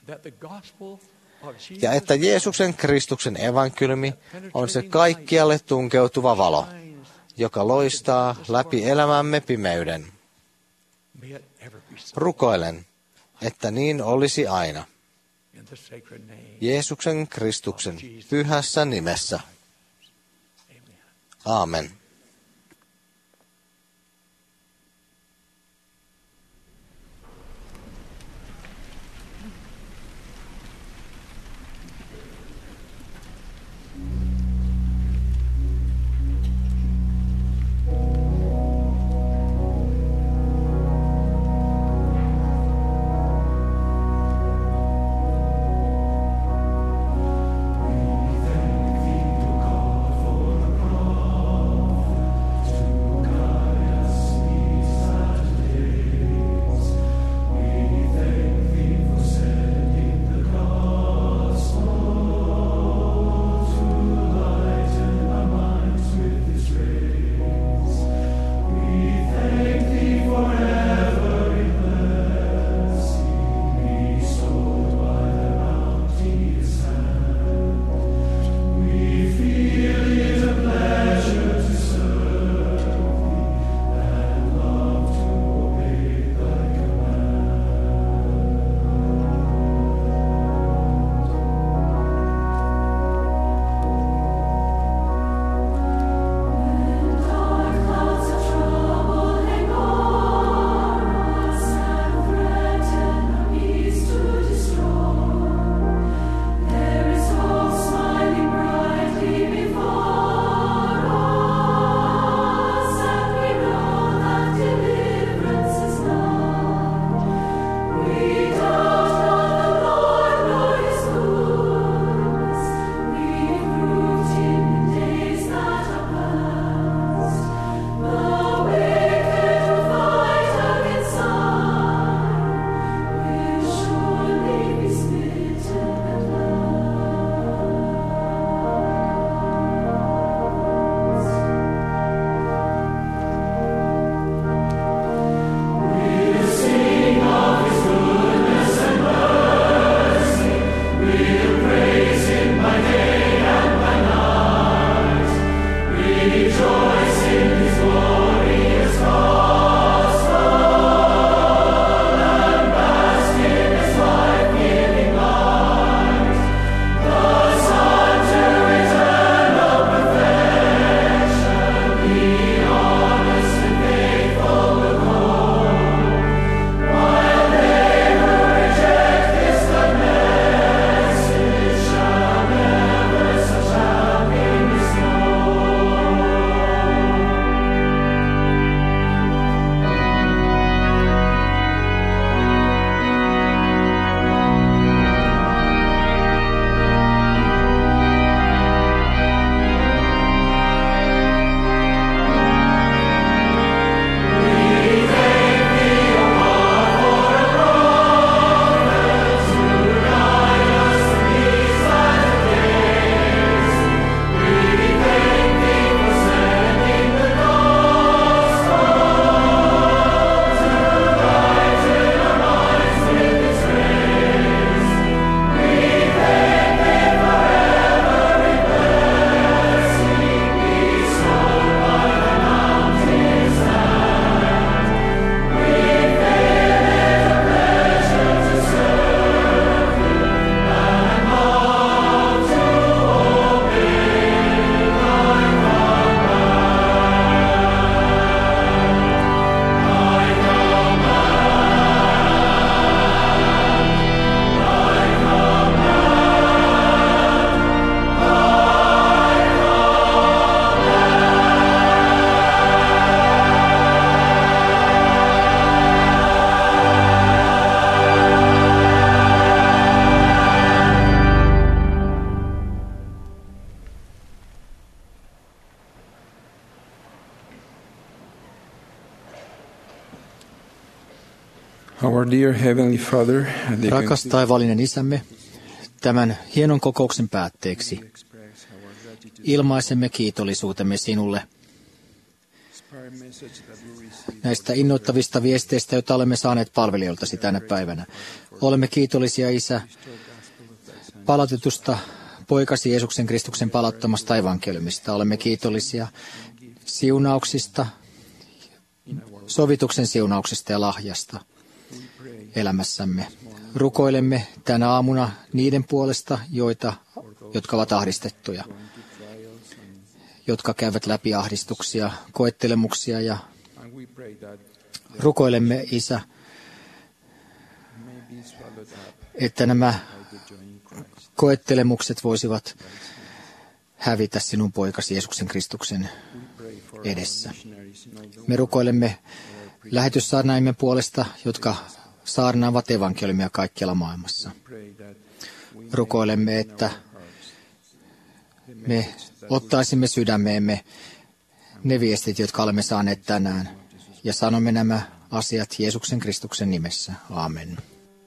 ja että Jeesuksen Kristuksen evankeliumi on se kaikkialle tunkeutuva valo, joka loistaa läpi elämämme pimeyden. Rukoilen, että niin olisi aina. Jeesuksen Kristuksen pyhässä nimessä. Aamen. Our dear Heavenly Father, rakas taivaallinen Isämme, tämän hienon kokouksen päätteeksi ilmaisemme kiitollisuutemme sinulle näistä innoittavista viesteistä, joita olemme saaneet palvelijoiltasi tänä päivänä. Olemme kiitollisia, Isä, palautetusta poikasi Jeesuksen Kristuksen palauttamasta evankeliumista. Olemme kiitollisia siunauksista, sovituksen siunauksesta ja lahjasta elämässämme. Rukoilemme tänä aamuna niiden puolesta, joita, jotka ovat ahdistettuja, jotka käyvät läpi ahdistuksia, koettelemuksia ja rukoilemme, Isä, että nämä koettelemukset voisivat hävitä sinun poikasi Jeesuksen Kristuksen edessä. Me rukoilemme lähetyssaarnaajiemme puolesta, jotka saarnaavat evankeliumia kaikkialla maailmassa. Rukoilemme, että me ottaisimme sydämeemme ne viestit, jotka olemme saaneet tänään, ja sanomme nämä asiat Jeesuksen Kristuksen nimessä. Amen.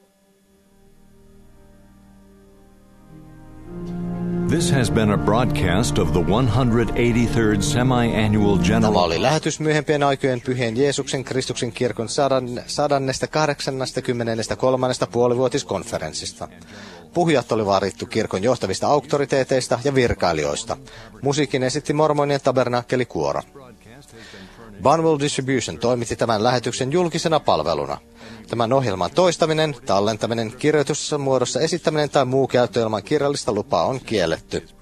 This has been a broadcast of the one hundred eighty-third Semi-Annual General. Tämä oli lähetys myöhempien aikojen pyhien Jeesuksen Kristuksen kirkon sadannesta kahdeksannesta puolivuotiskonferenssista. Puhujat oli varittu kirkon johtavista auktoriteeteista ja virkailijoista. Musiikin esitti Mormonien tabernakkelikuoro. Bunwell Distribution toimitti tämän lähetyksen julkisena palveluna. Tämän ohjelman toistaminen, tallentaminen, kirjoitusmuodossa esittäminen tai muu käyttö ilman kirjallista lupaa on kielletty.